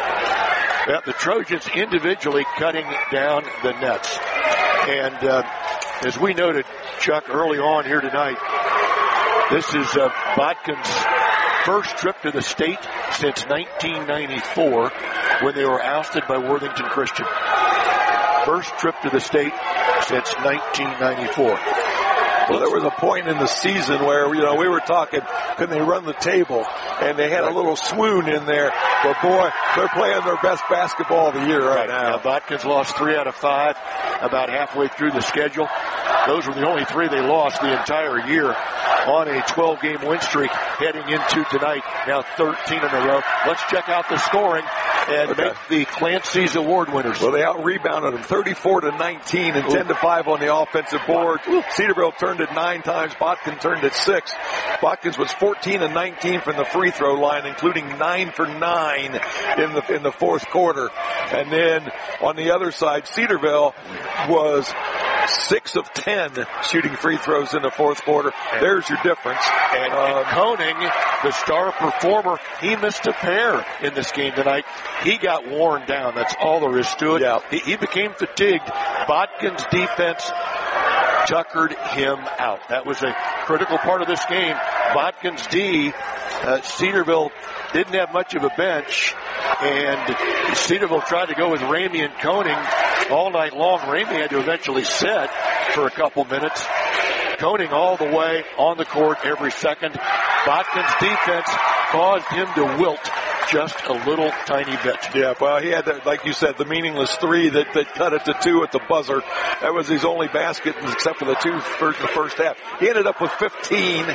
The Trojans individually cutting down the nets. And as we noted, Chuck, early on here tonight, this is Botkins' first trip to the state since 1994 when they were ousted by Worthington Christian. First trip to the state since 1994. Well, there was a point in the season where, we were talking, can they run the table? And they had a little swoon in there. But, boy, they're playing their best basketball of the year right now. Botkins lost 3 out of 5 about halfway through the schedule. Those were the only 3 they lost the entire year on a 12-game win streak heading into tonight. Now 13 in a row. Let's check out the scoring and make the Clancy's Award winners. Well, they out-rebounded them 34-19 and 10-5 on the offensive board. Cedarville turned it 9 times. Botkins turned it 6. Botkins was 14-19 from the free throw line, including 9 for 9 in the fourth quarter. And then on the other side, Cedarville was 6 of 10 shooting free throws in the fourth quarter. There's your difference. And Koning, the star performer, he missed a pair in this game tonight. He got worn down. That's all there is to it. Yeah. He became fatigued. Botkins' defense tuckered him out. That was a critical part of this game. Botkins D, Cedarville didn't have much of a bench, and Cedarville tried to go with Ramey and Koning all night long. Ramey had to eventually sit for a couple minutes. Koning all the way on the court every second. Botkins' defense caused him to wilt just a little tiny bit. Yeah, well, he had that, like you said, the meaningless 3 that cut it to 2 at the buzzer. That was his only basket, except for the 2 in the first half. He ended up with 15.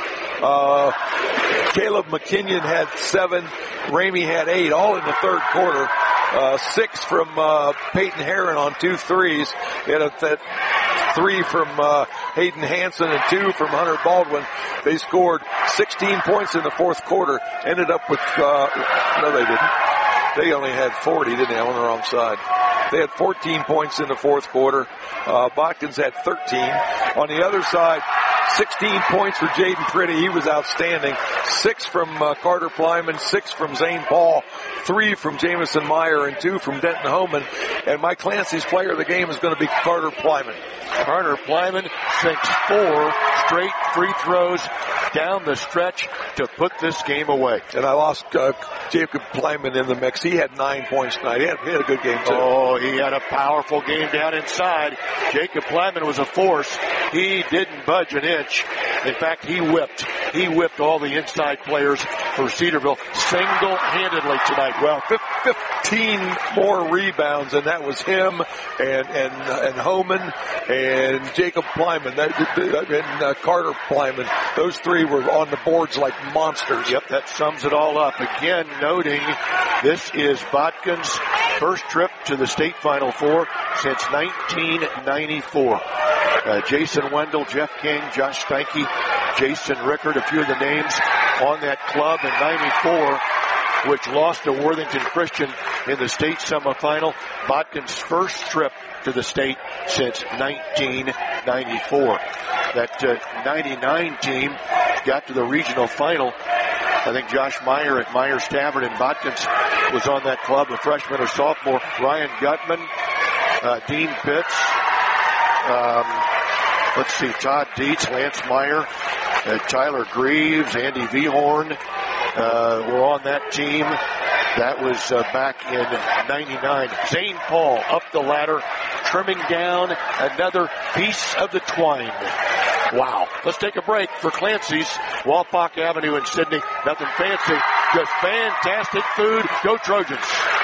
Caleb McKinnon had 7. Ramey had 8, all in the third quarter. 6 from Peyton Herron on 2 threes. He had that 3 from Hayden Hansen and 2 from Hunter Baldwin. They scored 16 points in the fourth quarter. Ended up with, no they didn't. They only had 40, didn't they, on the wrong side. They had 14 points in the fourth quarter. Botkins had 13. On the other side, 16 points for Jaden Pretty. He was outstanding. 6 from Carter Plyman, 6 from Zane Paul, 3 from Jamison Meyer, and 2 from Denton Homan. And Mike Clancy's player of the game is going to be Carter Plyman. Carter Plyman sinks 4 straight free throws down the stretch to put this game away. And I lost Jacob Plyman in the mix. He had 9 points tonight. He had a good game, too. Oh, he had a powerful game down inside. Jacob Plyman was a force. He didn't budge an inch. In fact, he whipped all the inside players for Cedarville single-handedly tonight. Well, 15 more rebounds, and that was him and Homan and Jacob Plyman and Carter Plyman. Those 3 were on the boards like monsters. Yep, that sums it all up. Again, noting this is Botkins' first trip to the state Final Four since 1994. Jason Wendell, Jeff King, Josh Steinke, Jason Rickard, a few of the names on that club in 94, which lost to Worthington Christian in the state semifinal. Botkins' first trip to the state since 1994. That 99 team got to the regional final. I think Josh Meyer at Myers Tavern in Botkins was on that club, a freshman or sophomore. Ryan Gutman, Dean Pitts, Let's see, Todd Dietz, Lance Meyer, Tyler Greaves, Andy Vehorn were on that team. That was back in 99. Zane Paul up the ladder, trimming down another piece of the twine. Wow. Let's take a break for Clancy's, Wapak Avenue in Sydney. Nothing fancy, just fantastic food. Go Trojans.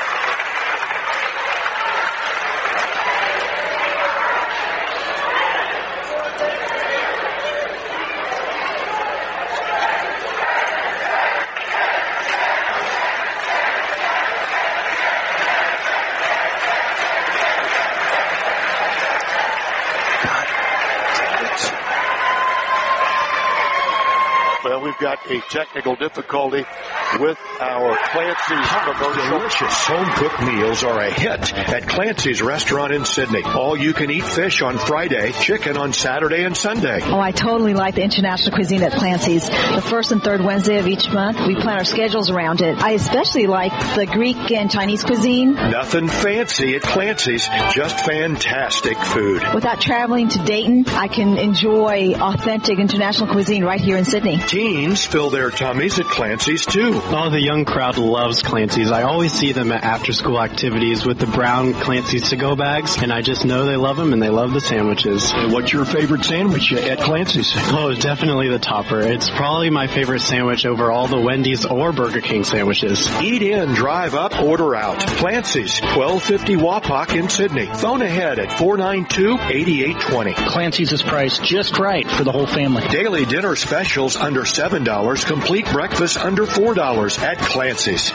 We've got a technical difficulty with our Clancy's commercial. Delicious home-cooked meals are a hit at Clancy's restaurant in Sydney. All-you-can-eat fish on Friday, chicken on Saturday and Sunday. Oh, I totally like the international cuisine at Clancy's. The first and third Wednesday of each month, we plan our schedules around it. I especially like the Greek and Chinese cuisine. Nothing fancy at Clancy's, just fantastic food. Without traveling to Dayton, I can enjoy authentic international cuisine right here in Sydney. Teens fill their tummies at Clancy's, too. Oh, the young crowd loves Clancy's. I always see them at after-school activities with the brown Clancy's to-go bags, and I just know they love them and they love the sandwiches. What's your favorite sandwich at Clancy's? Oh, definitely the topper. It's probably my favorite sandwich over all the Wendy's or Burger King sandwiches. Eat in, drive up, order out. Clancy's, 1250 Wapak in Sydney. Phone ahead at 492-8820. Clancy's is priced just right for the whole family. Daily dinner specials under $7, complete breakfast under $4 at Clancy's.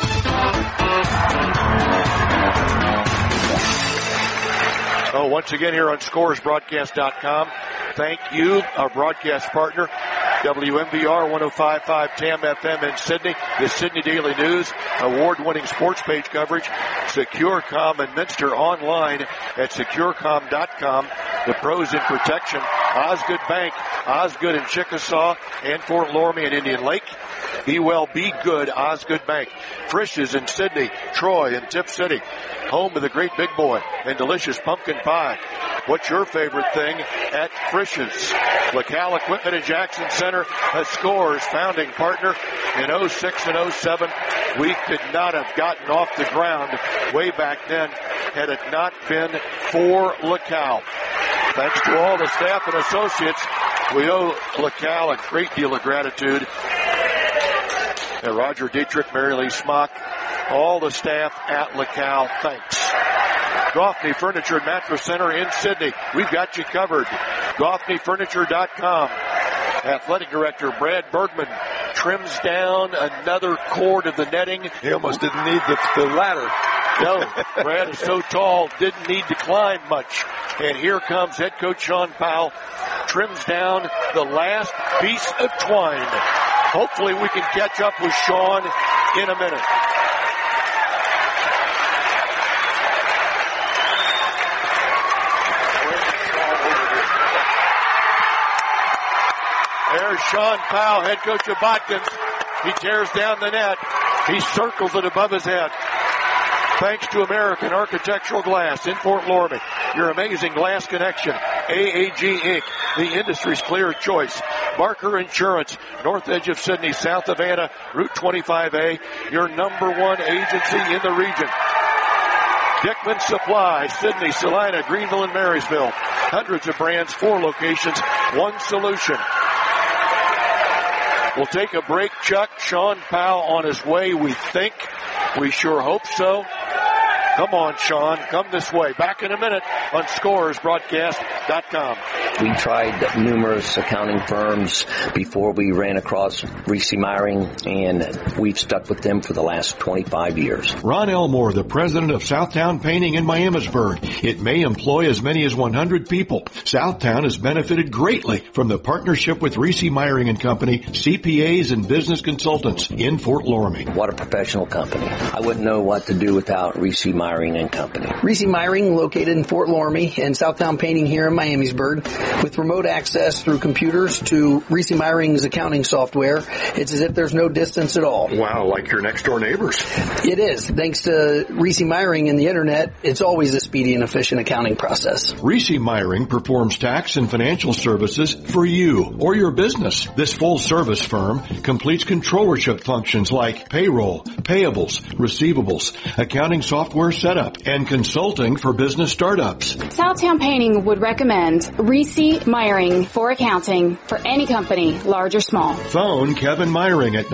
Oh, once again here on ScoresBroadcast.com, thank you, our broadcast partner, WMBR 105.5 TAM FM in Sydney, the Sydney Daily News, award-winning sports page coverage, SecureCom and Minster online at SecureCom.com, the pros in protection, Osgood Bank, Osgood in Chickasaw, and Fort Loramie and Indian Lake. Be well, be good, Osgood Bank. Frisch's in Sydney, Troy and Tip City, home of the great big boy and delicious pumpkin pie. What's your favorite thing at Frisch's? LaCal Equipment in Jackson Center, a Scores founding partner in 06 and 07. We could not have gotten off the ground way back then had it not been for LaCal. Thanks to all the staff and associates, we owe LaCal a great deal of gratitude. And Roger Dietrich, Mary Lee Smock, all the staff at LaCal, thanks. Goffney Furniture and Mattress Center in Sydney. We've got you covered. GoffneyFurniture.com. Athletic Director Brad Bergman trims down another cord of the netting. He almost didn't need the ladder. No, Brad is so tall, didn't need to climb much. And here comes head coach Sean Powell, trims down the last piece of twine. Hopefully we can catch up with Sean in a minute. There's Sean Powell, head coach of Botkins. He tears down the net. He circles it above his head. Thanks to American Architectural Glass in Fort Loramie. Your amazing glass connection. AAG Inc., the industry's clear choice. Barker Insurance, north edge of Sydney, south of Anna, Route 25A. Your number one agency in the region. Dickman Supply, Sydney, Salina, Greenville, and Marysville. Hundreds of brands, 4 locations, 1 solution. We'll take a break, Chuck. Sean Powell on his way, we think. We sure hope so. Come on, Sean. Come this way. Back in a minute on ScoresBroadcast.com. We tried numerous accounting firms before we ran across Reese Meyering, and we've stuck with them for the last 25 years. Ron Elmore, the president of Southtown Painting in Miamisburg. It may employ as many as 100 people. Southtown has benefited greatly from the partnership with Reese Meyering and Company, CPAs and business consultants in Fort Loramie. What a professional company. I wouldn't know what to do without Reese Meyering Myring and Company. Reese Myring, located in Fort Loramie, and Southtown Painting here in Miamisburg, with remote access through computers to Reese Myring's accounting software. It's as if there's no distance at all. Wow, like your next door neighbors. It is. Thanks to Reese Myring and the internet, it's always a speedy and efficient accounting process. Reese Myring performs tax and financial services for you or your business. This full-service firm completes controllership functions like payroll, payables, receivables, accounting software setup, and consulting for business startups. Southtown Painting would recommend Reese Myring for accounting for any company, large or small. Phone Kevin Myring at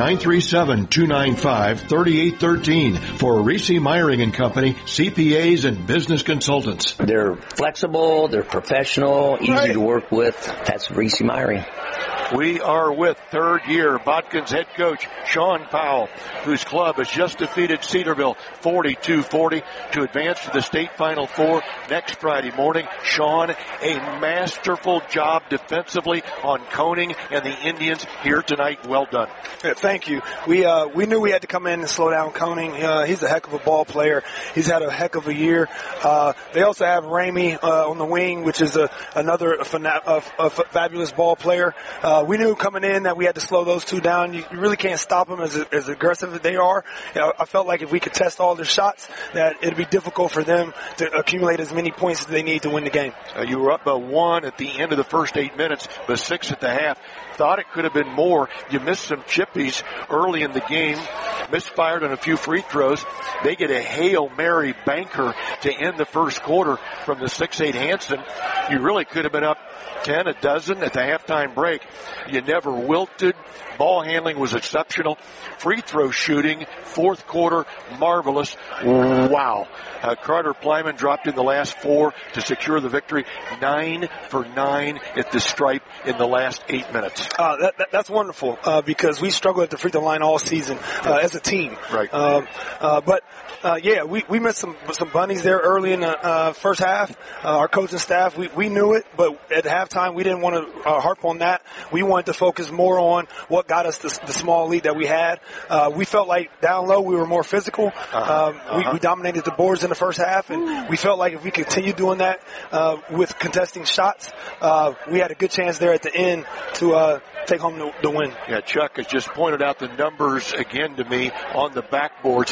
937-295-3813 for Reese Myring and Company, CPAs and business consultants. They're flexible, they're professional, easy to work with. That's Reese Myring. We are with third-year Botkins head coach Sean Powell, whose club has just defeated Cedarville 42-40 to advance to the state Final Four next Friday morning. Sean, a masterful job defensively on Koning and the Indians here tonight. Well done. Yeah, thank you. We knew we had to come in and slow down Koning. He's a heck of a ball player. He's had a heck of a year. They also have Ramey on the wing, which is another fabulous ball player. We knew coming in that we had to slow those two down. You really can't stop them as aggressive as they are. I felt like if we could test all their shots, that it'd be difficult for them to accumulate as many points as they need to win the game. You were up by 1 at the end of the first 8 minutes, but 6 at the half. Thought it could have been more. You missed some chippies early in the game, misfired on a few free throws. They get a Hail Mary banker to end the first quarter from the 6'8" Hansen. You really could have been up 10, a dozen at the halftime break. You never wilted. Ball handling was exceptional. Free throw shooting, fourth quarter, marvelous. Wow. Carter Plyman dropped in the last 4 to secure the victory. 9 for 9 at the stripe in the last 8 minutes. That's wonderful because we struggled at the free throw line all season as a team. Right. We missed some bunnies there early in the first half. Our coaching staff, we knew it, but at halftime we didn't want to harp on that. We wanted to focus more on what got us the small lead that we had. We felt like down low we were more physical. We dominated the boards in the first half, and we felt like if we continued doing that with contesting shots, we had a good chance there at the end to take home the win. Yeah, Chuck has just pointed out the numbers again to me on the backboards.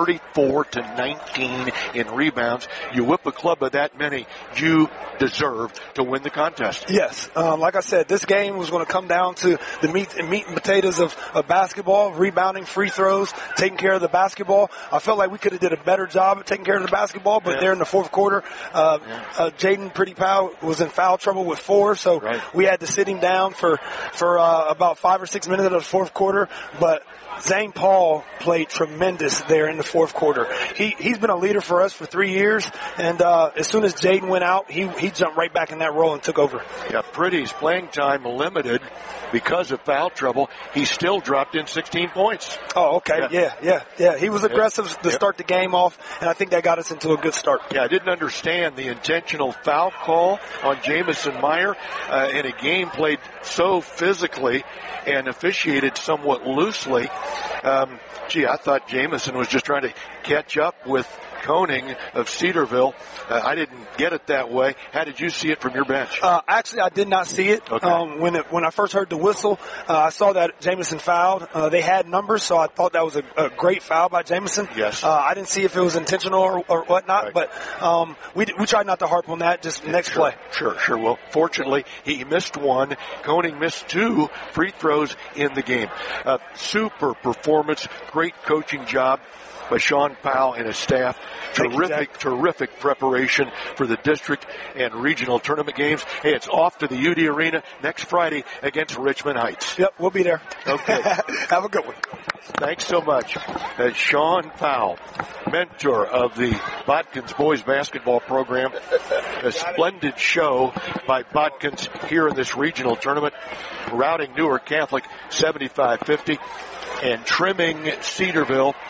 34-19 in rebounds. You whip a club of that many, you deserve to win the contest. Yes. Like I said, this game was going to come down to the meat and potatoes of basketball, rebounding, free throws, taking care of the basketball. I felt like we could have did a better job at taking care of the basketball, but there in the fourth quarter, Jaden Pretty Powell was in foul trouble with 4, so we had to sit him down for about 5 or 6 minutes of the fourth quarter, but Zane Paul played tremendous there in the fourth quarter. He's been a leader for us for 3 years, and as soon as Jaden went out, he jumped right back in that role and took over. Yeah, Pretty's playing time limited because of foul trouble. He still dropped in 16 points. Oh, okay. Yeah. He was aggressive to start the game off, and I think that got us into a good start. Yeah, I didn't understand the intentional foul call on Jamison Meyer in a game played so physically and officiated somewhat loosely. I thought Jamison was just trying to catch up with Koning of Cedarville. I didn't get it that way. How did you see it from your bench? Actually, I did not see it. Okay. When I first heard the whistle, I saw that Jamison fouled. They had numbers, so I thought that was a great foul by Jamison. Yes. I didn't see if it was intentional or whatnot, but we tried not to harp on that. Just next play. Sure. Well, fortunately, he missed 1. Koning missed 2 free throws in the game. Super performance, great coaching job by Sean Powell and his staff. Terrific preparation for the district and regional tournament games. Hey, it's off to the UD Arena next Friday against Richmond Heights. Yep, we'll be there. Okay. Have a good one. Thanks so much. Sean Powell, mentor of the Botkins boys basketball program. A splendid show by Botkins here in this regional tournament, routing Newark Catholic 75-50 and trimming Cedarville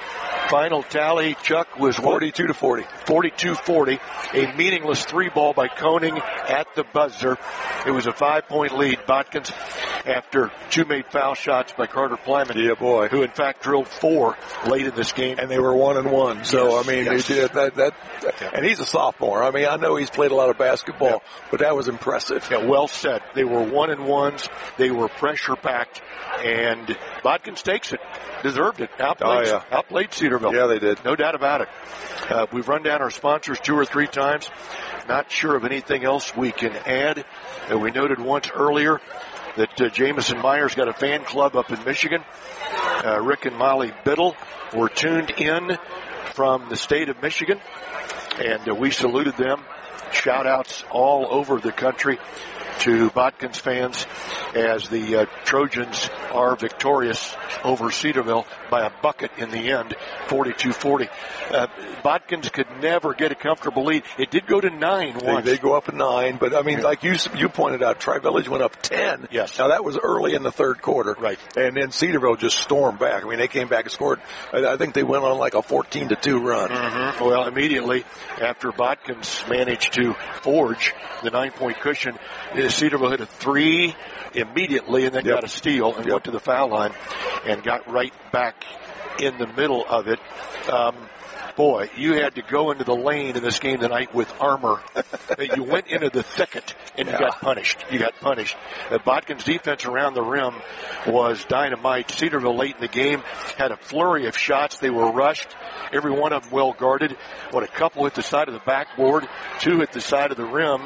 final tally, Chuck, was 42-40. 42-40. A meaningless 3-ball by Koning at the buzzer. It was a 5-point lead. Botkins, after 2 made foul shots by Carter Plyman. Yeah, boy. Who, in fact, drilled 4 late in this game. And they were 1-1. So, yes, I mean, yes. they did that. And he's a sophomore. I mean, I know he's played a lot of basketball, but that was impressive. Yeah, well said. They were 1-1s. They were pressure-packed. And Botkins takes it. Deserved it. Outplayed Cedarville. Yeah, they did. No doubt about it. We've run down our sponsors 2 or 3 times. Not sure of anything else we can add. We noted once earlier that Jamison Myers got a fan club up in Michigan. Rick and Molly Biddle were tuned in from the state of Michigan, and we saluted them. Shout-outs all over the country to Botkins fans as the Trojans are victorious over Cedarville by a bucket in the end, 42-40. Botkins could never get a comfortable lead. It did go to 9 once. They go up at 9, but I mean, like you pointed out, Tri-Village went up 10. Yes. Now that was early in the third quarter. Right. And then Cedarville just stormed back. I mean, they came back and scored. I think they went on like a 14-2 run. Mm-hmm. Well, immediately after Botkins managed to forge the 9-point cushion, Cedarville hit a 3 immediately and then got a steal and went to the foul line and got right back in the middle of it. Boy, you had to go into the lane in this game tonight with armor. You went into the thicket and you got punished. Botkins' defense around the rim was dynamite. Cedarville late in the game had a flurry of shots. They were rushed. Every one of them well guarded. A couple hit the side of the backboard, 2 hit the side of the rim.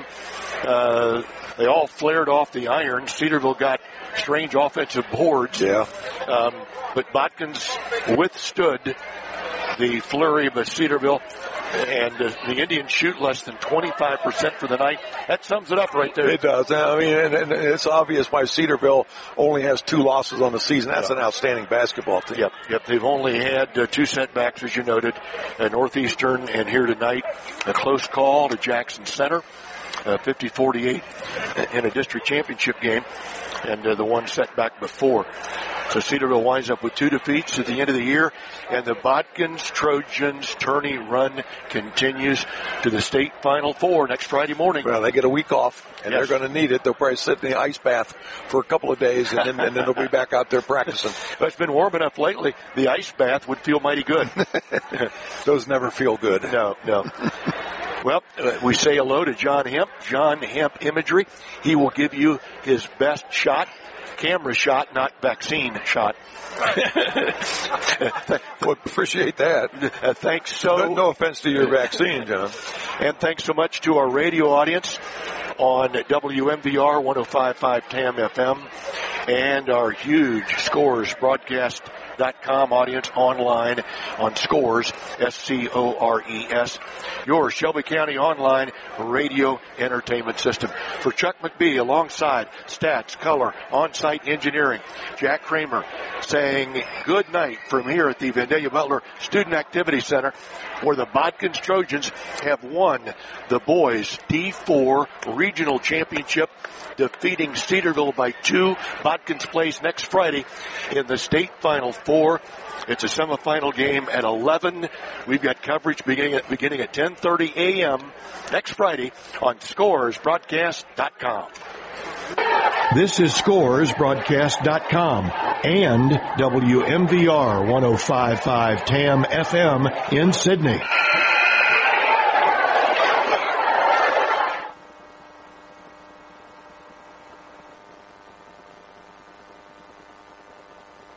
They all flared off the iron. Cedarville got strange offensive boards. Yeah. But Botkins withstood the flurry of Cedarville, and the Indians shoot less than 25% for the night. That sums it up right there. It does. I mean, and it's obvious why Cedarville only has 2 losses on the season. That's an outstanding basketball team. Yep. They've only had 2 setbacks, as you noted, Northeastern and here tonight. A close call to Jackson Center, 50-48 in a district championship game, and the one setback before. So Cedarville winds up with 2 defeats at the end of the year, and the Botkins Trojans tourney run continues to the state Final Four next Friday morning. Well, they get a week off, and they're going to need it. They'll probably sit in the ice bath for a couple of days, and then they'll be back out there practicing. But it's been warm enough lately. The ice bath would feel mighty good. Those never feel good. No. Well, we say hello to John Hemp. John Hemp Imagery. He will give you his best shot. Camera shot, not vaccine shot. Well, appreciate that. Thanks so. No offense to your vaccine, John. And thanks so much to our radio audience on WMVR 105.5 TAM FM and our huge Scores Broadcast.com audience online on Scores, SCORES, your Shelby County online radio entertainment system. For Chuck McBee, alongside Stats, Color, On-Site Engineering, Jack Kramer saying good night from here at the Vandalia Butler Student Activity Center, where the Botkins Trojans have won the boys D4 regional championship, defeating Cedarville by 2. Botkins plays next Friday in the state Final Four. It's a semifinal game at 11. We've got coverage beginning at 10:30 a.m. next Friday on ScoresBroadcast.com. This is ScoresBroadcast.com and WMVR 105.5 TAM FM in Sydney.